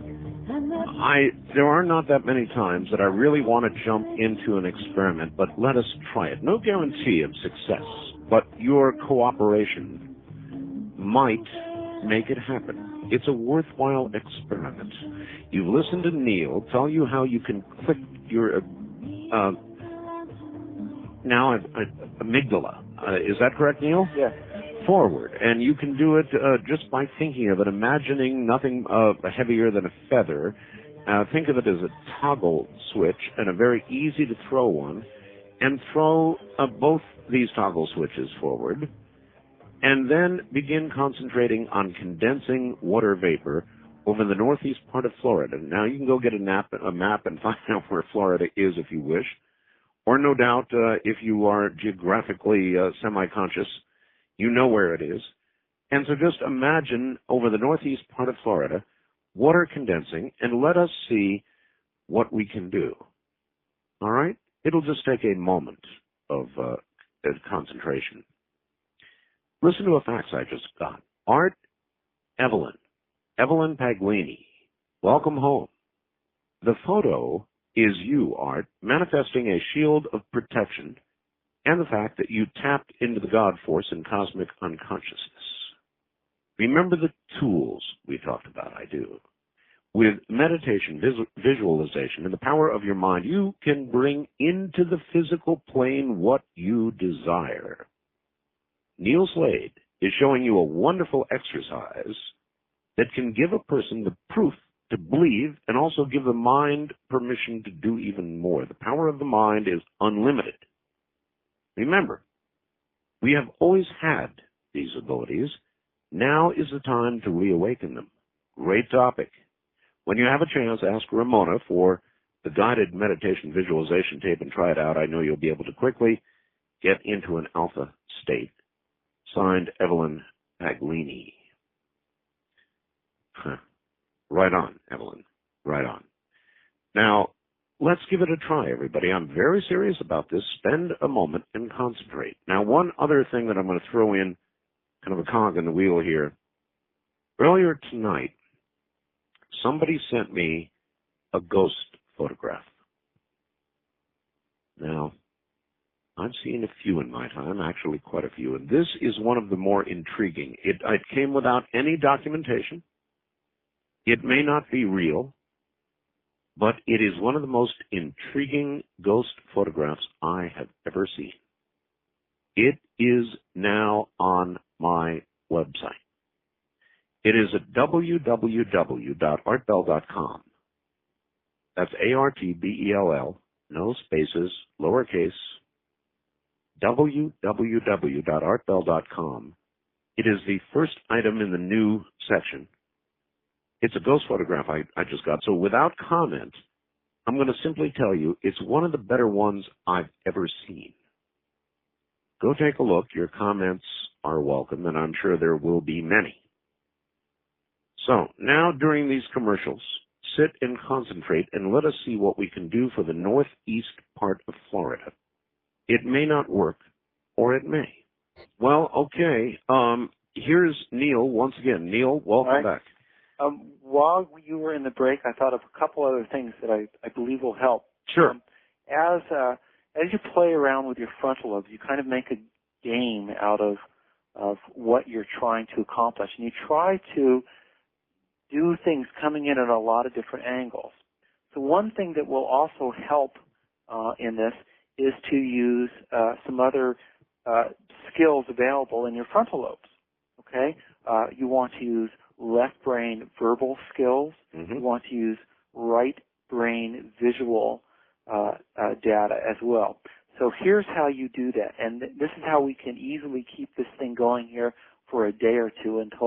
I there are not that many times that I really want to jump into an experiment, but let us try it. No guarantee of success, but your cooperation might make it happen. It's a worthwhile experiment. You've listened to Neil tell you how you can click your uh, now uh, amygdala. Uh, is that correct, Neil? Yes. Forward, and you can do it uh, just by thinking of it, imagining nothing uh, heavier than a feather. Uh, think of it as a toggle switch, and a very easy to throw one, and throw uh, both these toggle switches forward, and then begin concentrating on condensing water vapor over the northeast part of Florida. Now, you can go get a, nap, a map and find out where Florida is if you wish, or no doubt, uh, if you are geographically uh, semi-conscious, you know where it is. And so just imagine over the northeast part of Florida, water condensing, and let us see what we can do. All right? It'll just take a moment of uh, concentration. Listen to a fax I just got. Art, Evelyn, Evelyn Paglini, welcome home. The photo is you, Art, manifesting a shield of protection and the fact that you tapped into the God force and cosmic unconsciousness. Remember the tools we talked about, I do. With meditation, vis- visualization, and the power of your mind, you can bring into the physical plane what you desire. Neil Slade is showing you a wonderful exercise that can give a person the proof to believe and also give the mind permission to do even more. The power of the mind is unlimited. Remember, we have always had these abilities. Now is the time to reawaken them. Great topic. When you have a chance, ask Ramona for the guided meditation visualization tape and try it out. I know you'll be able to quickly get into an alpha state. Signed, Evelyn Paglini. Huh. Right on, Evelyn. Right on. Now, let's give it a try, everybody. I'm very serious about this. Spend a moment and concentrate. Now, one other thing that I'm going to throw in, kind of a cog in the wheel here. Earlier tonight, somebody sent me a ghost photograph. Now, I've seen a few in my time, actually quite a few, and this is one of the more intriguing. It, it came without any documentation. It may not be real, but it is one of the most intriguing ghost photographs I have ever seen. It is now on my website. It is at w w w dot art bell dot com. That's A R T B E L L, no spaces, lowercase, w w w dot art bell dot com. It is the first item in the new section. It's a ghost photograph I, I just got. So without comment, I'm going to simply tell you it's one of the better ones I've ever seen. Go take a look. Your comments are welcome, and I'm sure there will be many. So now during these commercials, sit and concentrate and let us see what we can do for the northeast part of Florida. It may not work, or it may. Well, okay. Um, here's Neil once again. Neil, welcome All right. back. Um, while you were in the break, I thought of a couple other things that I, I believe will help. Sure. Um, as uh, as you play around with your frontal lobes, you kind of make a game out of of what you're trying to accomplish, and you try to do things coming in at a lot of different angles. So one thing that will also help uh, in this is to use uh, some other uh, skills available in your frontal lobes. Okay, uh, you want to use left brain verbal skills. Mm-hmm. You want to use right brain visual uh, uh, data as well. So here's how you do that, and th- this is how we can easily keep this thing going here for a day or two until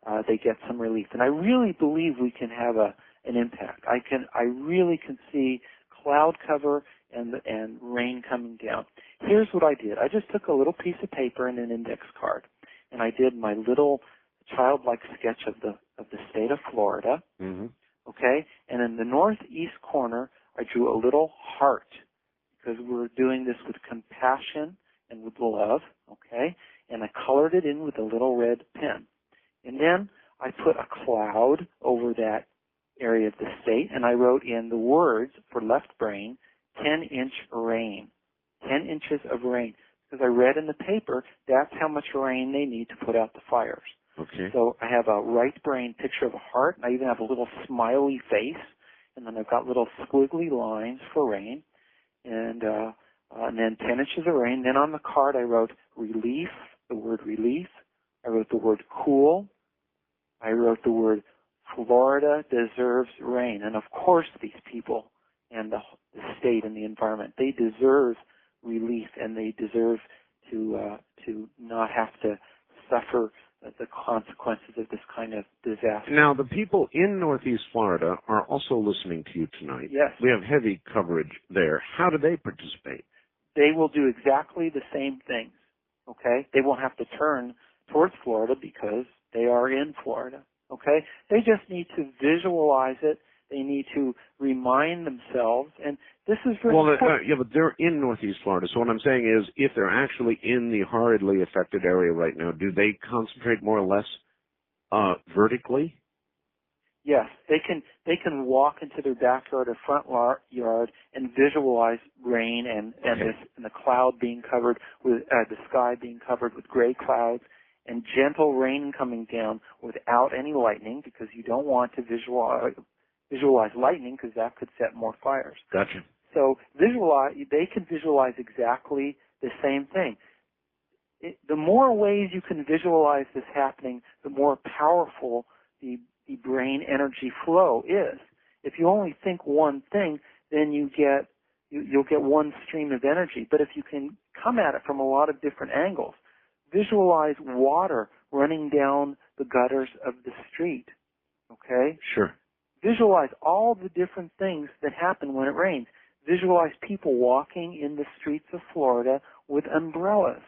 uh, they get some relief. And I really believe we can have a an impact. I can, I really can see cloud cover and and rain coming down. Here's what I did. I just took a little piece of paper and an index card, and I did my little childlike sketch of the of the state of Florida. Mm-hmm. Okay, and in the northeast corner, I drew a little heart because we're doing this with compassion and with love. Okay, and I colored it in with a little red pen, and then I put a cloud over that area of the state, and I wrote in the words for left brain, ten inch rain, ten inches of rain, because I read in the paper that's how much rain they need to put out the fires. Okay. So I have a right brain picture of a heart, and I even have a little smiley face, and then I've got little squiggly lines for rain, and uh, uh, and then ten inches of rain. Then on the card I wrote relief, the word relief. I wrote the word cool. I wrote the word Florida deserves rain. And of course these people and the, the state and the environment, they deserve relief, and they deserve to uh, to not have to suffer the consequences of this kind of disaster. Now, the people in Northeast Florida are also listening to you tonight. Yes. We have heavy coverage there. How do they participate? They will do exactly the same things, okay? They won't have to turn towards Florida because they are in Florida, okay? They just need to visualize it. They need to remind themselves, and this is very well, important. uh, yeah, but they're in Northeast Florida. So what I'm saying is, if they're actually in the horridly affected area right now, do they concentrate more or less uh, vertically? Yes, they can. They can walk into their backyard or front lar- yard and visualize rain and and, Okay. this, and the cloud being covered with uh, the sky being covered with gray clouds and gentle rain coming down without any lightning, because you don't want to visualize visualize lightning because that could set more fires. Gotcha. So visualize. They can visualize exactly the same thing. It, the more ways you can visualize this happening, the more powerful the the brain energy flow is. If you only think one thing, then you get you, you'll get one stream of energy. But if you can come at it from a lot of different angles, visualize water running down the gutters of the street. Okay? Sure. Visualize all the different things that happen when it rains. Visualize people walking in the streets of Florida with umbrellas.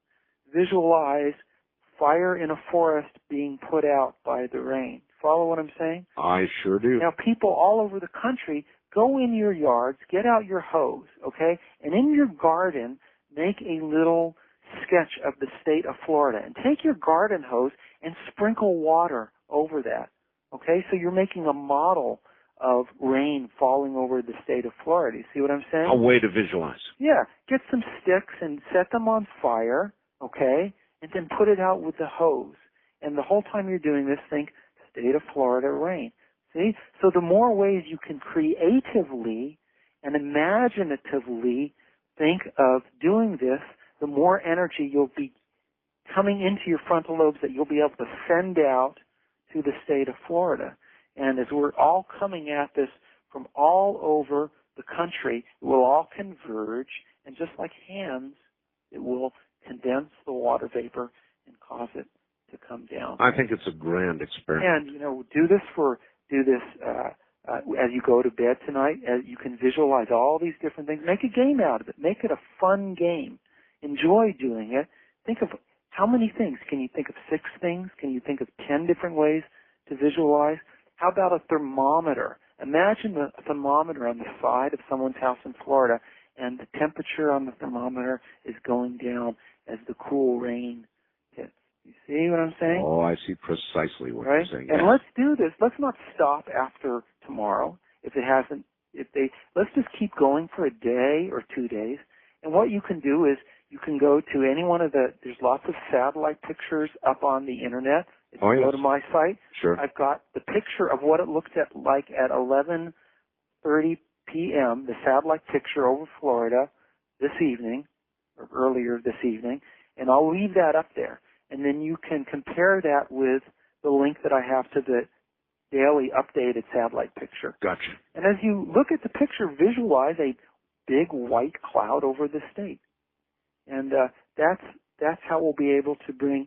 Visualize fire in a forest being put out by the rain. Follow what I'm saying? I sure do. Now, people all over the country, go in your yards, get out your hose, okay, and in your garden, make a little sketch of the state of Florida. And take your garden hose and sprinkle water over that, okay? So you're making a model of rain falling over the state of Florida. You see what I'm saying? A way to visualize. Yeah. Get some sticks and set them on fire, okay, and then put it out with the hose. And the whole time you're doing this, think, state of Florida rain. See? So the more ways you can creatively and imaginatively think of doing this, the more energy you'll be coming into your frontal lobes that you'll be able to send out to the state of Florida. And as we're all coming at this from all over the country, it will all converge, and just like hands, it will condense the water vapor and cause it to come down. I think it's a grand experiment. And, you know, do this for, do this uh, uh, as you go to bed tonight. As you can visualize all these different things. Make a game out of it. Make it a fun game. Enjoy doing it. Think of how many things. Can you think of six things? Can you think of ten different ways to visualize? How about a thermometer? Imagine a thermometer on the side of someone's house in Florida, and the temperature on the thermometer is going down as the cool rain hits. You see what I'm saying? Oh, I see precisely what Right? you're saying. And Yes. let's do this. Let's not stop after tomorrow if it hasn't, if they, let's just keep going for a day or two days. And what you can do is you can go to any one of the, there's lots of satellite pictures up on the internet. If Oh, you yes. go to my site, Sure. I've got the picture of what it looked at like at eleven thirty p.m., the satellite picture over Florida this evening, or earlier this evening, and I'll leave that up there. And then you can compare that with the link that I have to the daily updated satellite picture. Gotcha. And as you look at the picture, visualize a big white cloud over the state. And uh, that's that's how we'll be able to bring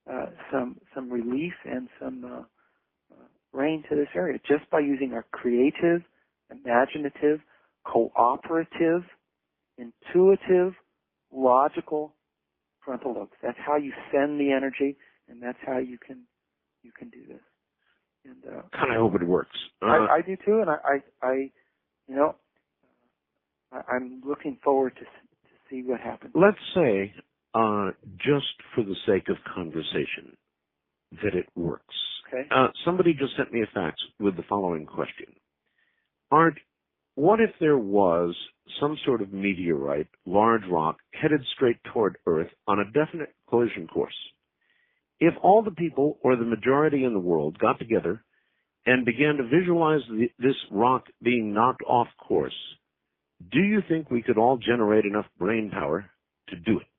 uh, some some relief and some uh, uh, rain to this area just by using our creative, imaginative, cooperative, intuitive, logical frontal lobes. That's how you send the energy, and that's how you can you can do this. And uh, kind of hope it works. Uh, I, I do too, and I, I, I you know, I, I'm looking forward to to see what happens. Let's say, uh, just for the sake of conversation, that it works. Okay. Uh, somebody just sent me a fax with the following question. Art, what if there was some sort of meteorite, large rock, headed straight toward Earth on a definite collision course? If all the people, or the majority in the world, got together and began to visualize the, this rock being knocked off course, do you think we could all generate enough brain power to do it?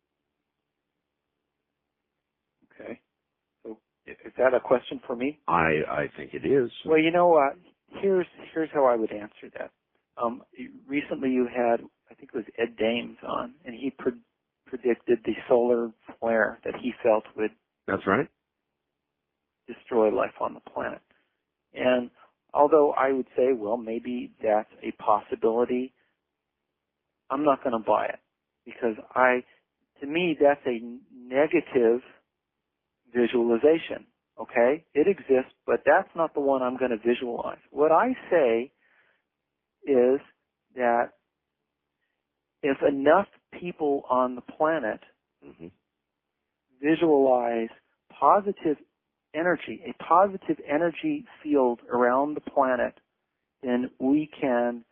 Okay. So is that a question for me? I, I think it is. Well, you know, uh, here's here's how I would answer that. Um, recently, you had, I think it was Ed Dames on, and he pre- predicted the solar flare that he felt would That's right. destroy life on the planet. And although I would say, well, maybe that's a possibility, I'm not going to buy it because I, to me, that's a negative visualization. Okay, it exists, but that's not the one I'm going to visualize. What I say is that if enough people on the planet mm-hmm. visualize positive energy, a positive energy field around the planet, then we can,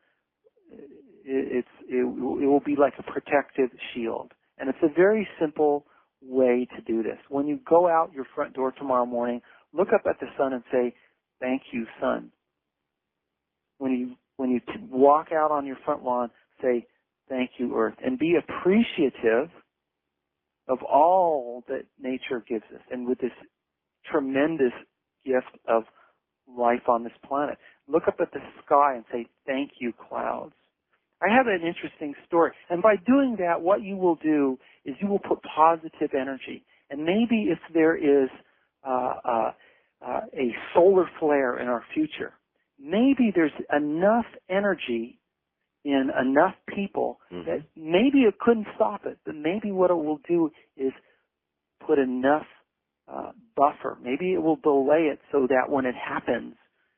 it's, it, it will be like a protective shield. And it's a very simple way to do this. When you go out your front door tomorrow morning, look up at the sun and say, "Thank you, sun." When you when you t- walk out on your front lawn, say, "Thank you, earth," and be appreciative of all that nature gives us, and with this tremendous gift of life on this planet. Look up at the sky and say, "Thank you, clouds." I have an interesting story. And by doing that, what you will do is you will put positive energy. And maybe if there is uh, uh, uh, a solar flare in our future, maybe there's enough energy in enough people mm-hmm. that maybe it couldn't stop it, but maybe what it will do is put enough uh, buffer. Maybe it will delay it so that when it happens,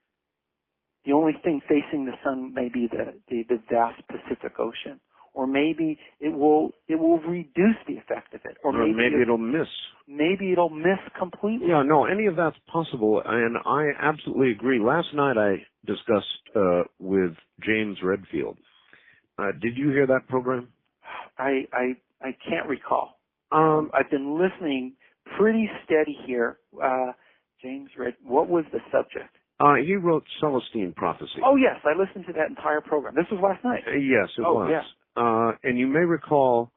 the only thing facing the sun may be the, the, the vast Pacific Ocean, or maybe it will it will reduce the effect of it, or, or maybe, maybe it, it'll miss. Maybe it'll miss completely. Yeah, no, any of that's possible, and I absolutely agree. Last night I discussed uh, with James Redfield. Uh, did you hear that program? I I I can't recall. Um, I've been listening pretty steady here. Uh, James Red, what was the subject? Uh, he wrote Celestine Prophecy. Oh, yes, I listened to that entire program. This was last night. Uh, yes, it oh, was. Yeah. Uh, and you may recall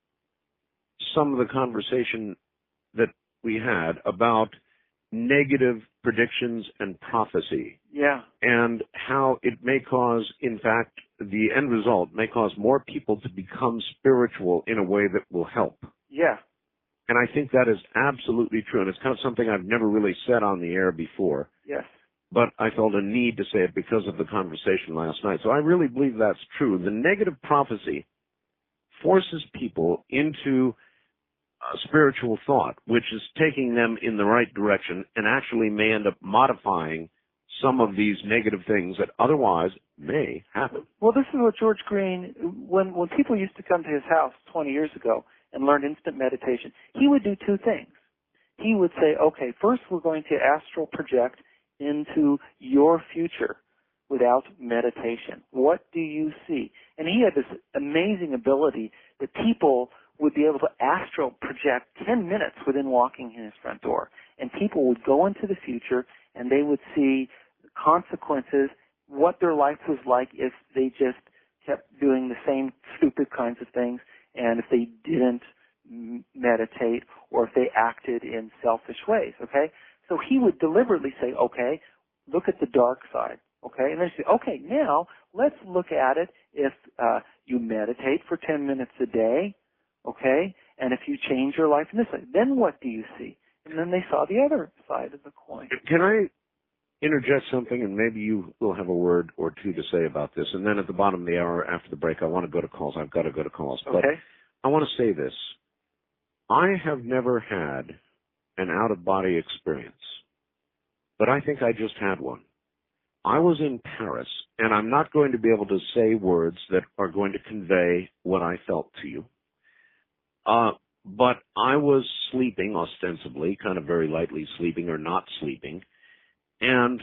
some of the conversation that we had about negative predictions and prophecy. Yeah. And how it may cause, in fact, the end result may cause more people to become spiritual in a way that will help. Yeah. And I think that is absolutely true. And it's kind of something I've never really said on the air before. Yes. But I felt a need to say it because of the conversation last night. So I really believe that's true. The negative prophecy forces people into uh, spiritual thought, which is taking them in the right direction and actually may end up modifying some of these negative things that otherwise may happen. Well, this is what George Green, when, when people used to come to his house twenty years ago and learn instant meditation, he would do two things. He would say, okay, first we're going to astral project into your future without meditation. What do you see? And he had this amazing ability that people would be able to astral project ten minutes within walking in his front door. And people would go into the future and they would see consequences, what their life was like if they just kept doing the same stupid kinds of things, and if they didn't meditate, or if they acted in selfish ways, okay? So he would deliberately say, okay, look at the dark side, okay? And then say, okay, now let's look at it if uh, you meditate for ten minutes a day, okay? And if you change your life in this way, then what do you see? and then they saw the other side of the coin. Can I interject something, and maybe you will have a word or two to say about this, and then at the bottom of the hour after the break, I want to go to calls. I've got to go to calls. Okay. But I want to say this. I have never had an out-of-body experience, but I think I just had one. I was in Paris, and I'm not going to be able to say words that are going to convey what I felt to you. Uh, but I was sleeping, ostensibly, kind of very lightly sleeping or not sleeping, and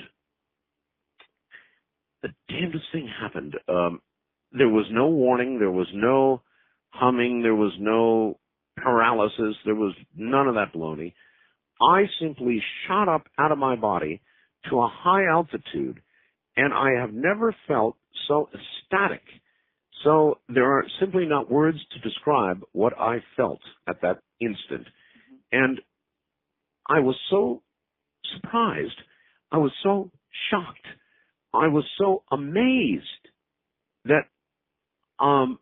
the damnedest thing happened. Um, there was no warning. There was no humming. There was no paralysis. There was none of that baloney. I simply shot up out of my body to a high altitude, and I have never felt so ecstatic. So there are simply not words to describe what I felt at that instant. And I was so surprised. I was so shocked. I was so amazed that um,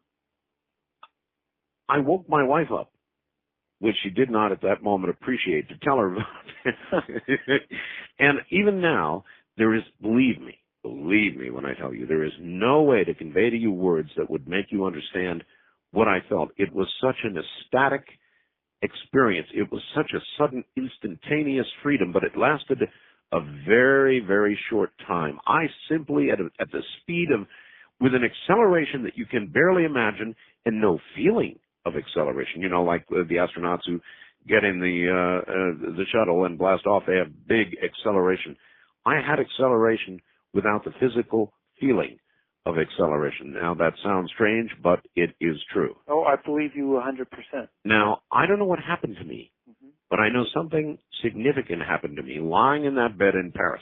I woke my wife up, which she did not at that moment appreciate, to tell her about it. And even now, there is, believe me, believe me when I tell you, there is no way to convey to you words that would make you understand what I felt. It was such an ecstatic experience. It was such a sudden, instantaneous freedom, but it lasted a very, very short time. I simply, at, a, at the speed of, with an acceleration that you can barely imagine, and no feeling of acceleration. You know, like uh, the astronauts who get in the uh, uh, the shuttle and blast off, they have big acceleration. I had acceleration without the physical feeling of acceleration. Now, that sounds strange, but it is true. Oh, I believe you one hundred percent. Now, I don't know what happened to me, mm-hmm. but I know something significant happened to me lying in that bed in Paris.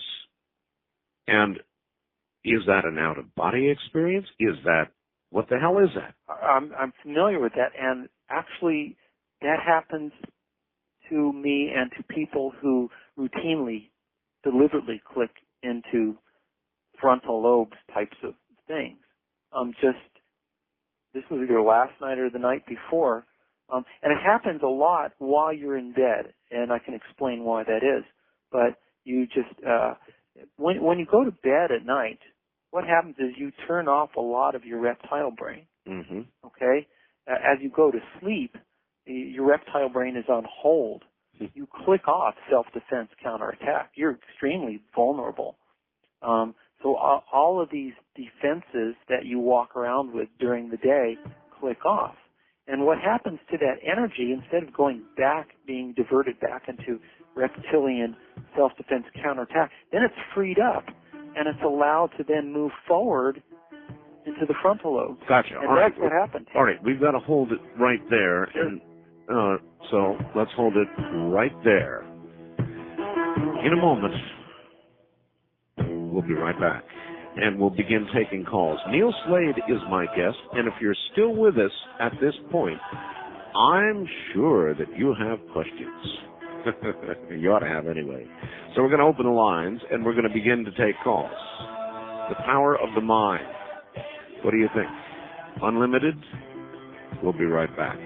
And is that an out-of-body experience? Is that, what the hell is that? I'm, I'm familiar with that, and actually that happens to me and to people who routinely, deliberately click into frontal lobes types of things. Um, just, this was either last night or the night before, um, and it happens a lot while you're in bed, and I can explain why that is. But you just, uh, when, when you go to bed at night, what happens is you turn off a lot of your reptile brain, mm-hmm. okay? Uh, as you go to sleep, your reptile brain is on hold. You click off self-defense, counterattack. You're extremely vulnerable. Um, so all, all of these defenses that you walk around with during the day click off. And what happens to that energy, instead of going back, being diverted back into reptilian self-defense, counterattack, then it's freed up, and it's allowed to then move forward into the frontal lobe. Gotcha. And all that's right. what happened. All right, we've got to hold it right there. Sure. And uh, so let's hold it right there. In a moment, we'll be right back, and we'll begin taking calls. Neil Slade is my guest, and if you're still with us at this point, I'm sure that you have questions. You ought to have anyway. So we're going to open the lines, and we're going to begin to take calls. The power of the mind. What do you think? Unlimited? We'll be right back.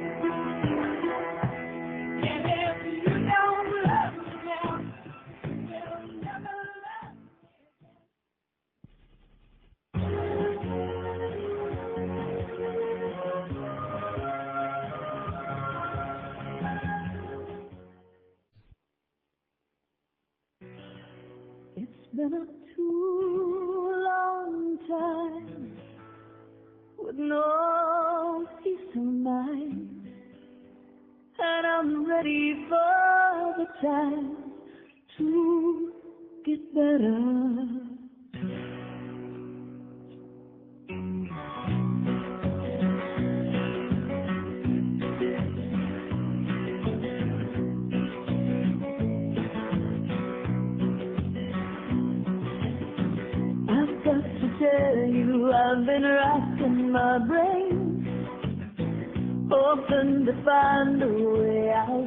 It's been a too long time with no peace of mind, and I'm ready for the time to get better. Tell you I've been racking my brain, hoping to find a way out.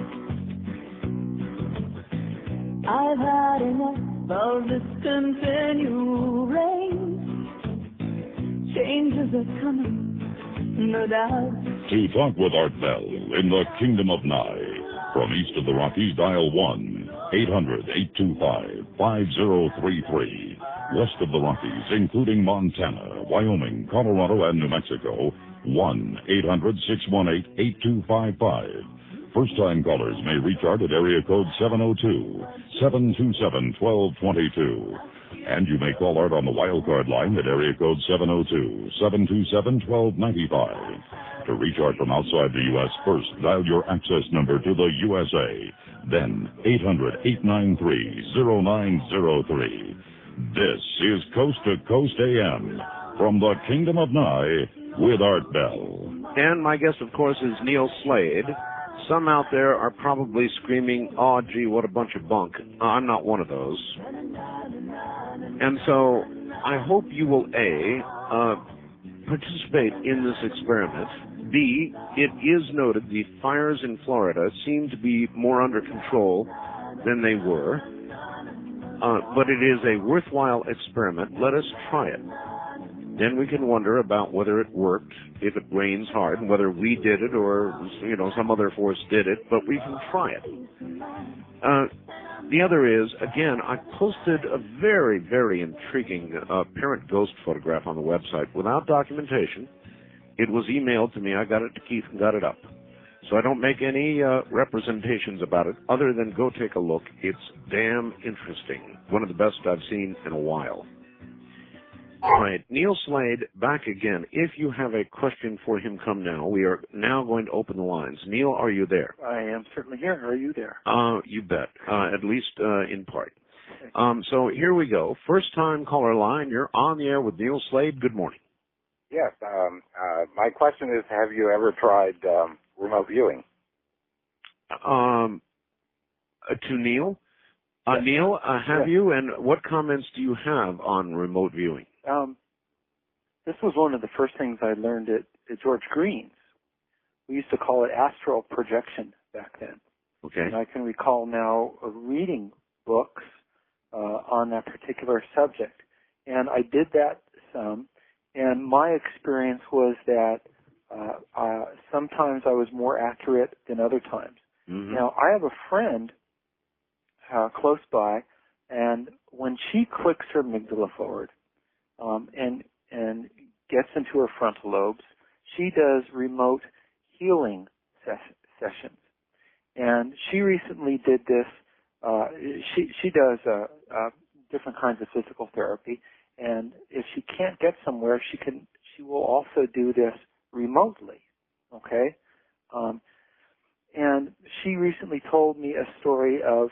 I've had enough of this continual rain. Changes are coming, no doubt. To talk with Art Bell in the Kingdom of Nye. From east of the Rockies, dial one eight hundred, eight two five, five zero three three. West of the Rockies, including Montana, Wyoming, Colorado, and New Mexico, one eight hundred, six one eight, eight two five five. First-time callers may recharge at area code seven oh two, seven two seven, one two two two. And you may call Art on the wildcard line at area code seven oh two, seven two seven, one two nine five. To reach Art from outside the U S, first dial your access number to the U S A. Then eight hundred, eight nine three, oh nine oh three. This is Coast to Coast A M from the Kingdom of Nye with Art Bell. And my guest, of course, is Neil Slade. Some out there are probably screaming, oh, gee, what a bunch of bunk. I'm not one of those. And so I hope you will, A, uh, participate in this experiment. B, it is noted the fires in Florida seem to be more under control than they were. Uh, but it is a worthwhile experiment. Let us try it. Then we can wonder about whether it worked, if it rains hard, and whether we did it or, you know, some other force did it, but we can try it. Uh, the other is, again, I posted a very, very intriguing uh, parent ghost photograph on the website without documentation. It was emailed to me. I got it to Keith and got it up. So I don't make any uh, representations about it other than go take a look. It's damn interesting. One of the best I've seen in a while. All right, Neil Slade back again. If you have a question for him, come now. We are now going to open the lines. Neil, are you there? I am certainly here. Are you there? Uh, you bet, uh, at least uh, in part. Um, so here we go. First time caller line. You're on the air with Neil Slade. Good morning. Yes. Um, uh, my question is, have you ever tried um, remote viewing? Um, uh, to Neil? Uh, yes. Neil, uh, have yes. you? And what comments do you have on remote viewing? Um, this was one of the first things I learned at, at George Green's. We used to call it astral projection back then. Okay. And I can recall now uh, reading books uh, on that particular subject. And I did that some, and my experience was that uh, uh, sometimes I was more accurate than other times. Mm-hmm. Now, I have a friend uh, close by, and when she clicks her amygdala forward, Um, and and gets into her frontal lobes, she does remote healing ses- sessions. And she recently did this. Uh, she she does uh, uh, different kinds of physical therapy, and if she can't get somewhere, she can she will also do this remotely. Okay, um, and she recently told me a story of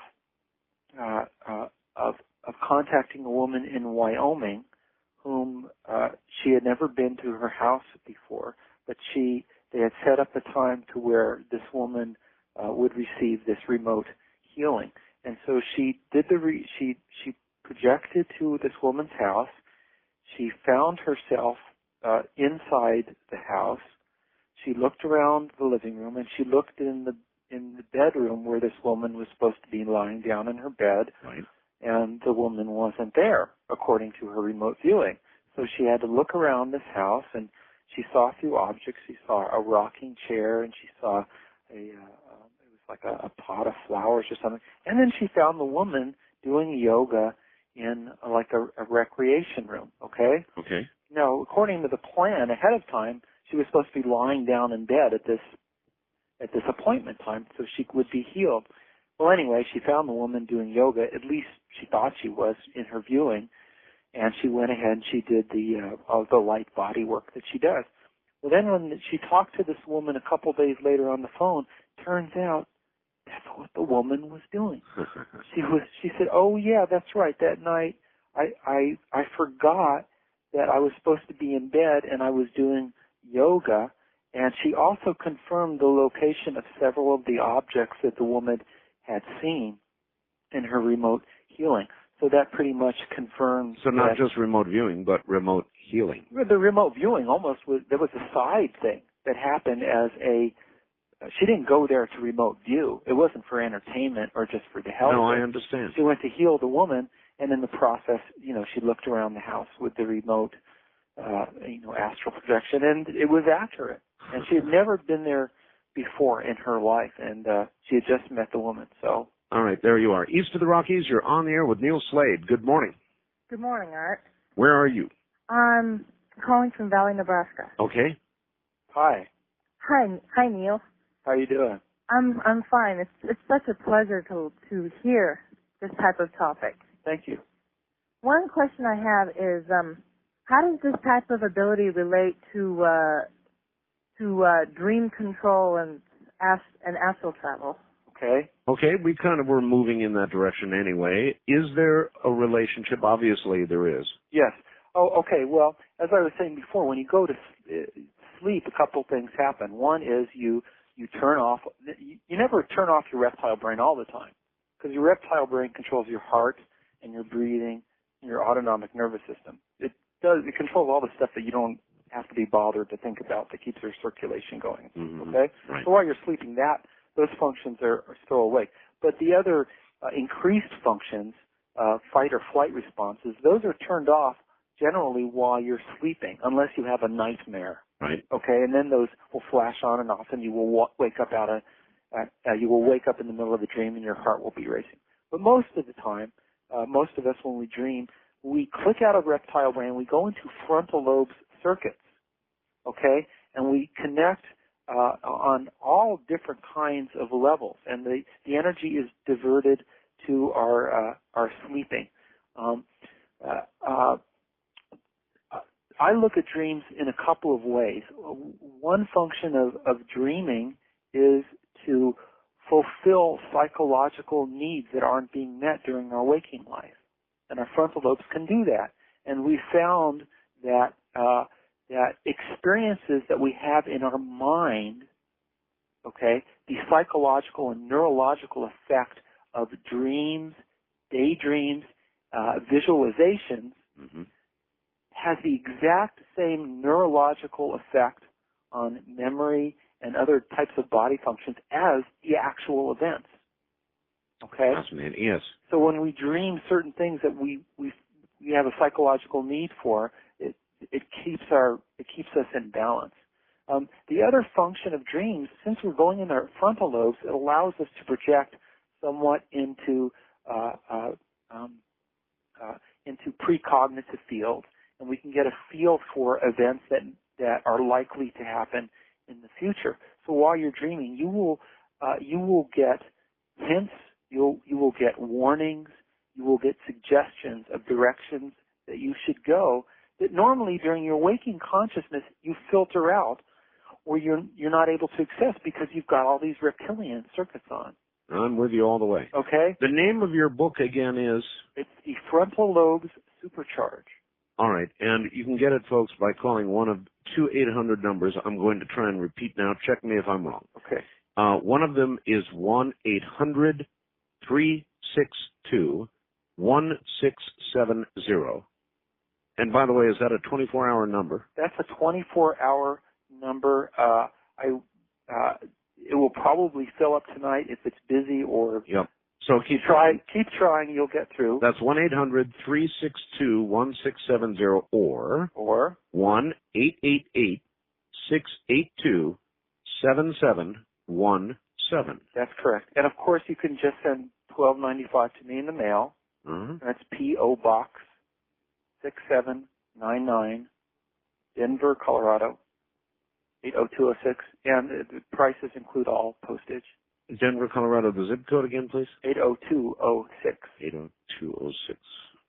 uh, uh, of of contacting a woman in Wyoming whom uh, she had never been to her house before, but she they had set up a time to where this woman uh, would receive this remote healing, and so she did the re- she she projected to this woman's house. She found herself uh, inside the house. She looked around the living room, and she looked in the in the bedroom where this woman was supposed to be lying down in her bed. Right. And the woman wasn't there, according to her remote viewing. So she had to look around this house, and she saw a few objects. She saw a rocking chair, and she saw a, uh, it was like a, a pot of flowers or something. And then she found the woman doing yoga in uh, like a, a recreation room, okay? Okay. Now, according to the plan ahead of time, she was supposed to be lying down in bed at this at this appointment time so she would be healed. Well, anyway, she found the woman doing yoga. At least she thought she was in her viewing, and she went ahead and she did the uh, the light body work that she does. Well, then when she talked to this woman a couple days later on the phone, turns out that's what the woman was doing. She was. She said, "Oh yeah, that's right. That night, I I I forgot that I was supposed to be in bed and I was doing yoga." And she also confirmed the location of several of the objects that the woman had seen in her remote healing. So that pretty much confirms. So not that just remote viewing, but remote healing. the remote viewing almost was, there was a side thing that happened as a, she didn't go there to remote view. It wasn't for entertainment or just for the health. No, I understand. She went to heal the woman, and in the process, you know, she looked around the house with the remote, uh, you know, astral projection, and it was accurate. And she had never been there before in her life, and uh, she had just met the woman. So, all right, there you are. East of the Rockies, you're on the air with Neil Slade. Good morning. Good morning, Art. Where are you? I'm calling from Valley, Nebraska. Okay. Hi. Hi, hi, Neil. How you doing? I'm I'm fine. It's it's such a pleasure to to hear this type of topic. Thank you. One question I have is, um, how does this type of ability relate to uh, to uh, dream control and ast- and astral travel? Okay. Okay, we kind of were moving in that direction anyway. Is there a relationship? Obviously there is. Yes. Oh, okay. Well, as I was saying before, when you go to sleep, a couple things happen. One is you you turn off. You never turn off your reptile brain all the time, because your reptile brain controls your heart and your breathing and your autonomic nervous system. It does. It controls all the stuff that you don't have to be bothered to think about that keeps your circulation going. Mm-hmm. Okay. Right. So while you're sleeping, that those functions are, are still awake. But the other uh, increased functions, uh, fight or flight responses, those are turned off generally while you're sleeping, unless you have a nightmare. Right. Okay, and then those will flash on and off, and you will wa- wake up out of, uh, uh, you will wake up in the middle of a dream, and your heart will be racing. But most of the time, uh, most of us, when we dream, we click out of reptile brain, we go into frontal lobes circuits. Okay, and we connect uh, on all different kinds of levels, and the the energy is diverted to our uh, our sleeping. Um, uh, uh, I look at dreams in a couple of ways. One function of, of dreaming is to fulfill psychological needs that aren't being met during our waking life. And our frontal lobes can do that. And we found that uh, that experiences that we have in our mind, okay, the psychological and neurological effect of dreams, daydreams, uh, visualizations, mm-hmm. has the exact same neurological effect on memory and other types of body functions as the actual events. Okay? Fascinating, yes. So when we dream certain things that we, we, we have a psychological need for, it, it keeps our, it keeps us in balance. Um, the other function of dreams, since we're going in our frontal lobes, it allows us to project somewhat into, uh, uh, um, uh, into precognitive fields, and we can get a feel for events that that are likely to happen in the future. So while you're dreaming, you will uh, you will get hints, you'll you will get warnings, you will get suggestions of directions that you should go that normally during your waking consciousness you filter out, or you're you're not able to access because you've got all these reptilian circuits on. I'm with you all the way. Okay. The name of your book again is? It's The Frontal Lobes Supercharge. All right, and you can get it, folks, by calling one of two eight hundred numbers. I'm going to try and repeat now. Check me if I'm wrong. Okay. Uh, one of them is one eight hundred three six two one six seven zero. And by the way, is that a twenty-four hour number? That's a twenty-four hour number. Uh, I uh, it will probably fill up tonight if it's busy or. Yep. So keep trying. Keep trying. You'll get through. That's one eight hundred three six two one six seven zero or or one eight eight eight six eight two seven seven one seven. That's correct. And of course, you can just send twelve ninety-five to me in the mail. Mm-hmm. That's P O Box six seven nine nine, Denver, Colorado eight oh two oh six, and the prices include all postage. Denver, Colorado. The zip code again, please? eight oh two oh six. eight oh two oh six.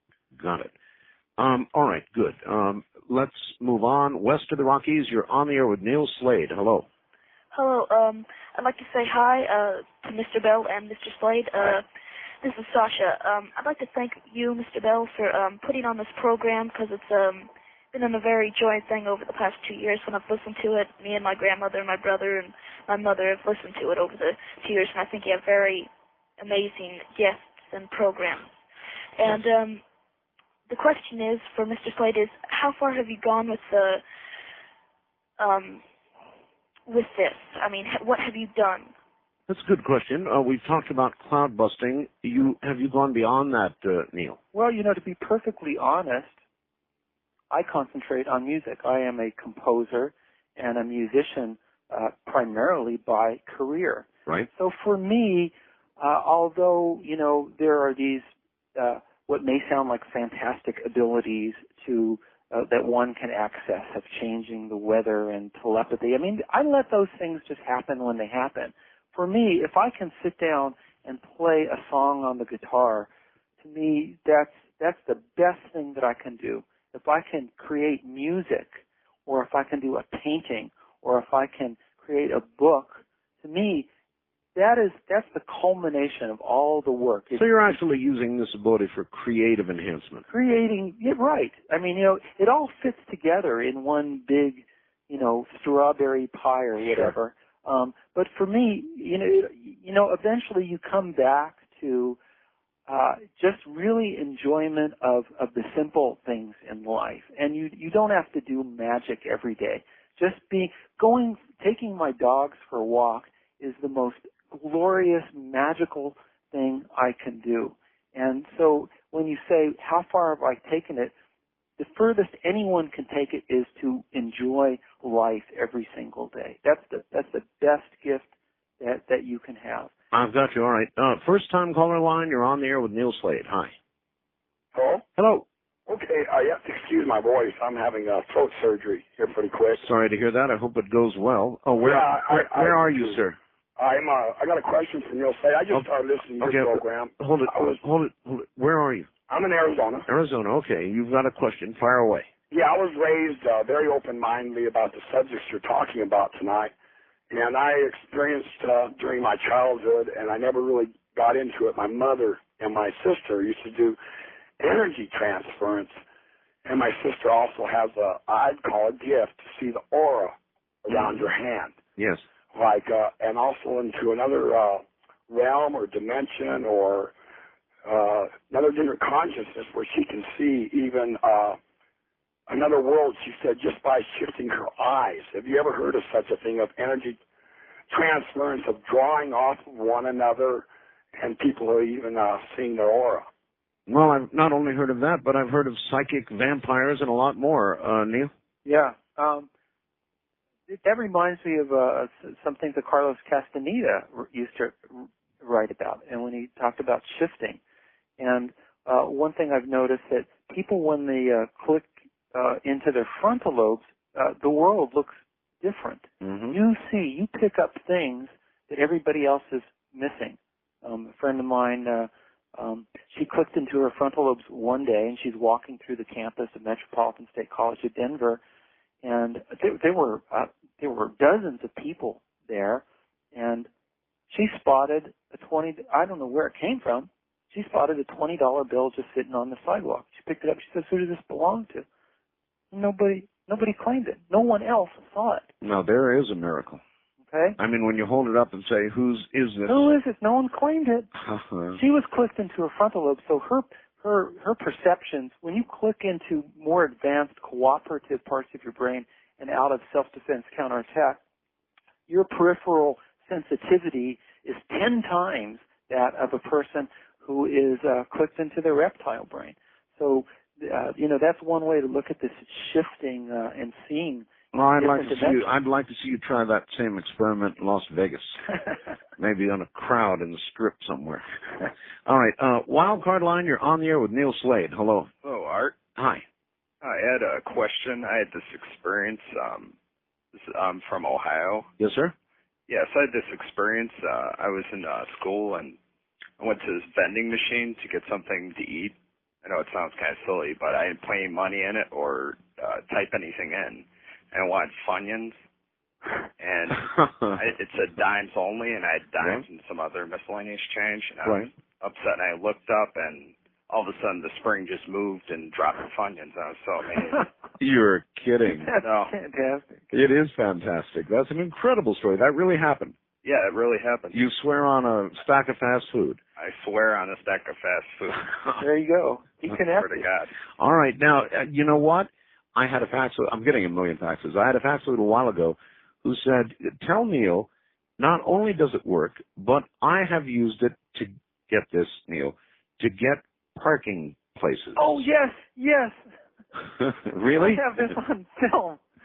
Got it. Um, all right, good. Um, let's move on. West of the Rockies, you're on the air with Neil Slade. Hello. Hello. Um, I'd like to say hi uh, to Mister Bell and Mister Slade. Uh, this is Sasha. Um, I'd like to thank you, Mister Bell, for um, putting on this program because it's um, been a very joyous thing over the past two years when I've listened to it. Me and my grandmother, my brother, and my mother have listened to it over the two years, and I think you have very amazing guests and programs. And um, the question is, for Mister Slade, is how far have you gone with the um, with this? I mean, what have you done? That's a good question. Uh, we've talked about cloud busting. You have you gone beyond that, uh, Neil? Well, you know, to be perfectly honest, I concentrate on music. I am a composer and a musician uh, primarily by career. Right. So for me, uh, although, you know, there are these, uh, what may sound like fantastic abilities to, uh, that one can access of changing the weather and telepathy, I mean, I let those things just happen when they happen. For me, if I can sit down and play a song on the guitar, to me, that's, that's the best thing that I can do. If I can create music, or if I can do a painting, or if I can create a book, to me, that is, that's the culmination of all the work. So you're actually using this ability for creative enhancement. Creating, yeah, right. I mean, you know, it all fits together in one big, you know, strawberry pie or whatever. Sure. Um, but for me, you know, you know, eventually you come back to uh, just really enjoyment of, of the simple things in life. And you, you don't have to do magic every day. Just be going, taking my dogs for a walk is the most glorious, magical thing I can do. And so when you say, how far have I taken it, the furthest anyone can take it is to enjoy life every single day. That's the, that's the best gift that, that you can have. I've got you. All right. Uh, first time caller line, you're on the air with Neil Slade. Hi. Hello? Hello. Okay, uh, you have to excuse my voice. I'm having a throat surgery here pretty quick. Sorry to hear that. I hope it goes well. Oh, where Yeah, I- where, I- where I- are you, sir? I'm. Uh, I got a question for Neil Slade. I just Okay. started listening to Okay. your program. Hold it. I was, Hold it. Hold it. Where are you? I'm in Arizona. Arizona. Okay. You've got a question. Fire away. Yeah, I was raised uh, very open-mindedly about the subjects you're talking about tonight, and I experienced uh, during my childhood, and I never really got into it. My mother and my sister used to do energy transference, and my sister also has a, I'd call a gift to see the aura around Mm-hmm. your hand. Yes. Like, uh, and also into another uh, realm or dimension or uh, another different consciousness where she can see even uh, another world, she said, just by shifting her eyes. Have you ever heard of such a thing, of energy transference, of drawing off of one another, and people are even uh, seeing their aura? Well, I've not only heard of that, but I've heard of psychic vampires and a lot more. Uh, Neil? Yeah. Um, that reminds me of uh, something that Carlos Castaneda used to write about, and when he talked about shifting. And uh, one thing I've noticed that people, when they uh, click uh, into their frontal lobes, uh, the world looks different. Mm-hmm. You see, you pick up things that everybody else is missing. Um, a friend of mine, uh, um, she clicked into her frontal lobes one day, and she's walking through the campus of Metropolitan State College of Denver, and there, there were uh, there were dozens of people there, and she spotted a twenty. I don't know where it came from. She spotted a twenty dollar bill just sitting on the sidewalk. She picked it up. She says, "Who does this belong to?" Nobody. Nobody claimed it. No one else saw it. Now, there is a miracle. Okay. I mean, when you hold it up and say, whose is this? Who is it? No one claimed it. She was clicked into her frontal lobe, so her her her perceptions, when you click into more advanced cooperative parts of your brain and out of self-defense counterattack, your peripheral sensitivity is ten times that of a person who is uh, clicked into their reptile brain. So, uh, you know, that's one way to look at this shifting uh, and seeing. Well, I'd like different to see you. dimensions. I'd like to see you try that same experiment in Las Vegas. Maybe on a crowd in the Strip somewhere. All right. Uh, wild card line. You're on the air with Neil Slade. Hello. Hello, Art. Hi. I had a question. I had this experience. Um, this, I'm from Ohio. Yes, sir. Yes, I had this experience. Uh, I was in uh, school and I went to this vending machine to get something to eat. I know it sounds kind of silly, but I didn't put any money in it or uh, type anything in. And I wanted Funyuns, and I, it said dimes only, and I had dimes Right. and some other miscellaneous change. And I Right. was upset, and I looked up, and all of a sudden the spring just moved and dropped the Funyuns. I was so amazed. You're kidding. That's No. fantastic. It is fantastic. That's an incredible story. That really happened. Yeah, it really happened. You swear on a stack of fast food. I swear on a stack of fast food. There you go. You can Swear to God. All right. Now, uh, you know what? I had a fax. I'm getting a million faxes. I had a fax a little while ago who said, tell Neil, not only does it work, but I have used it to get this, Neil, to get parking places. Oh, yes, yes. Really? I have this on film.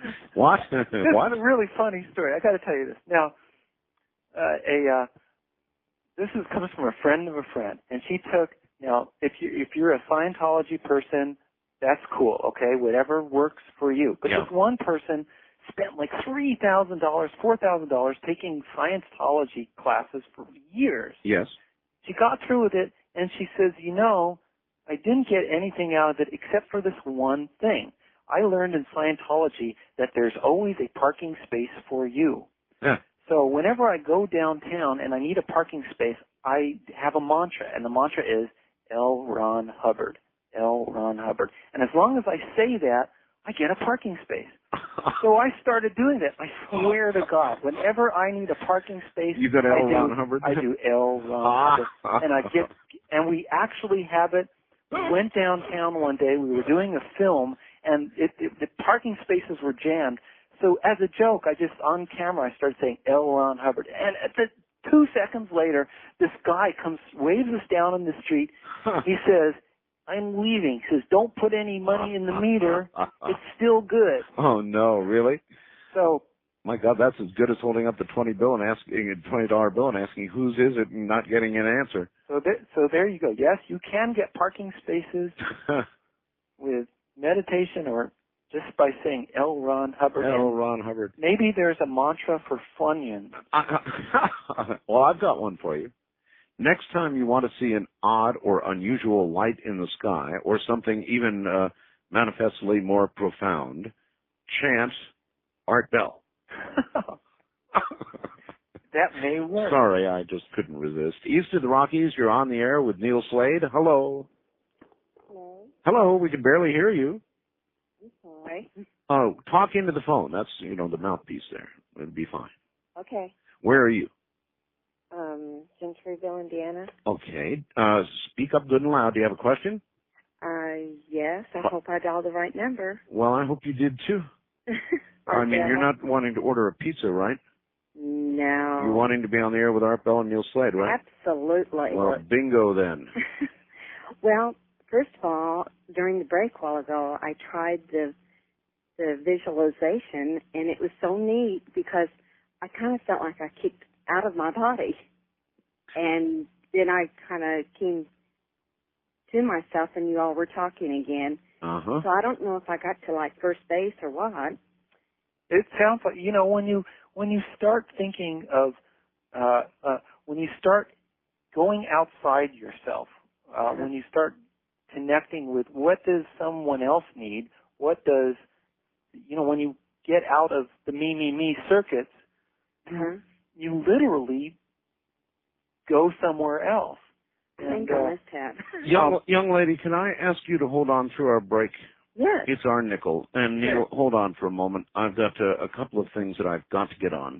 What? This What? is a really funny story. I got to tell you this. Now, uh, a uh, this is comes from a friend of a friend, and she took. Now, if you if you're a Scientology person, that's cool. Okay, whatever works for you. But Yeah. this one person spent like three thousand dollars, four thousand dollars taking Scientology classes for years. Yes. She got through with it, and she says, you know, I didn't get anything out of it except for this one thing. I learned in Scientology that there's always a parking space for you. Yeah. So whenever I go downtown and I need a parking space, I have a mantra, and the mantra is L. Ron Hubbard. L. Ron Hubbard. And as long as I say that, I get a parking space. So I started doing that. I swear to God, whenever I need a parking space, You got I L. do, Ron Hubbard? I do L. Ron Hubbard, and I get, and we actually have it. We went downtown one day. We were doing a film, and it, it, the parking spaces were jammed. So as a joke, I just on camera I started saying L. Ron Hubbard, and at the two seconds later, this guy comes, waves us down on the street. He says, I'm leaving. He says, don't put any money in the meter. It's still good. Oh, no, really? So, my God, that's as good as holding up the twenty bill and asking a twenty dollar bill and asking whose is it and not getting an answer. so there, so there you go. Yes, you can get parking spaces with meditation or just by saying L. Ron Hubbard. L. And Ron Hubbard. maybe there's a mantra for Funyuns. Well, I've got one for you. Next time you want to see an odd or unusual light in the sky or something even uh, manifestly more profound, chant Art Bell. That may work. Sorry, I just couldn't resist. East of the Rockies, you're on the air with Neil Slade. Hello. Hello. Hello, we can barely hear you. I'm sorry. Oh, talk into the phone. That's, you know, the mouthpiece there. It'll be fine. Okay. Where are you? Um, Gentryville, Indiana. Okay. Uh, speak up good and loud. Do you have a question? Uh, yes. I hope I dialed the right number. Well, I hope you did too. I mean, you're not wanting to order a pizza, right? No. You're wanting to be on the air with Art Bell and Neil Slade, right? Absolutely. Well, bingo then. Well, first of all, during the break a while ago, I tried the the visualization, and it was so neat because I kind of felt like I kicked out of my body. And then I kind of came to myself, and you all were talking again. Uh-huh. So I don't know if I got to, like, first base or what. It sounds like, you know, when you when you start thinking of, uh, uh, when you start going outside yourself, uh, when you start connecting with what does someone else need, what does, you know, when you get out of the me, me, me circuits, Mm-hmm. you literally go somewhere else. I think And, I uh, must have. Young, young lady, can I ask you to hold on through our break? Yes. It's our nickel. And Sure. Neil, hold on for a moment. I've got uh, a couple of things that I've got to get on.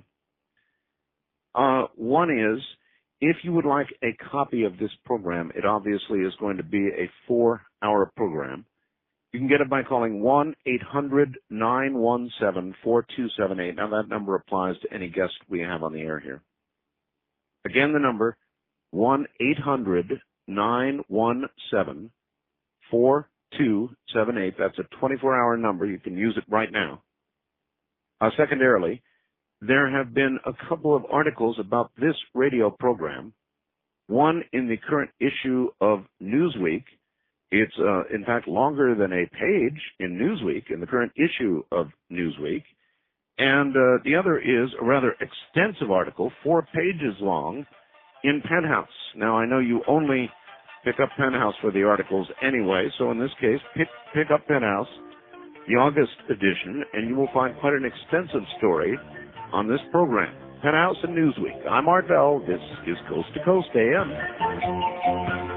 Uh, one is, if you would like a copy of this program, it obviously is going to be a four-hour program. You can get it by calling one eight hundred nine one seven four two seven eight. Now, that number applies to any guest we have on the air here. Again, the number, one eight hundred nine one seven four two seven eight. That's a twenty-four hour number. You can use it right now. Uh, secondarily, there have been a couple of articles about this radio program. One in the current issue of Newsweek. It's, uh, in fact, longer than a page in Newsweek, in the current issue of Newsweek. And uh, the other is a rather extensive article, four pages long, in Penthouse. Now, I know you only pick up Penthouse for the articles anyway, so in this case, pick, pick up Penthouse, the August edition, and you will find quite an extensive story on this program. Penthouse and Newsweek. I'm Art Bell. This is Coast to Coast A M.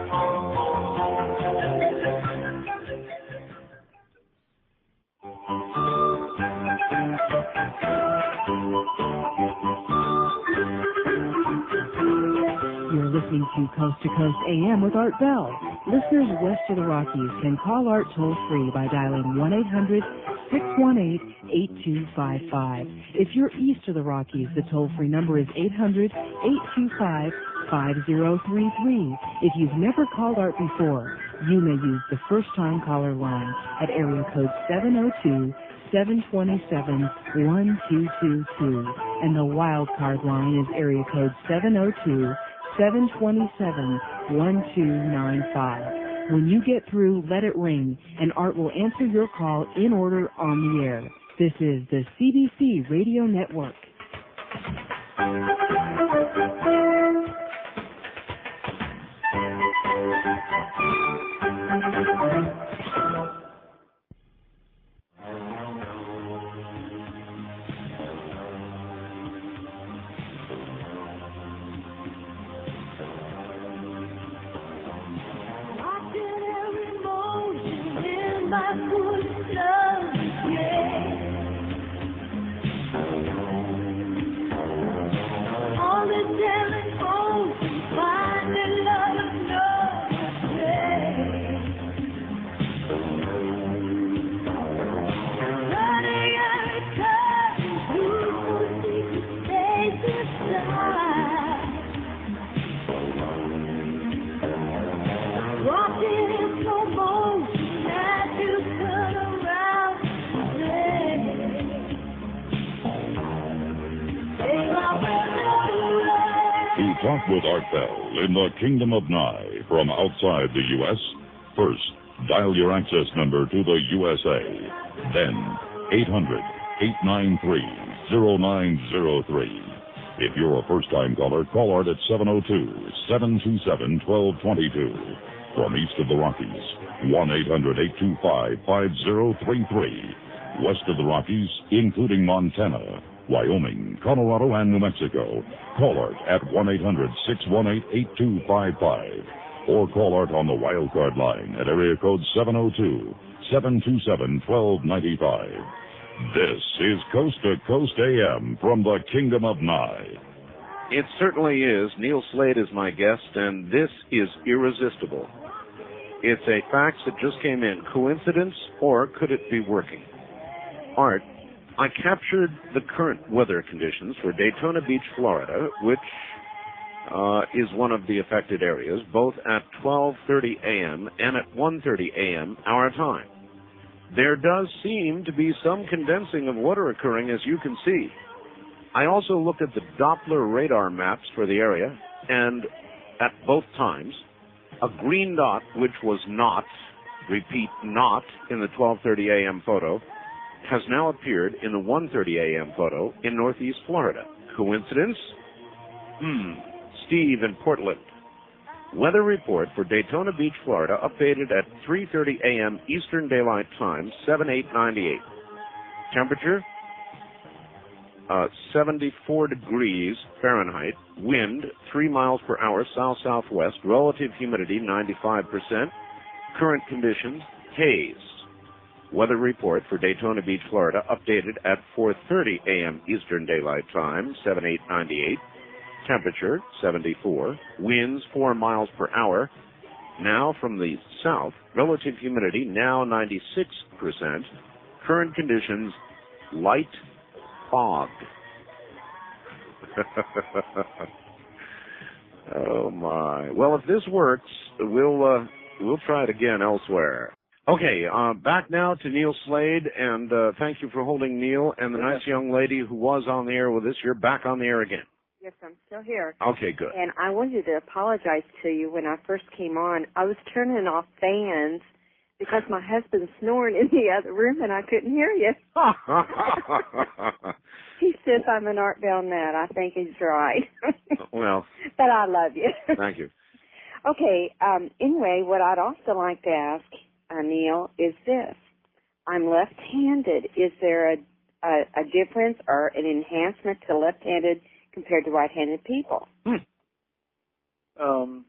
You're listening to Coast to Coast A M with Art Bell. Listeners west of the Rockies can call Art toll-free by dialing one eight hundred six one eight eight two five five. If you're east of the Rockies, the toll-free number is eight hundred eight two five five zero three three. If you've never called Art before, you may use the first-time caller line at area code seven oh two seven two seven, one two two two. And the wild card line is area code seven oh two, seven two seven, one two nine five. When you get through, let it ring, and Art will answer your call in order on the air. This is the C B C Radio Network. Talk with Art Bell in the Kingdom of Nye from outside the U S. First, dial your access number to the U S A. Then, eight hundred, eight nine three, oh nine oh three. If you're a first-time caller, call Art at seven oh two, seven two seven, one two two two. From east of the Rockies, one eight hundred, eight two five, five oh three three. West of the Rockies, including Montana, Wyoming, Colorado, and New Mexico, call Art at one eight hundred, six one eight, eight two five five. Or call Art on the wildcard line at area code seven oh two, seven two seven, one two nine five. This is Coast to Coast A M from the Kingdom of Nye. It certainly is. Neil Slade is my guest, and this is irresistible. It's a fax that just came in. Coincidence, or could it be working? Art, I captured the current weather conditions for Daytona Beach, Florida, which uh, is one of the affected areas, both at twelve thirty a.m. and at one thirty a.m. our time. There does seem to be some condensing of water occurring, as you can see. I also looked at the Doppler radar maps for the area, and at both times, a green dot, which was not, repeat, not, in the twelve thirty a.m. photo, has now appeared in the one thirty a.m. photo in northeast Florida. Coincidence? Hmm. Steve in Portland. Weather report for Daytona Beach, Florida, updated at three thirty a.m. Eastern Daylight Time, seven eight ninety-eight. Temperature? Uh, seventy-four degrees Fahrenheit. Wind, three miles per hour, south-southwest. Relative humidity, ninety-five percent. Current conditions, haze. Weather report for Daytona Beach, Florida, updated at four thirty a.m. Eastern Daylight Time, seven eight ninety-eight. Temperature, seventy-four. Winds, four miles per hour. Now from the south, relative humidity, now ninety-six percent. Current conditions, light fog. Oh, my. Well, if this works, we'll, uh, we'll try it again elsewhere. Okay, uh, back now to Neil Slade, and uh, thank you for holding Neil and the nice young lady who was on the air with us. You're back on the air again. Yes, I'm still here. Okay, good. And I wanted to apologize to you when I first came on. I was turning off fans because my husband's snoring in the other room and I couldn't hear you. He says I'm an Art Bell nut. I think he's right. Well. But I love you. Thank you. Okay, um, anyway, what I'd also like to ask, uh, Neil, is this. I'm left-handed. Is there a, a, a difference or an enhancement to left-handed compared to right-handed people? Hmm. Um,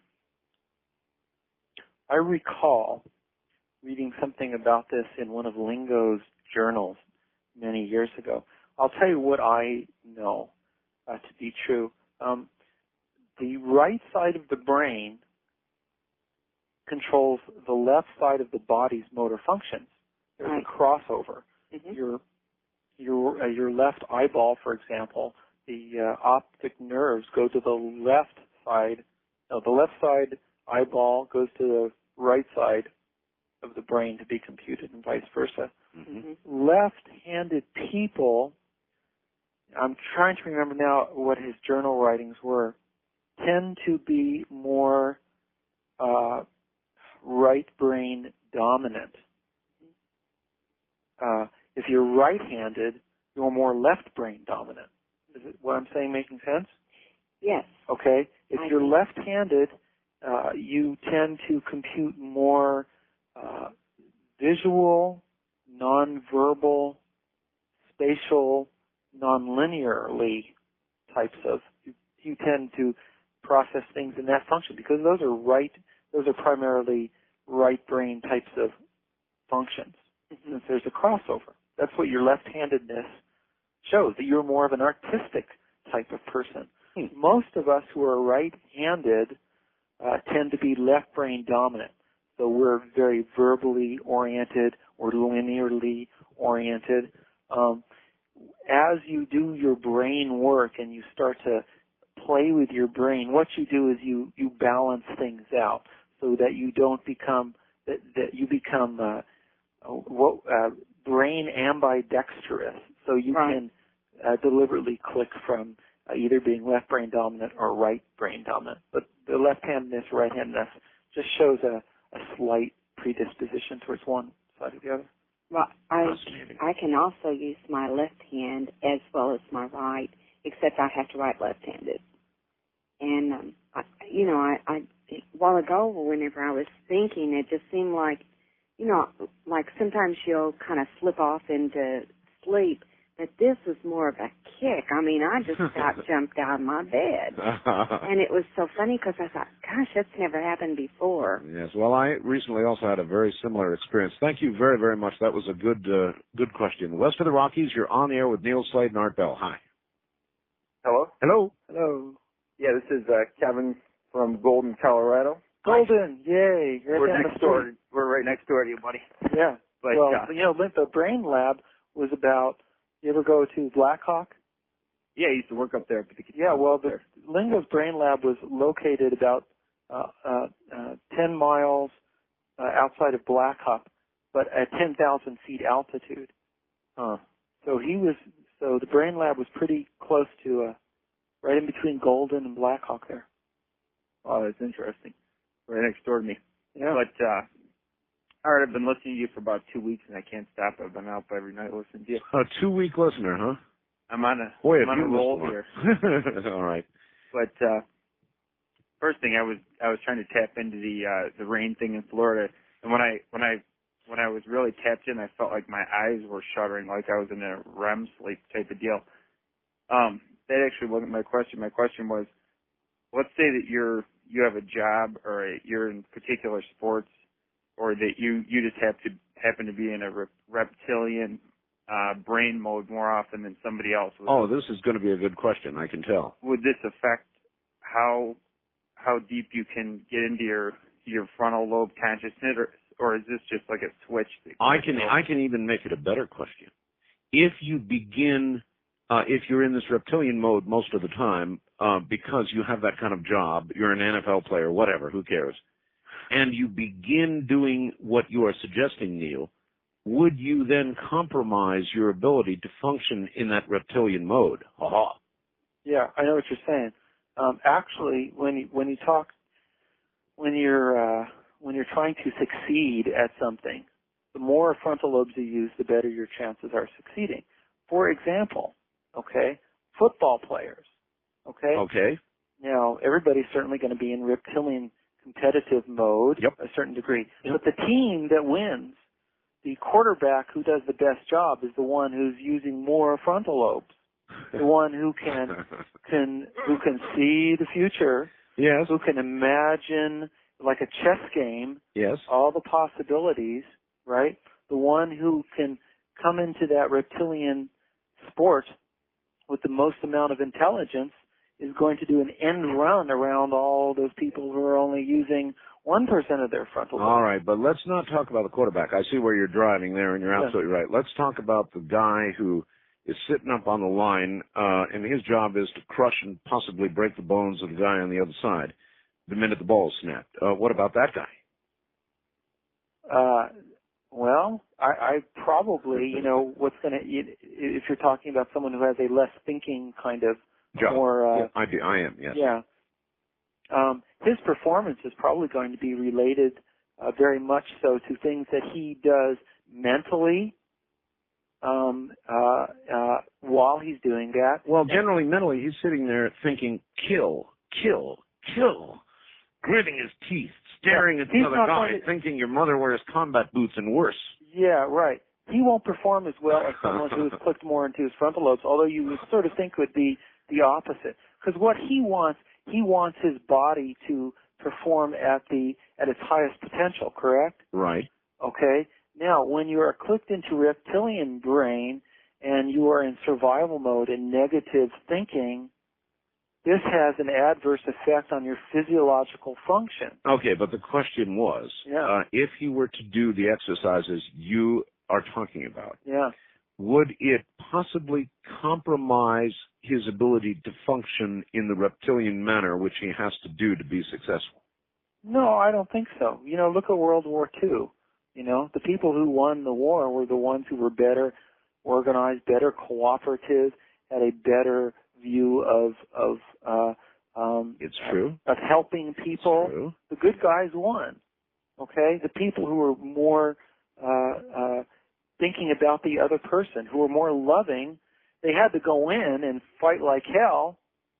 I recall reading something about this in one of Lingo's journals many years ago. I'll tell you what I know uh, to be true. Um, the right side of the brain controls the left side of the body's motor functions. There's right. a crossover. Mm-hmm. Your your uh, your left eyeball, for example, the uh, optic nerves go to the left side. No, the left side eyeball goes to the right side of the brain to be computed and vice versa. Mm-hmm. Left-handed people, I'm trying to remember now what his journal writings were, tend to be more uh, right brain dominant. Uh, if you're right-handed, you're more left brain dominant. Is it what I'm saying making sense? Yes. Okay. If I you're think- left-handed, uh, you tend to compute more uh, visual, nonverbal, spatial, nonlinearly types of. You, you tend to process things in that function because those are right. Those are primarily right brain types of functions. Mm-hmm. Since there's a crossover, that's what your left-handedness shows. That you're more of an artistic type of person. Hmm. Most of us who are right-handed uh, tend to be left brain dominant. So we're very verbally oriented or linearly oriented. Um, as you do your brain work and you start to play with your brain, what you do is you, you balance things out so that you don't become, that, that you become uh, what, uh, brain ambidextrous. So you Right. can uh, deliberately click from uh, either being left brain dominant or right brain dominant. But the left-handedness, right-handedness just shows a, a slight predisposition towards one side or the other. Well, I I can also use my left hand as well as my right, except I have to write left-handed. And um, I, you know, I, I a while ago, whenever I was thinking, it just seemed like, you know, like sometimes you'll kind of slip off into sleep. But this was more of a kick. I mean, I just got jumped out of my bed. And it was so funny because I thought, gosh, that's never happened before. Yes. Well, I recently also had a very similar experience. Thank you very, very much. That was a good, uh, good question. West of the Rockies, you're on the air with Neil Slade and Art Bell. Hi. Hello? Hello. Hello. Yeah, this is uh, Kevin from Golden, Colorado. Golden, yay! Right We're down the next door. street. We're right next door to you, buddy. Yeah. But, well, uh, you know, the Brain Lab was about. You ever go to Blackhawk? Yeah, I used to work up there. But the Yeah, well, the Lingo's Brain Lab was located about uh, uh, uh, ten miles uh, outside of Blackhawk, but at ten thousand feet altitude. Huh. So he was. So the Brain Lab was pretty close to, uh, right in between Golden and Blackhawk there. Oh, that's interesting. Right next door to me. Yeah. But, uh, all right, I've been listening to you for about two weeks, and I can't stop. I've been up every night listening to you. A two-week listener, huh? I'm on a, Boy, I'm if on you a roll missed here. one. All right. But uh, first thing, I was I was trying to tap into the uh, the rain thing in Florida, and when I when I when I was really tapped in, I felt like my eyes were shuddering, like I was in a R E M sleep type of deal. Um, that actually wasn't my question. My question was, let's say that you're you have a job or a, you're in particular sports, or that you, you just have to happen to be in a re- reptilian uh, brain mode more often than somebody else. Would, Oh, this is going to be a good question. I can tell. would this affect how how deep you can get into your your frontal lobe consciousness, or, or is this just like a switch? That I can I can even make it a better question. If you begin, uh, if you're in this reptilian mode most of the time, uh, because you have that kind of job, you're an N F L player, whatever, who cares, and you begin doing what you are suggesting, Neil, would you then compromise your ability to function in that reptilian mode? Aha. Yeah, I know what you're saying. Um, actually, when you, when you talk, when you're uh, when you're trying to succeed at something, the more frontal lobes you use, the better your chances are succeeding. For example, okay, football players, okay? Okay. Now, everybody's certainly going to be in reptilian competitive mode yep. a certain degree. Yep. But the team that wins, the quarterback who does the best job is the one who's using more frontal lobes. The one who can can who can see the future. Yes. Who can imagine, like a chess game, yes, all the possibilities, right? The one who can come into that reptilian sport with the most amount of intelligence is going to do an end run around all those people who are only using one percent of their frontal lobe. All right, but let's not talk about the quarterback. I see where you're driving there, and you're Yeah. absolutely right. Let's talk about the guy who is sitting up on the line, uh, and his job is to crush and possibly break the bones of the guy on the other side the minute the ball's snapped. Uh, what about that guy? Uh, well, I, I probably, you know, what's going to, if you're talking about someone who has a less thinking kind of Job. more, uh, yeah, I do. I am. Yes. yeah, um, his performance is probably going to be related uh, very much so to things that he does mentally um, uh, uh, while he's doing that. Well, generally, mentally, he's sitting there thinking, kill, kill, kill, gritting his teeth, staring Yeah, at he's the other not guy, going to- thinking your mother wears combat boots and worse. Yeah, right. He won't perform as well as someone who's clicked more into his frontal lobes, although you would sort of think would be the opposite. Because what he wants, he wants his body to perform at the at its highest potential, correct? Right. Okay. Now, when you are clicked into reptilian brain and you are in survival mode and negative thinking, this has an adverse effect on your physiological function. Okay, but the question was, Yeah. uh, if he were to do the exercises you are talking about, Yeah. would it possibly compromise his ability to function in the reptilian manner which he has to do to be successful? No, I don't think so. You know, look at World War Two. You know, the people who won the war were the ones who were better organized, better cooperative, had a better view of of uh, um, it's true of helping people. It's true. The good guys won. Okay, the people who were more uh, uh, thinking about the other person, who were more loving, they had to go in and fight like hell,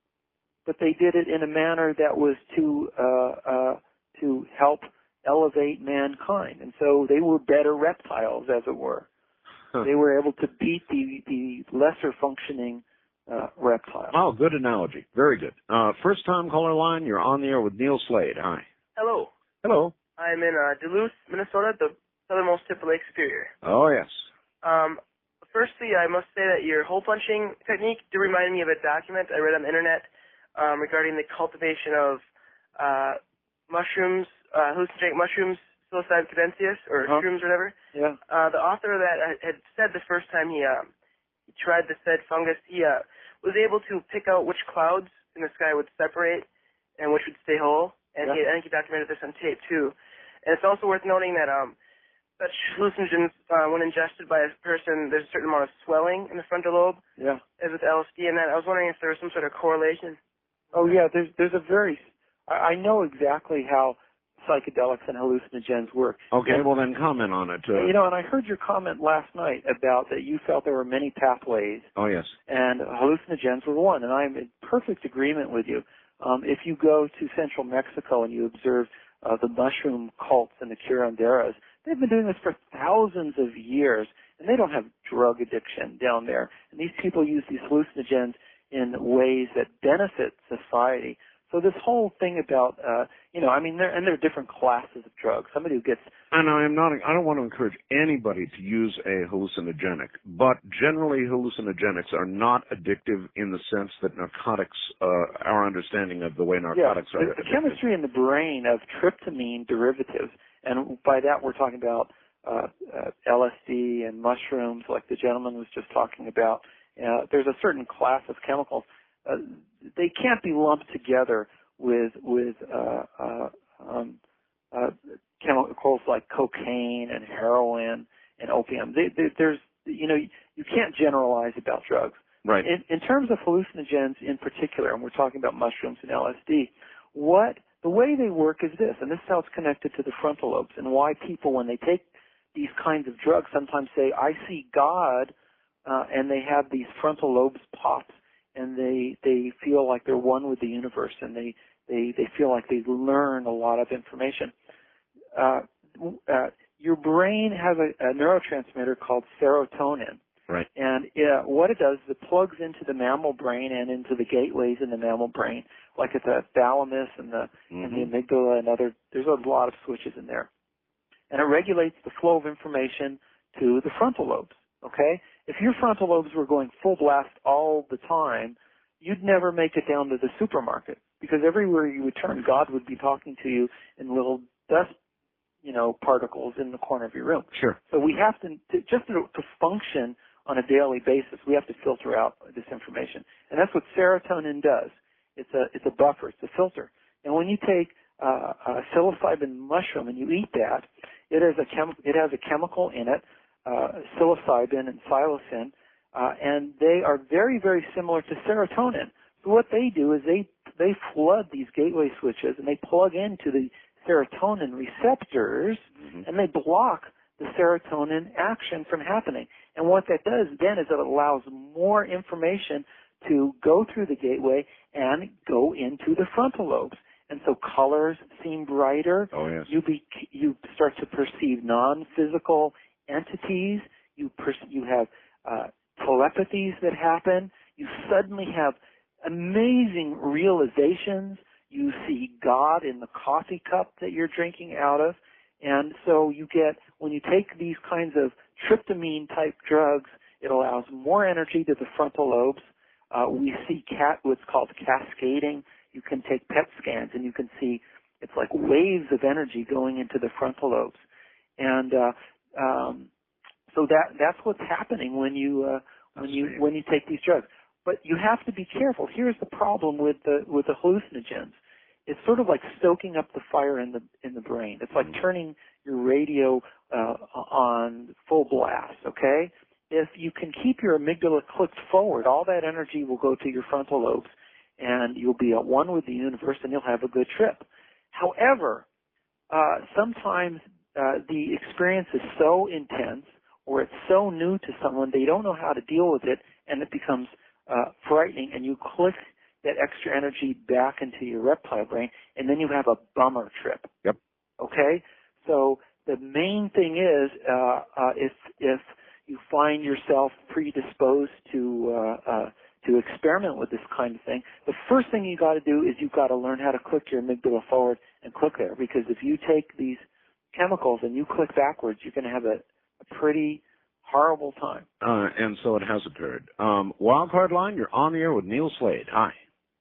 but they did it in a manner that was to uh, uh, to help elevate mankind, and so they were better reptiles, as it were. Huh. They were able to beat the the lesser functioning uh, reptiles. Oh, good analogy. Very good. Uh, first time caller line, you're on the air with Neil Slade. Hi. Hello. Hello. I'm in uh, Duluth, Minnesota, the southernmost tip of Lake Superior. Oh, yes. Um, firstly, I must say that your hole punching technique did remind me of a document I read on the internet um, regarding the cultivation of uh, mushrooms, uh, hallucinogenic mushrooms, psilocybin cadensis, or Uh-huh. shrooms or whatever. Yeah. Uh, the author of that had said the first time he, um, he tried the said fungus, he uh, was able to pick out which clouds in the sky would separate and which would stay whole. And Yeah. he, I think he documented this on tape too. And it's also worth noting that um, such hallucinogens, uh, when ingested by a person, there's a certain amount of swelling in the frontal lobe, Yeah. as with L S D and that. I was wondering if there was some sort of correlation. Oh yeah, there's there's a very I, I know exactly how psychedelics and hallucinogens work. Okay, And, well then comment on it. Uh, you know, and I heard your comment last night about that you felt there were many pathways, oh, yes. and hallucinogens were one, and I'm in perfect agreement with you. Um, if you go to central Mexico and you observe uh, the mushroom cults and the curanderas, they've been doing this for thousands of years, and they don't have drug addiction down there. And these people use these hallucinogens in ways that benefit society. So this whole thing about, uh, you know, I mean, there and there are different classes of drugs. Somebody who gets And I am not, I don't want to encourage anybody to use a hallucinogenic, but generally hallucinogenics are not addictive in the sense that narcotics, uh, our understanding of the way narcotics yeah, are the, the addictive. chemistry in the brain of tryptamine derivatives, and by that we're talking about uh, uh, L S D and mushrooms, like the gentleman was just talking about. Uh, there's a certain class of chemicals. Uh, they can't be lumped together with with uh, uh, um, uh, chemicals like cocaine and heroin and opium. They, they, there's, you know, you can't generalize about drugs. Right. In, in terms of hallucinogens in particular, and we're talking about mushrooms and L S D, what the way they work is this, and this is how it's connected to the frontal lobes, and why people, when they take these kinds of drugs, sometimes say, "I see God," uh, and they have these frontal lobes pop, and they they feel like they're one with the universe, and they they they feel like they learn a lot of information. Uh, uh, your brain has a, a neurotransmitter called serotonin. Right. And uh, what it does is it plugs into the mammal brain and into the gateways in the mammal brain, like at the thalamus and the, mm-hmm. and the amygdala and other, there's a lot of switches in there. And it regulates the flow of information to the frontal lobes, okay? If your frontal lobes were going full blast all the time, you'd never make it down to the supermarket, because everywhere you would turn, God would be talking to you in little dust, you know, particles in the corner of your room. Sure. So we have to, to just to, to function on a daily basis, we have to filter out this information. And that's what serotonin does. It's a, it's a buffer, it's a filter. And when you take uh, a psilocybin mushroom and you eat that, It is a chem- It has a chemical in it, uh, psilocybin and psilocin, uh, and they are very, very similar to serotonin. So what they do is they they flood these gateway switches and they plug into the serotonin receptors, mm-hmm. and they block the serotonin action from happening. And what that does then is it allows more information to go through the gateway and go into the frontal lobes. And so colors seem brighter. Oh, yes. You be, you start to perceive non-physical entities. You per, you have uh, telepathies that happen. You suddenly have amazing realizations. You see God in the coffee cup that you're drinking out of. And so you get, when you take these kinds of tryptamine-type drugs, it allows more energy to the frontal lobes. Uh, we see cat, what's called cascading. You can take P E T scans and you can see it's like waves of energy going into the frontal lobes. And uh, um, so that that's what's happening when you uh, when you when you take these drugs. But you have to be careful. Here's the problem with the with the hallucinogens. It's sort of like stoking up the fire in the in the brain. It's like turning your radio uh, on full blast. Okay, if you can keep your amygdala clicked forward, all that energy will go to your frontal lobes, and you'll be at one with the universe, and you'll have a good trip. However, uh, sometimes uh, the experience is so intense, or it's so new to someone, they don't know how to deal with it, and it becomes uh, frightening, and you click that extra energy back into your reptile brain, and then you have a bummer trip. Yep. Okay? So the main thing is, uh, uh, if if you find yourself predisposed to uh, uh, to experiment with this kind of thing, the first thing you got to do is you've got to learn how to click your amygdala forward and click there. Because if you take these chemicals and you click backwards, you're going to have a, a pretty horrible time. Uh, and so it has occurred. Um, Wildcard Line, you're on the air with Neil Slade. Hi.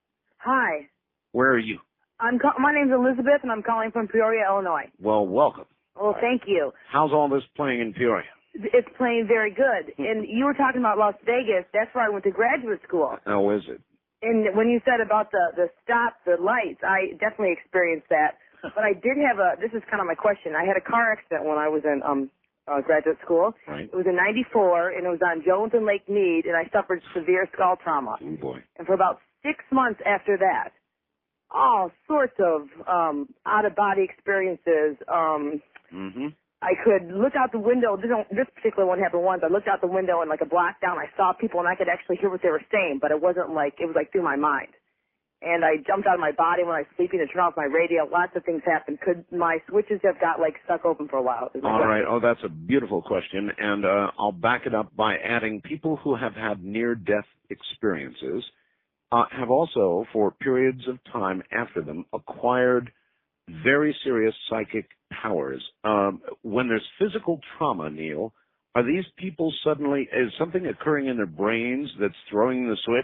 Hi. Where are you? I'm ca- my name's Elizabeth, and I'm calling from Peoria, Illinois. Well, welcome. Well, thank you. How's all this playing in Peoria? It's playing very good. And you were talking about Las Vegas. That's where I went to graduate school. Oh, is it? And when you said about the the stop, the lights, I definitely experienced that. But I did have a. This is kind of my question. I had a car accident when I was in um uh, graduate school. Right. It was in ninety-four, and it was on Jones and Lake Mead, and I suffered severe skull trauma. Oh boy. And for about six months after that, all sorts of um, out-of-body experiences. Um, mm-hmm. I could look out the window. This, don't, this particular one happened once. I looked out the window and like a block down, I saw people and I could actually hear what they were saying, but it wasn't like, it was like through my mind. And I jumped out of my body when I was sleeping to turn off my radio. Lots of things happened. Could my switches have got like stuck open for a while? All right. Oh, that's a beautiful question. And uh, I'll back it up by adding people who have had near-death experiences uh, have also, for periods of time after them, acquired very serious psychic powers. Um, when there's physical trauma, Neil, are these people suddenly, is something occurring in their brains that's throwing the switch?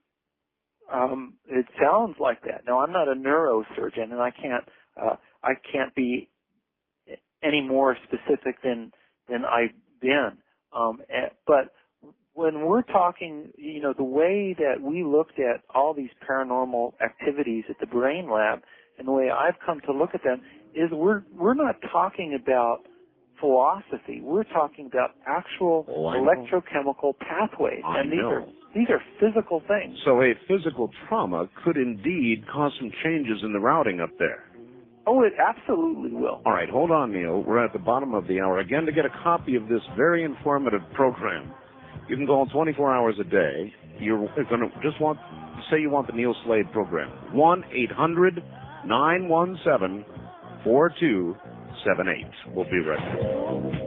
Um, it sounds like that. Now, I'm not a neurosurgeon, and I can't uh, I can't be any more specific than than I've been. Um, but when we're talking, you know, the way that we looked at all these paranormal activities at the Brain Lab, and the way I've come to look at them, is we're we're not talking about philosophy. We're talking about actual oh, electrochemical pathways, I and these know. are these are physical things. So a physical trauma could indeed cause some changes in the routing up there. Oh, it absolutely will. All right, hold on, Neil. We're at the bottom of the hour. Again, to get a copy of this very informative program, you can call twenty-four hours a day. You're going to just want, say you want the Neil Slade program. one eight hundred nine one seven four two seven eight. We'll be right back.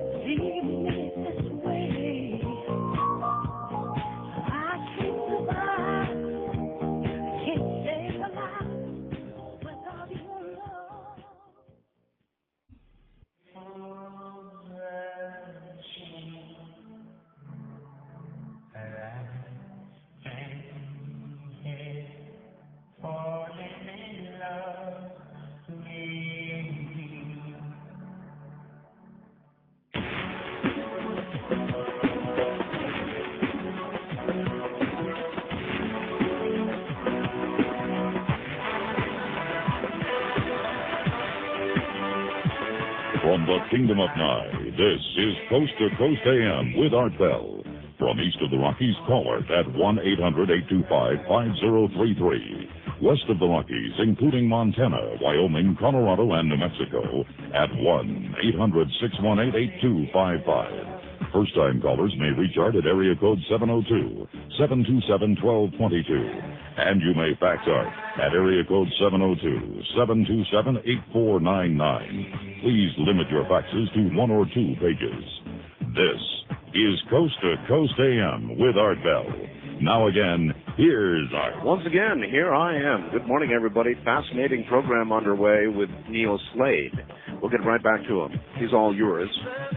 the Kingdom of Nye, this is Coast to Coast A M with Art Bell. From east of the Rockies, call Art at one eight hundred eight two five five zero three three. West of the Rockies, including Montana, Wyoming, Colorado, and New Mexico, at one eight hundred six one eight eight two five five. First-time callers may reach Art at area code seven oh two, seven two seven, one two two two. And you may fax Art at area code seven oh two, seven two seven, eight four nine nine. Please limit your faxes to one or two pages. This is Coast to Coast A M with Art Bell. Now again, here's Art. Once again, here I am. Good morning, everybody. Fascinating program underway with Neil Slade. We'll get right back to him. He's all yours.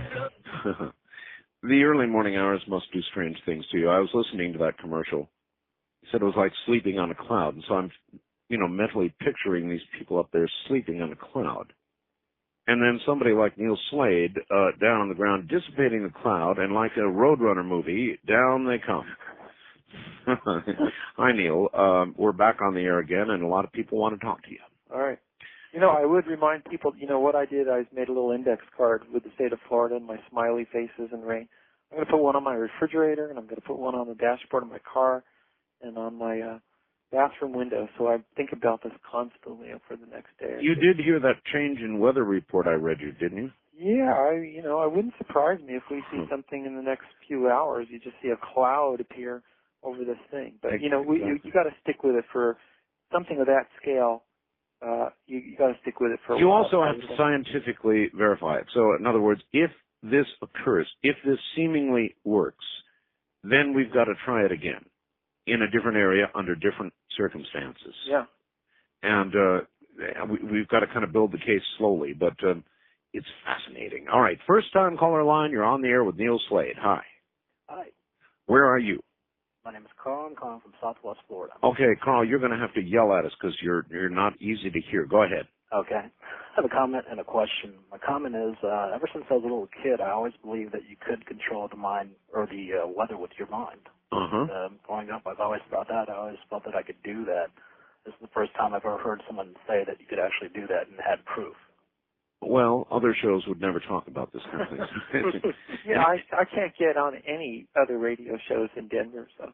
The early morning hours must do strange things to you. I was listening to that commercial. He said it was like sleeping on a cloud. And so I'm, you know, mentally picturing these people up there sleeping on a cloud. And then somebody like Neil Slade uh, down on the ground dissipating the cloud, and like a Roadrunner movie, down they come. Hi, Neil. Um, we're back on the air again, and a lot of people want to talk to you. All right. You know, I would remind people, you know, what I did, I made a little index card with the state of Florida and my smiley faces and rain. I'm going to put one on my refrigerator, and I'm going to put one on the dashboard of my car and on my uh, bathroom window. So I think about this constantly for the next day. You did hear that change in weather report I read you, didn't you? Yeah, I, you know, it wouldn't surprise me if we see something in the next few hours. You just see a cloud appear over this thing. But, you know, we, you, you got to stick with it for something of that scale. Uh, you, you got to stick with it for a you while. also have to scientifically verify it. So, in other words, if this occurs, if this seemingly works, then we've got to try it again in a different area under different circumstances. Yeah. And uh, we, we've got to kind of build the case slowly, but um, it's fascinating. All right, first-time caller line, you're on the air with Neil Slade. Hi. Hi. Where are you? My name is Carl. I'm calling from Southwest Florida. Okay, Carl, you're going to have to yell at us because you're you're not easy to hear. Go ahead. Okay. I have a comment and a question. My comment is, uh, ever since I was a little kid, I always believed that you could control the mind or the uh, weather with your mind. Uh-huh. And, uh, growing up, I've always thought that. I always felt that I could do that. This is the first time I've ever heard someone say that you could actually do that and had proof. Well, other shows would never talk about this kind of thing. Yeah, I, I can't get on any other radio shows in Denver, so.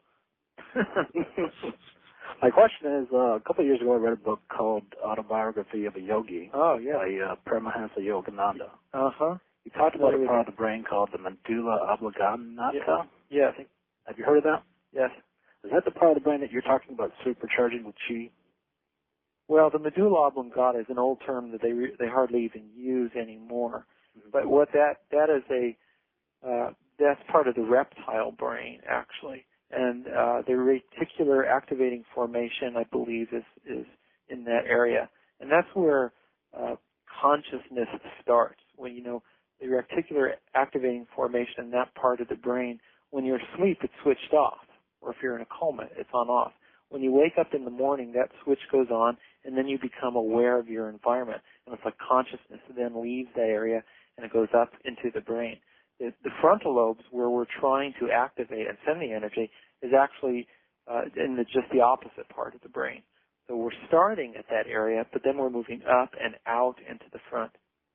My question is, uh, a couple of years ago I read a book called Autobiography of a Yogi. Oh, yeah. By uh, Paramahansa Yogananda. Uh-huh. He talked about a part of the brain called the medulla oblongata. Yeah. yeah, I think. Have you heard of that? Yes. Is that the part of the brain that you're talking about supercharging with chi? Well, the medulla oblongata is an old term that they re- they hardly even use anymore. Mm-hmm. But what that that is a uh, that's part of the reptile brain actually, and uh, the reticular activating formation, I believe, is is in that area, and that's where uh, consciousness starts. When you know the reticular activating formation in that part of the brain, when you're asleep, it's switched off, or if you're in a coma, it's on off. When you wake up in the morning, that switch goes on, and then you become aware of your environment. And it's like consciousness then leaves that area, and it goes up into the brain. The, the frontal lobes, where we're trying to activate and send the energy, is actually uh, in the, just the opposite part of the brain. So we're starting at that area, but then we're moving up and out into the front.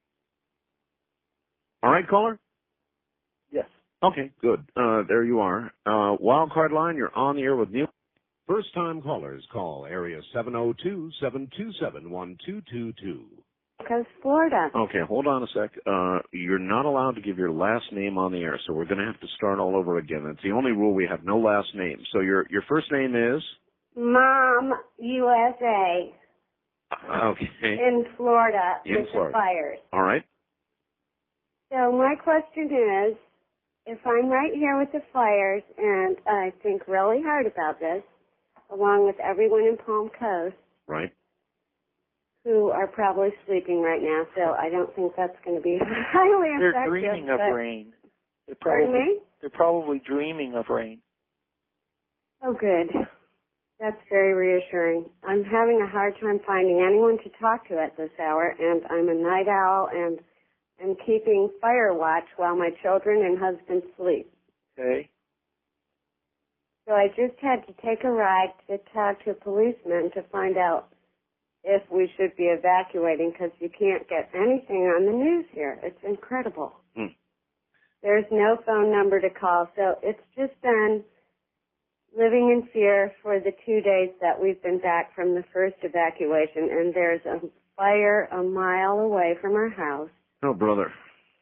All right, caller? Yes. Okay, good. Uh, there you are. Uh, wild card line, you're on the air with Neil. First-time callers call area seven oh two, seven two seven, one two two two. Coast, Florida. Okay, hold on a sec. Uh, you're not allowed to give your last name on the air, so we're going to have to start all over again. That's the only rule. We have no last name. So your your first name is? Mom, U S A. Okay. In Florida. In with Florida. The fires. All right. So my question is, if I'm right here with the fires, and I think really hard about this, along with everyone in Palm Coast, right, who are probably sleeping right now, so I don't think that's going to be highly They're effective. dreaming of but- rain. They're Pardon probably, me? They're probably dreaming of rain. Oh, good. That's very reassuring. I'm having a hard time finding anyone to talk to at this hour, and I'm a night owl, and I'm keeping fire watch while my children and husband sleep. Okay. So I just had to take a ride to talk to a policeman to find out if we should be evacuating because you can't get anything on the news here. It's incredible. Hmm. There's no phone number to call, so it's just been living in fear for the two days that we've been back from the first evacuation, and there's a fire a mile away from our house. Oh, brother.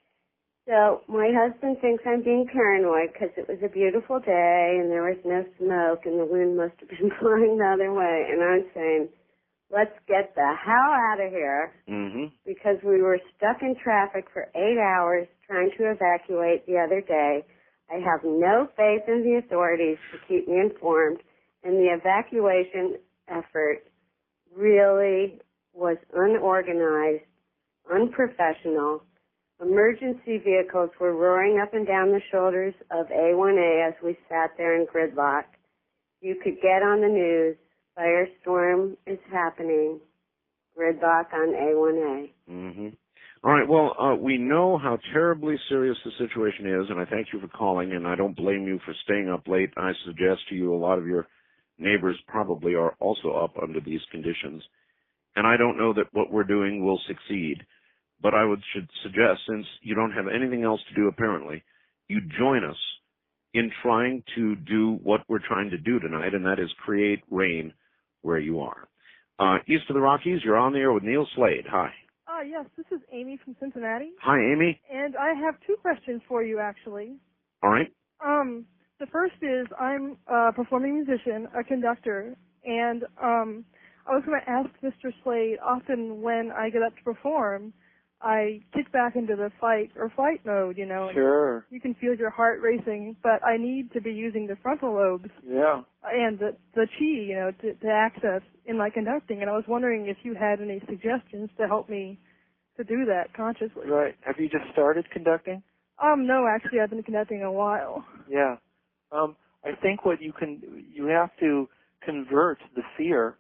So my husband thinks I'm being paranoid because it was a beautiful day and there was no smoke and the wind must have been blowing the other way. And I'm saying, let's get the hell out of here Mm-hmm. because we were stuck in traffic for eight hours trying to evacuate the other day. I have no faith in the authorities to keep me informed, and the evacuation effort really was unorganized, unprofessional. Emergency vehicles were roaring up and down the shoulders of A one A as we sat there in gridlock. You could get on the news, firestorm is happening, gridlock on A one A. Mm-hmm. All right, well, uh, we know how terribly serious the situation is, and I thank you for calling, and I don't blame you for staying up late. I suggest to you a lot of your neighbors probably are also up under these conditions, and I don't know that what we're doing will succeed, but I would should suggest, since you don't have anything else to do apparently, you join us in trying to do what we're trying to do tonight, and that is create rain where you are. Uh, east of the Rockies, you're on the air with Neil Slade. Hi. Uh, yes, this is Amy from Cincinnati. Hi, Amy. And I have two questions for you, actually. All right. Um, the first is I'm a performing musician, a conductor, and um, I was going to ask Mister Slade, often when I get up to perform, I kick back into the fight or flight mode, you know. And Sure. you can feel your heart racing, but I need to be using the frontal lobes Yeah. and the, the chi, you know, to, to access in my conducting. And I was wondering if you had any suggestions to help me to do that consciously. Right. Have you just started conducting? Um, no, actually, I've been conducting a while. Yeah. Um, I think what you can, you have to convert the fear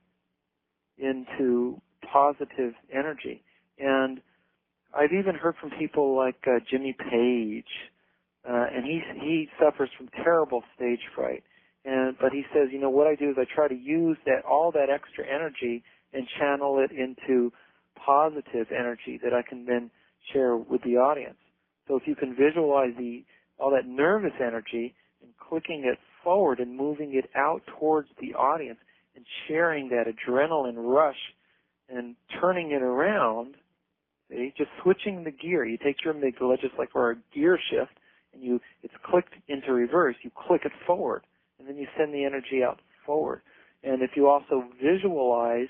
into positive energy. And I've even heard from people like uh, Jimmy Page, uh, and he he suffers from terrible stage fright. And but he says, you know, what I do is I try to use that all that extra energy and channel it into positive energy that I can then share with the audience. So if you can visualize the all that nervous energy and clicking it forward and moving it out towards the audience and sharing that adrenaline rush and turning it around. See, just switching the gear. You take your amygdala, just like for a gear shift, and you it's clicked into reverse. You click it forward, and then you send the energy out forward. And if you also visualize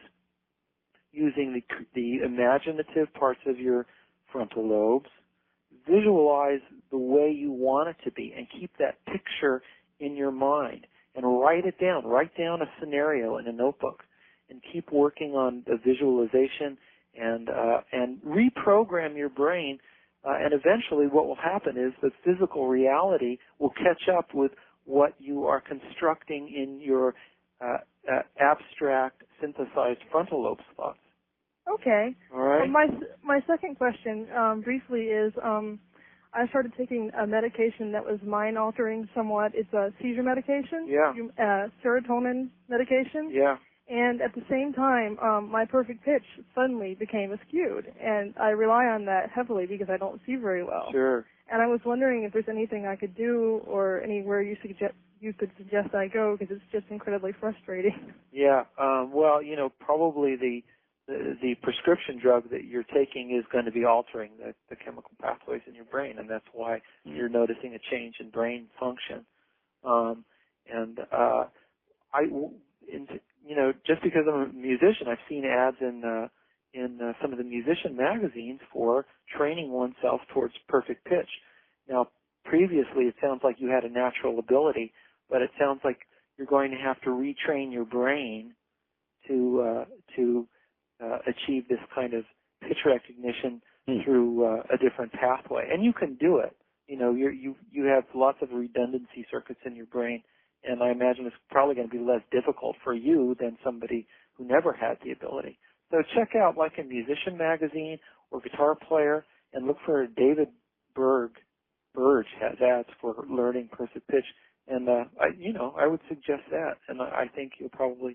using the the imaginative parts of your frontal lobes, visualize the way you want it to be, and keep that picture in your mind, and write it down. Write down a scenario in a notebook, and keep working on the visualization. And uh, and reprogram your brain, uh, and eventually what will happen is the physical reality will catch up with what you are constructing in your uh, uh, abstract, synthesized frontal lobe thoughts. Okay. All right. Well, my my second question, um, briefly, is um, I started taking a medication that was mind altering somewhat. It's a seizure medication. Yeah. You- Uh, serotonin medication. Yeah. And at the same time, um, my perfect pitch suddenly became skewed, and I rely on that heavily because I don't see very well. Sure. And I was wondering if there's anything I could do or anywhere you suggest you could suggest I go, because it's just incredibly frustrating. Yeah. Um, well, you know, probably the, the the prescription drug that you're taking is going to be altering the, the chemical pathways in your brain, and that's why mm-hmm. you're noticing a change in brain function. Um, and uh, I, in, you know, just because I'm a musician, I've seen ads in uh, in uh, some of the musician magazines for training oneself towards perfect pitch. Now, previously, it sounds like you had a natural ability, but it sounds like you're going to have to retrain your brain to uh, to uh, achieve this kind of pitch recognition hmm. through uh, a different pathway. And you can do it. You know, you're, you you have lots of redundancy circuits in your brain, and I imagine it's probably going to be less difficult for you than somebody who never had the ability. So check out like a musician magazine or guitar player and look for David Berg. Burge has ads for learning perfect pitch, and uh, I, you know, I would suggest that, and I, I think you'll probably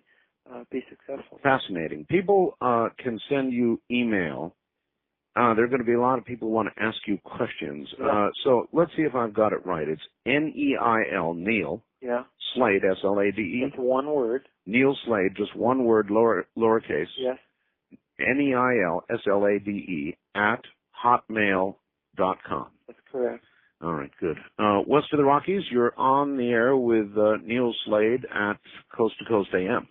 uh, be successful. Fascinating. People uh, can send you email. Uh, there are going to be a lot of people who want to ask you questions. Yeah. Uh, so let's see if I've got it right. It's N E I L, Neil, Yeah. Slade, S L A D E. It's one word. Neil Slade, just one word, lower, lowercase. Yes. N E I L S L A D E at hotmail dot com. That's correct. All right, good. Uh, West of the Rockies, you're on the air with uh, Neil Slade at Coast to Coast A M.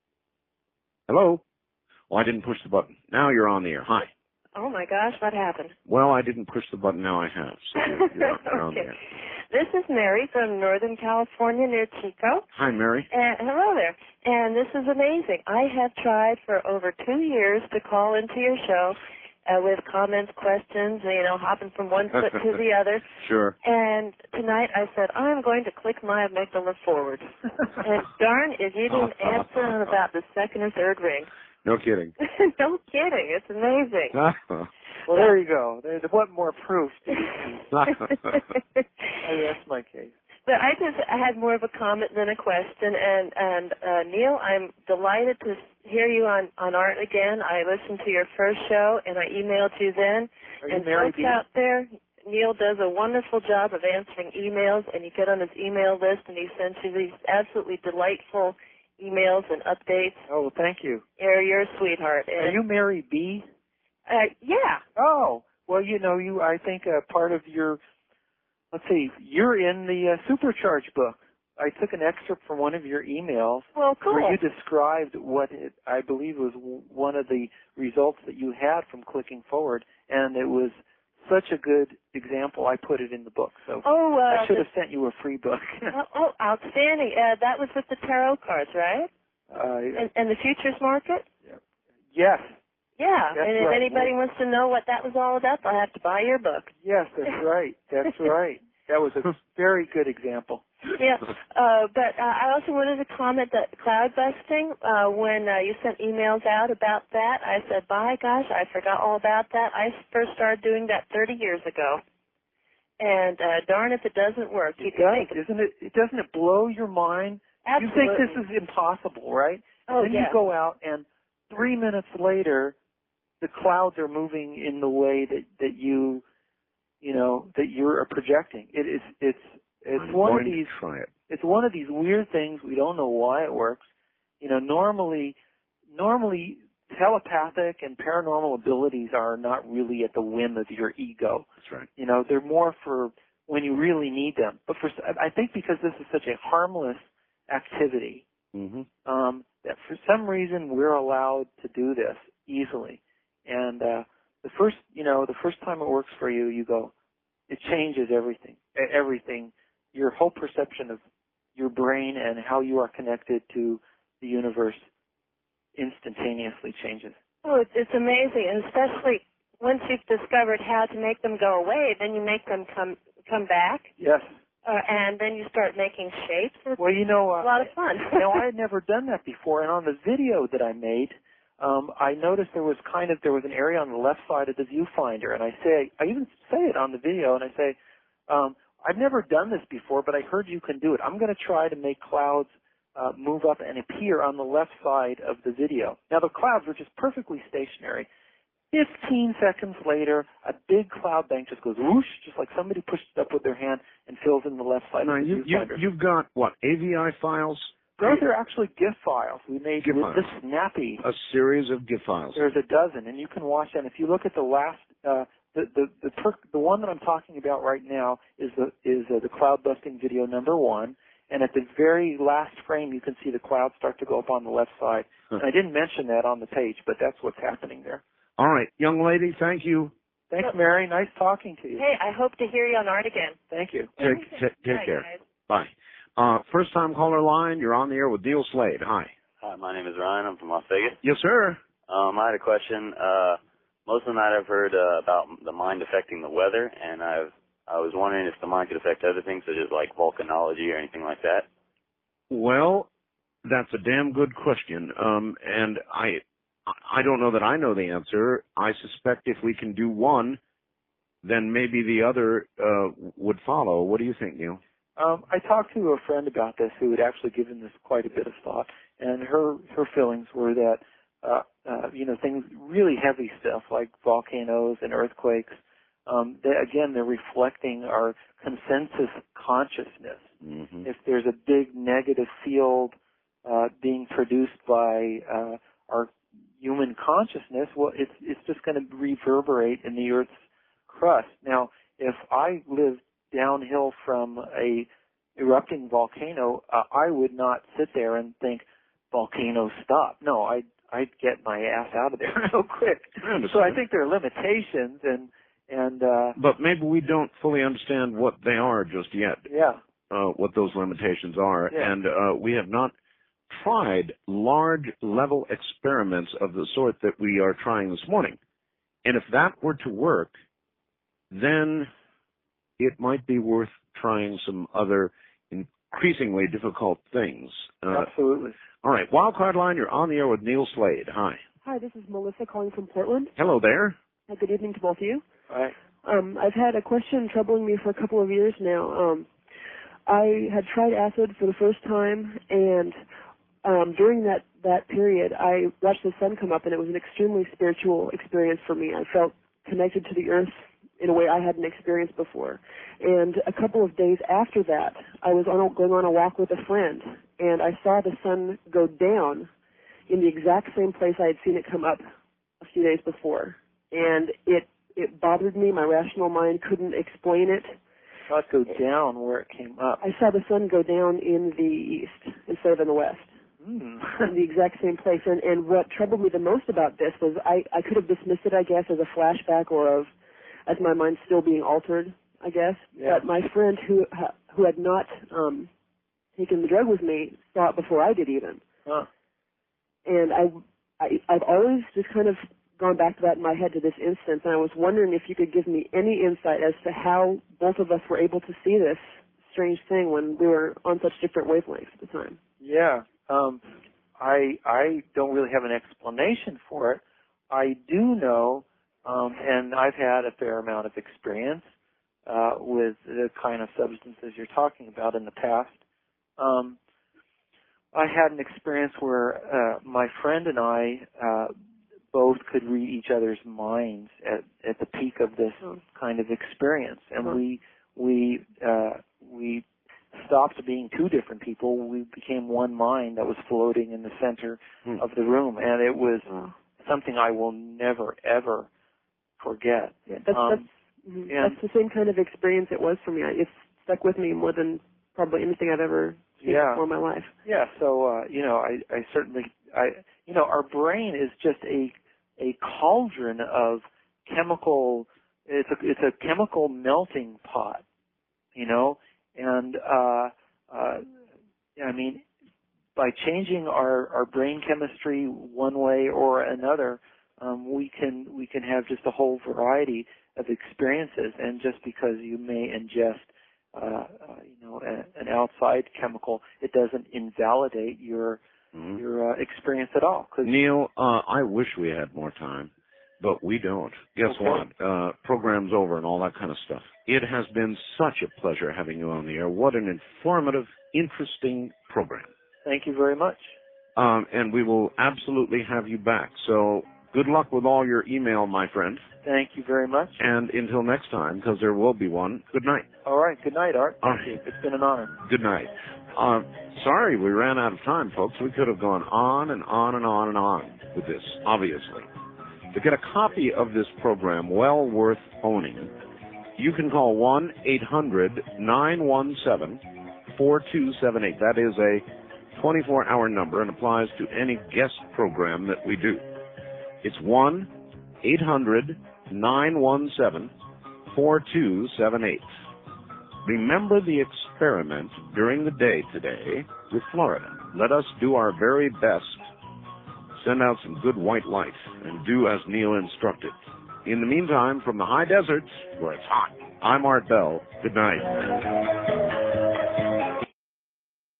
Hello? Oh, I didn't push the button. Now you're on the air. Hi. Oh my gosh, what happened? Well, I didn't push the button. Now I have. So you're, you're, you're on the Okay. air. This is Mary from Northern California near Chico. Hi, Mary. And hello there. And this is amazing. I have tried for over two years to call into your show uh, with comments, questions, you know, hopping from one foot to the other. Sure. And tonight I said, I'm going to click my amygdala forward. And darn if you didn't answer in about the second or third ring. No kidding. No kidding. It's amazing. Well, there you go. There's what more proof do you need? I rest my case. But I just I had more of a comment than a question. And and uh, Neil, I'm delighted to hear you on on Art again. I listened to your first show and I emailed you then. Are you and Mary folks B? out there, Neil does a wonderful job of answering emails, and you get on his email list, and he sends you these absolutely delightful emails and updates. Oh, well, thank you. You're, you're a sweetheart. And, Are you Mary B? Uh, yeah. Oh, well, you know, you. I think uh, part of your, let's see, you're in the uh, Supercharge book. I took an excerpt from one of your emails well, cool. where you described what it, I believe was w- one of the results that you had from clicking forward, and it was such a good example. I put it in the book, so Oh, uh, I should the- have sent you a free book. oh, oh, outstanding. Uh, that was with the tarot cards, right? uh, And, and the futures market? yes, Yeah. That's and if right. anybody wants to know what that was all about, they'll have to buy your book. yes, that's right. That's right. That was a very good example. Yeah, uh, but uh, I also wanted to comment that cloud busting, uh, when uh, you sent emails out about that, I said, by gosh, I forgot all about that. I first started doing that thirty years ago. And uh, darn if it doesn't work. You It can does, think- isn't it? It doesn't it blow your mind? Absolutely. You think this is impossible, right? Oh, then yeah. you go out, and three minutes later, the clouds are moving in the way that that you, you know, that you're projecting. It is it's it's I'm one of going to these. try it. It's one of these weird things. We don't know why it works. You know, normally, normally telepathic and paranormal abilities are not really at the whim of your ego. That's right. You know, they're more for when you really need them. But for I think because this is such a harmless activity, Mm-hmm. um, that for some reason we're allowed to do this easily. And uh, the first, you know, the first time it works for you, you go, it changes everything. E- Everything, your whole perception of your brain and how you are connected to the universe instantaneously changes. Oh, it's, it's amazing, and especially once you've discovered how to make them go away, then you make them come come back, Yes. uh, and then you start making shapes. It's Well, you know, uh, a lot of fun. you know, I had never done that before, and on the video that I made, um, I noticed there was kind of there was an area on the left side of the viewfinder, and I say I even say it on the video, and I say, um, I've never done this before, but I heard you can do it. I'm going to try to make clouds uh, move up and appear on the left side of the video. Now the clouds were just perfectly stationary. Fifteen seconds later, a big cloud bank just goes whoosh, just like somebody pushed it up with their hand and fills in the left side Now, of the you, you, viewfinder. you've got, what, A V I files? Those are actually GIF files we made GIF with files. the Snappy. A series of GIF files. There's a dozen, and you can watch that. If you look at the last, uh, the the the, per, the one that I'm talking about right now is the is uh, the cloud busting video number one. And at the very last frame, you can see the clouds start to go up on the left side. Huh. And I didn't mention that on the page, but that's what's happening there. All right, young lady, thank you. Thanks, Mary. Nice talking to you. Hey, I hope to hear you on Art again. Thank you. Take, take, take Bye, care. guys. Bye. Uh, first time caller line, you're on the air with Neil Slade. Hi. Hi, my name is Ryan. I'm from Las Vegas. Yes, sir. Um, I had a question. Uh, most of the night I've heard uh, about the mind affecting the weather, and I've I was wondering if the mind could affect other things, such as like volcanology or anything like that. Well, that's a damn good question. Um, and I, I don't know that I know the answer. I suspect if we can do one, then maybe the other uh, would follow. What do you think, Neil? Um, I talked to a friend about this who had actually given this quite a bit of thought, and her her feelings were that uh, uh, you know things really heavy stuff like volcanoes and earthquakes. Um, they, again, they're reflecting our consensus consciousness. Mm-hmm. If there's a big negative field uh, being produced by uh, our human consciousness, well, it's it's just going to reverberate in the Earth's crust. Now, if I lived downhill from a erupting volcano, uh, I would not sit there and think, volcano stop. No, I'd, I'd get my ass out of there real quick. I so I think there are limitations, and, and uh, but maybe we don't fully understand what they are just yet, yeah, uh, what those limitations are. Yeah. And uh, we have not tried large-level experiments of the sort that we are trying this morning. And if that were to work, then it might be worth trying some other increasingly difficult things. Uh, Absolutely. All right, Wildcard Line, you're on the air with Neil Slade. Hi. Hi, this is Melissa calling from Portland. Hello there. Hi, good evening to both of you. Hi. Um, I've had a question troubling me for a couple of years now. Um, I had tried acid for the first time, and um, during that, that period, I watched the sun come up, and it was an extremely spiritual experience for me. I felt connected to the earth in a way I hadn't experienced before. And a couple of days after that, I was on a, going on a walk with a friend, and I saw the sun go down in the exact same place I had seen it come up a few days before. And it, it bothered me. My rational mind couldn't explain it. Saw it go down where it came up. I saw the sun go down in the east instead of in the west. Mm. In the exact same place. And, and what troubled me the most about this was I, I could have dismissed it, I guess, as a flashback or of as my mind still being altered, I guess. Yeah. But my friend who who had not um, taken the drug with me saw it before I did even. Huh. And I, I, I've always just kind of gone back to that in my head to this instance, and I was wondering if you could give me any insight as to how both of us were able to see this strange thing when we were on such different wavelengths at the time. Yeah. Um, I I don't really have an explanation for it. I do know, um, and I've had a fair amount of experience uh, with the kind of substances you're talking about in the past. Um, I had an experience where uh, my friend and I uh, both could read each other's minds at, at the peak of this kind of experience, and Uh-huh. we we uh, we stopped being two different people. We became one mind that was floating in the center Hmm. of the room, and it was Oh. something I will never ever forget. Yeah, that's, Um, that's, mhm. and- that's the same kind of experience it was for me. I- It's stuck with me more than probably anything I've ever seen Yeah. before in my life. Yeah, so uh, you know, I, I certainly, I, you know, our brain is just a a cauldron of chemical. It's a it's a chemical melting pot, you know, and uh, uh, I mean, by changing our our brain chemistry one way or another, um, we can we can have just a whole variety of experiences. And just because you may ingest Uh, uh, you know, a, an outside chemical, it doesn't invalidate your Mhm. your uh, experience at all. 'Cause Neil, uh, I wish we had more time, but we don't. Guess Okay. what? Uh, program's over and all that kind of stuff. It has been such a pleasure having you on the air. What an informative, interesting program. Thank you very much. Um, and we will absolutely have you back. So good luck with all your email, my friend. Thank you very much. And until next time, because there will be one, good night. All right. Good night, Art. All Thank right. you. It's been an honor. Good night. Uh, sorry, we ran out of time, folks. We could have gone on and on and on and on with this, obviously. To get a copy of this program, well worth owning, you can call one eight hundred nine one seven four two seven eight. That is a twenty-four hour number and applies to any guest program that we do. It's one eight hundred nine one seven four two seven eight. Remember the experiment during the day today with Florida. Let us do our very best. Send out some good white light and do as Neil instructed. In the meantime, from the high deserts, where it's hot, I'm Art Bell. Good night.